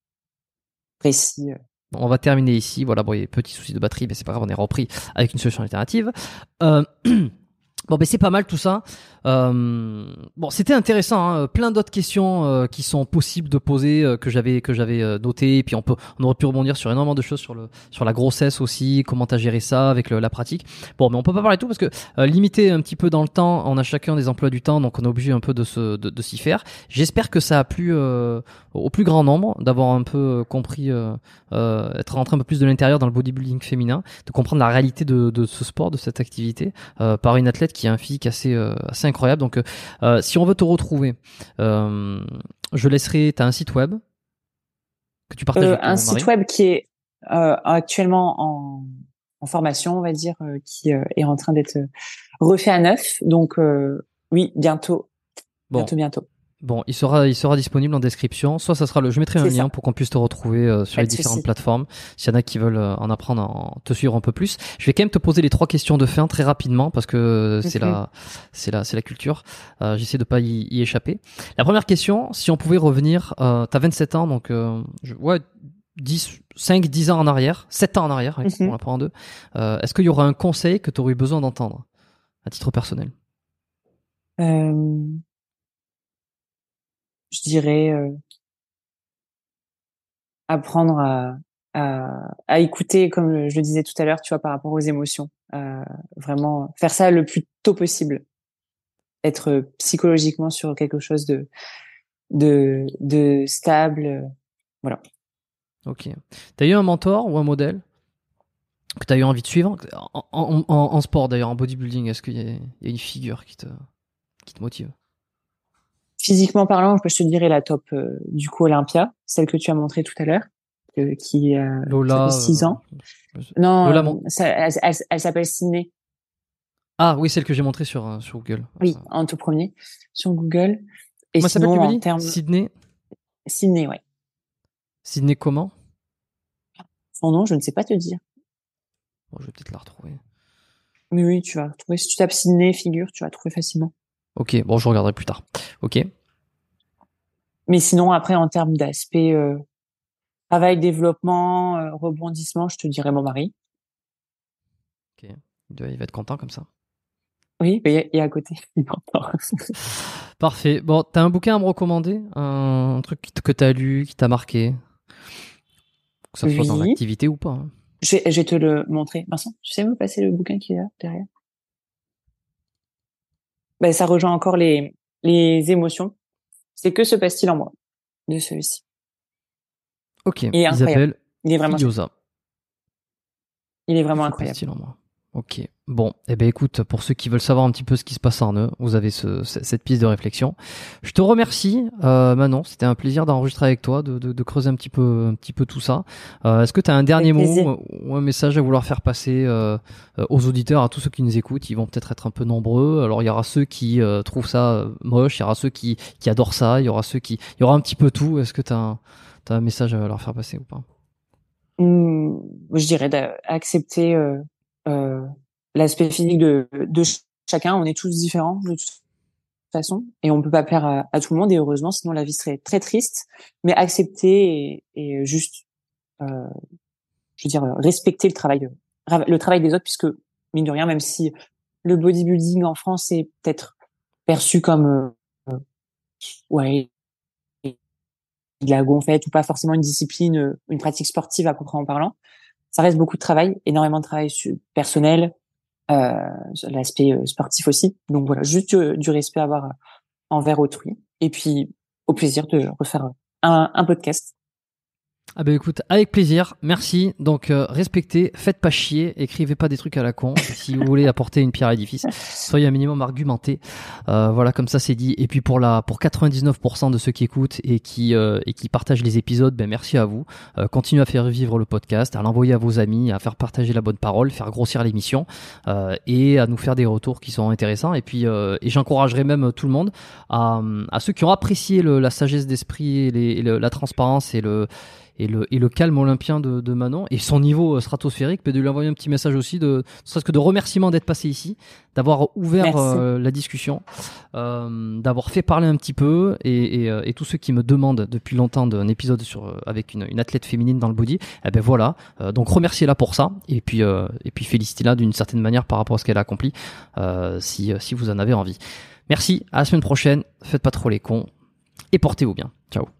[SPEAKER 2] précis.
[SPEAKER 1] Bon, on va terminer ici. Voilà, bon, il y a des petits soucis de batterie, mais c'est pas grave, on est repris avec une solution alternative. Euh, Bon, ben c'est pas mal tout ça. Euh, bon, c'était intéressant. Hein. Plein d'autres questions euh, qui sont possibles de poser euh, que j'avais que j'avais euh, notées. Et puis on peut, on aurait pu rebondir sur énormément de choses sur le sur la grossesse aussi. Comment t'as géré ça avec le, la pratique. Bon, mais on peut pas parler de tout parce que euh, limité un petit peu dans le temps. On a chacun des emplois du temps, donc on est obligé un peu de se de, de s'y faire. J'espère que ça a plu euh, au plus grand nombre d'avoir un peu compris, euh, euh, être rentré un peu plus de l'intérieur dans le bodybuilding féminin, de comprendre la réalité de de ce sport, de cette activité euh, par une athlète qui a un physique assez euh, assez incroyable. Donc, euh, si on veut te retrouver, euh, je laisserai. T'as un site web que tu partages
[SPEAKER 2] Euh,
[SPEAKER 1] avec
[SPEAKER 2] un
[SPEAKER 1] ton
[SPEAKER 2] site
[SPEAKER 1] mari.
[SPEAKER 2] web qui est euh, actuellement en, en formation, on va dire, euh, qui euh, est en train d'être refait à neuf. Donc euh, oui, bientôt,
[SPEAKER 1] Bon,
[SPEAKER 2] bientôt, bientôt.
[SPEAKER 1] bon, il sera il sera disponible en description. Soit ça sera le. Je mettrai un
[SPEAKER 2] C'est
[SPEAKER 1] lien
[SPEAKER 2] ça.
[SPEAKER 1] pour qu'on puisse te retrouver euh, sur
[SPEAKER 2] Pas
[SPEAKER 1] les
[SPEAKER 2] de
[SPEAKER 1] différentes
[SPEAKER 2] souci.
[SPEAKER 1] plateformes. S'il y en a qui veulent euh, en apprendre, en te suivre un peu plus. Je vais quand même te poser les trois questions de fin très rapidement parce que c'est
[SPEAKER 2] Mhm.
[SPEAKER 1] la c'est la c'est la culture. Euh, J'essaie de pas y, y échapper. La première question, si on pouvait revenir, euh, t'as vingt-sept ans, donc euh, je, ouais. dix, cinq, dix ans en arrière, sept ans en arrière, oui, on
[SPEAKER 2] Mhm.
[SPEAKER 1] la prend en deux. Euh, est-ce qu'il y aura un conseil que tu aurais eu besoin d'entendre à titre personnel?
[SPEAKER 2] Euh, je dirais, euh, apprendre à, à, à écouter, comme je le disais tout à l'heure, tu vois, par rapport aux émotions. Euh, vraiment faire ça le plus tôt possible. Être psychologiquement sur quelque chose de, de, de stable. euh, Voilà.
[SPEAKER 1] Ok. T'as eu un mentor ou un modèle que t'as eu envie de suivre en, en, en, en sport d'ailleurs, en bodybuilding? Est-ce qu'il y a, il y a une figure qui te, qui te motive?
[SPEAKER 2] Physiquement parlant, je te dirais la top, euh, du coup, Olympia, celle que tu as montrée tout à l'heure, euh, qui, euh, ça fait
[SPEAKER 1] Lola,
[SPEAKER 2] six ans.
[SPEAKER 1] euh,
[SPEAKER 2] Non,
[SPEAKER 1] Lola,
[SPEAKER 2] euh,
[SPEAKER 1] mon...
[SPEAKER 2] ça, elle, elle, elle s'appelle Sydney.
[SPEAKER 1] Ah oui, celle que j'ai montrée sur, euh, sur Google.
[SPEAKER 2] Oui,
[SPEAKER 1] Euh,
[SPEAKER 2] en tout premier, sur Google. Et
[SPEAKER 1] Comment elle s'appelle, tu
[SPEAKER 2] sinon,
[SPEAKER 1] m'as
[SPEAKER 2] en
[SPEAKER 1] dit?
[SPEAKER 2] termes,
[SPEAKER 1] Sydney?
[SPEAKER 2] Sydney, ouais.
[SPEAKER 1] Sydney comment?
[SPEAKER 2] Son nom, je ne sais pas te dire.
[SPEAKER 1] Bon, je vais peut-être la retrouver.
[SPEAKER 2] Mais oui, tu vas trouver. Si tu tapes Sydney figure, tu vas trouver facilement.
[SPEAKER 1] Ok, bon, je regarderai plus tard. Ok.
[SPEAKER 2] Mais sinon, après, en termes d'aspect euh, travail, développement, euh, rebondissement, je te dirais mon mari.
[SPEAKER 1] Ok. Il doit- il va être content comme ça.
[SPEAKER 2] Oui, mais il y a- il y a à côté. Il m'entend.
[SPEAKER 1] Parfait. Bon, t'as un bouquin à me recommander? Un, un truc qui t- que t'as lu, qui t'a marqué? Que ça soit dans
[SPEAKER 2] Oui.
[SPEAKER 1] l'activité ou pas, hein.
[SPEAKER 2] Je vais, je vais te le montrer. Vincent, tu sais me passer le bouquin qui est là, derrière? Ben, ça rejoint encore les, les émotions. C'est Que se passe-t-il en moi de celui-ci?
[SPEAKER 1] Ok.
[SPEAKER 2] Il est incroyable.
[SPEAKER 1] Isabelle
[SPEAKER 2] Il est vraiment,
[SPEAKER 1] Filiosa.
[SPEAKER 2] il est
[SPEAKER 1] Que
[SPEAKER 2] vraiment
[SPEAKER 1] se
[SPEAKER 2] incroyable.
[SPEAKER 1] passe-t-il en moi? Ok. Bon, eh ben écoute, pour ceux qui veulent savoir un petit peu ce qui se passe en eux, vous avez ce, ce- cette piste de réflexion. Je te remercie, euh, Manon. C'était un plaisir d'enregistrer avec toi, de, de, de creuser un petit peu, un petit peu tout ça. Euh, est-ce que tu as un dernier
[SPEAKER 2] Avec plaisir.
[SPEAKER 1] mot ou un message à vouloir faire passer euh, euh, aux auditeurs, à tous ceux qui nous écoutent? Ils vont peut-être être un peu nombreux. Alors il y aura ceux qui euh, trouvent ça euh, moche, il y aura ceux qui, qui adorent ça, il y aura ceux qui, il y aura un petit peu tout. Est-ce que tu as un, t'as un message à leur faire passer ou pas?
[SPEAKER 2] Hum, je dirais d'accepter euh, euh, l'aspect physique de, de ch- chacun. On est tous différents de toute façon et on peut pas plaire à, à tout le monde et heureusement, sinon la vie serait très triste. Mais accepter et, et juste, euh, je veux dire, respecter le travail, euh, le travail des autres, puisque mine de rien, même si le bodybuilding en France est peut-être perçu comme euh, ouais de la gonflette ou pas forcément une discipline, euh, une pratique sportive à proprement parlant, ça reste beaucoup de travail, énormément de travail su- personnel, euh, sur l'aspect euh, sportif aussi. Donc voilà, juste du, du respect à avoir euh, envers autrui. Et puis, au plaisir de refaire un, un podcast.
[SPEAKER 1] Ah bah écoute, avec plaisir, merci. Donc euh, respectez, faites pas chier, écrivez pas des trucs à la con. Si vous voulez apporter une pierre à l'édifice, soyez un minimum argumenté. Euh, voilà, comme ça c'est dit. Et puis pour la pour quatre-vingt-dix-neuf pour cent de ceux qui écoutent et qui euh, et qui partagent les épisodes, ben merci à vous. Euh, continuez à faire vivre le podcast, à l'envoyer à vos amis, à faire partager la bonne parole, faire grossir l'émission euh, et à nous faire des retours qui sont intéressants. Et puis euh, et j'encouragerai même tout le monde à à ceux qui ont apprécié le, la sagesse d'esprit et, les, et le, la transparence et le et le, et le calme olympien de, de Manon et son niveau stratosphérique, mais de lui envoyer un petit message aussi, de, ne serait-ce que de remerciement d'être passé ici, d'avoir ouvert euh, la discussion, euh, d'avoir fait parler un petit peu, et, et, et tous ceux qui me demandent depuis longtemps d'un épisode sur, avec une, une athlète féminine dans le body, eh ben voilà, euh, donc remerciez-la pour ça, et puis, euh, et puis félicitez-la d'une certaine manière par rapport à ce qu'elle a accompli, euh, si, si vous en avez envie. Merci, à la semaine prochaine, faites pas trop les cons, et portez-vous bien. Ciao.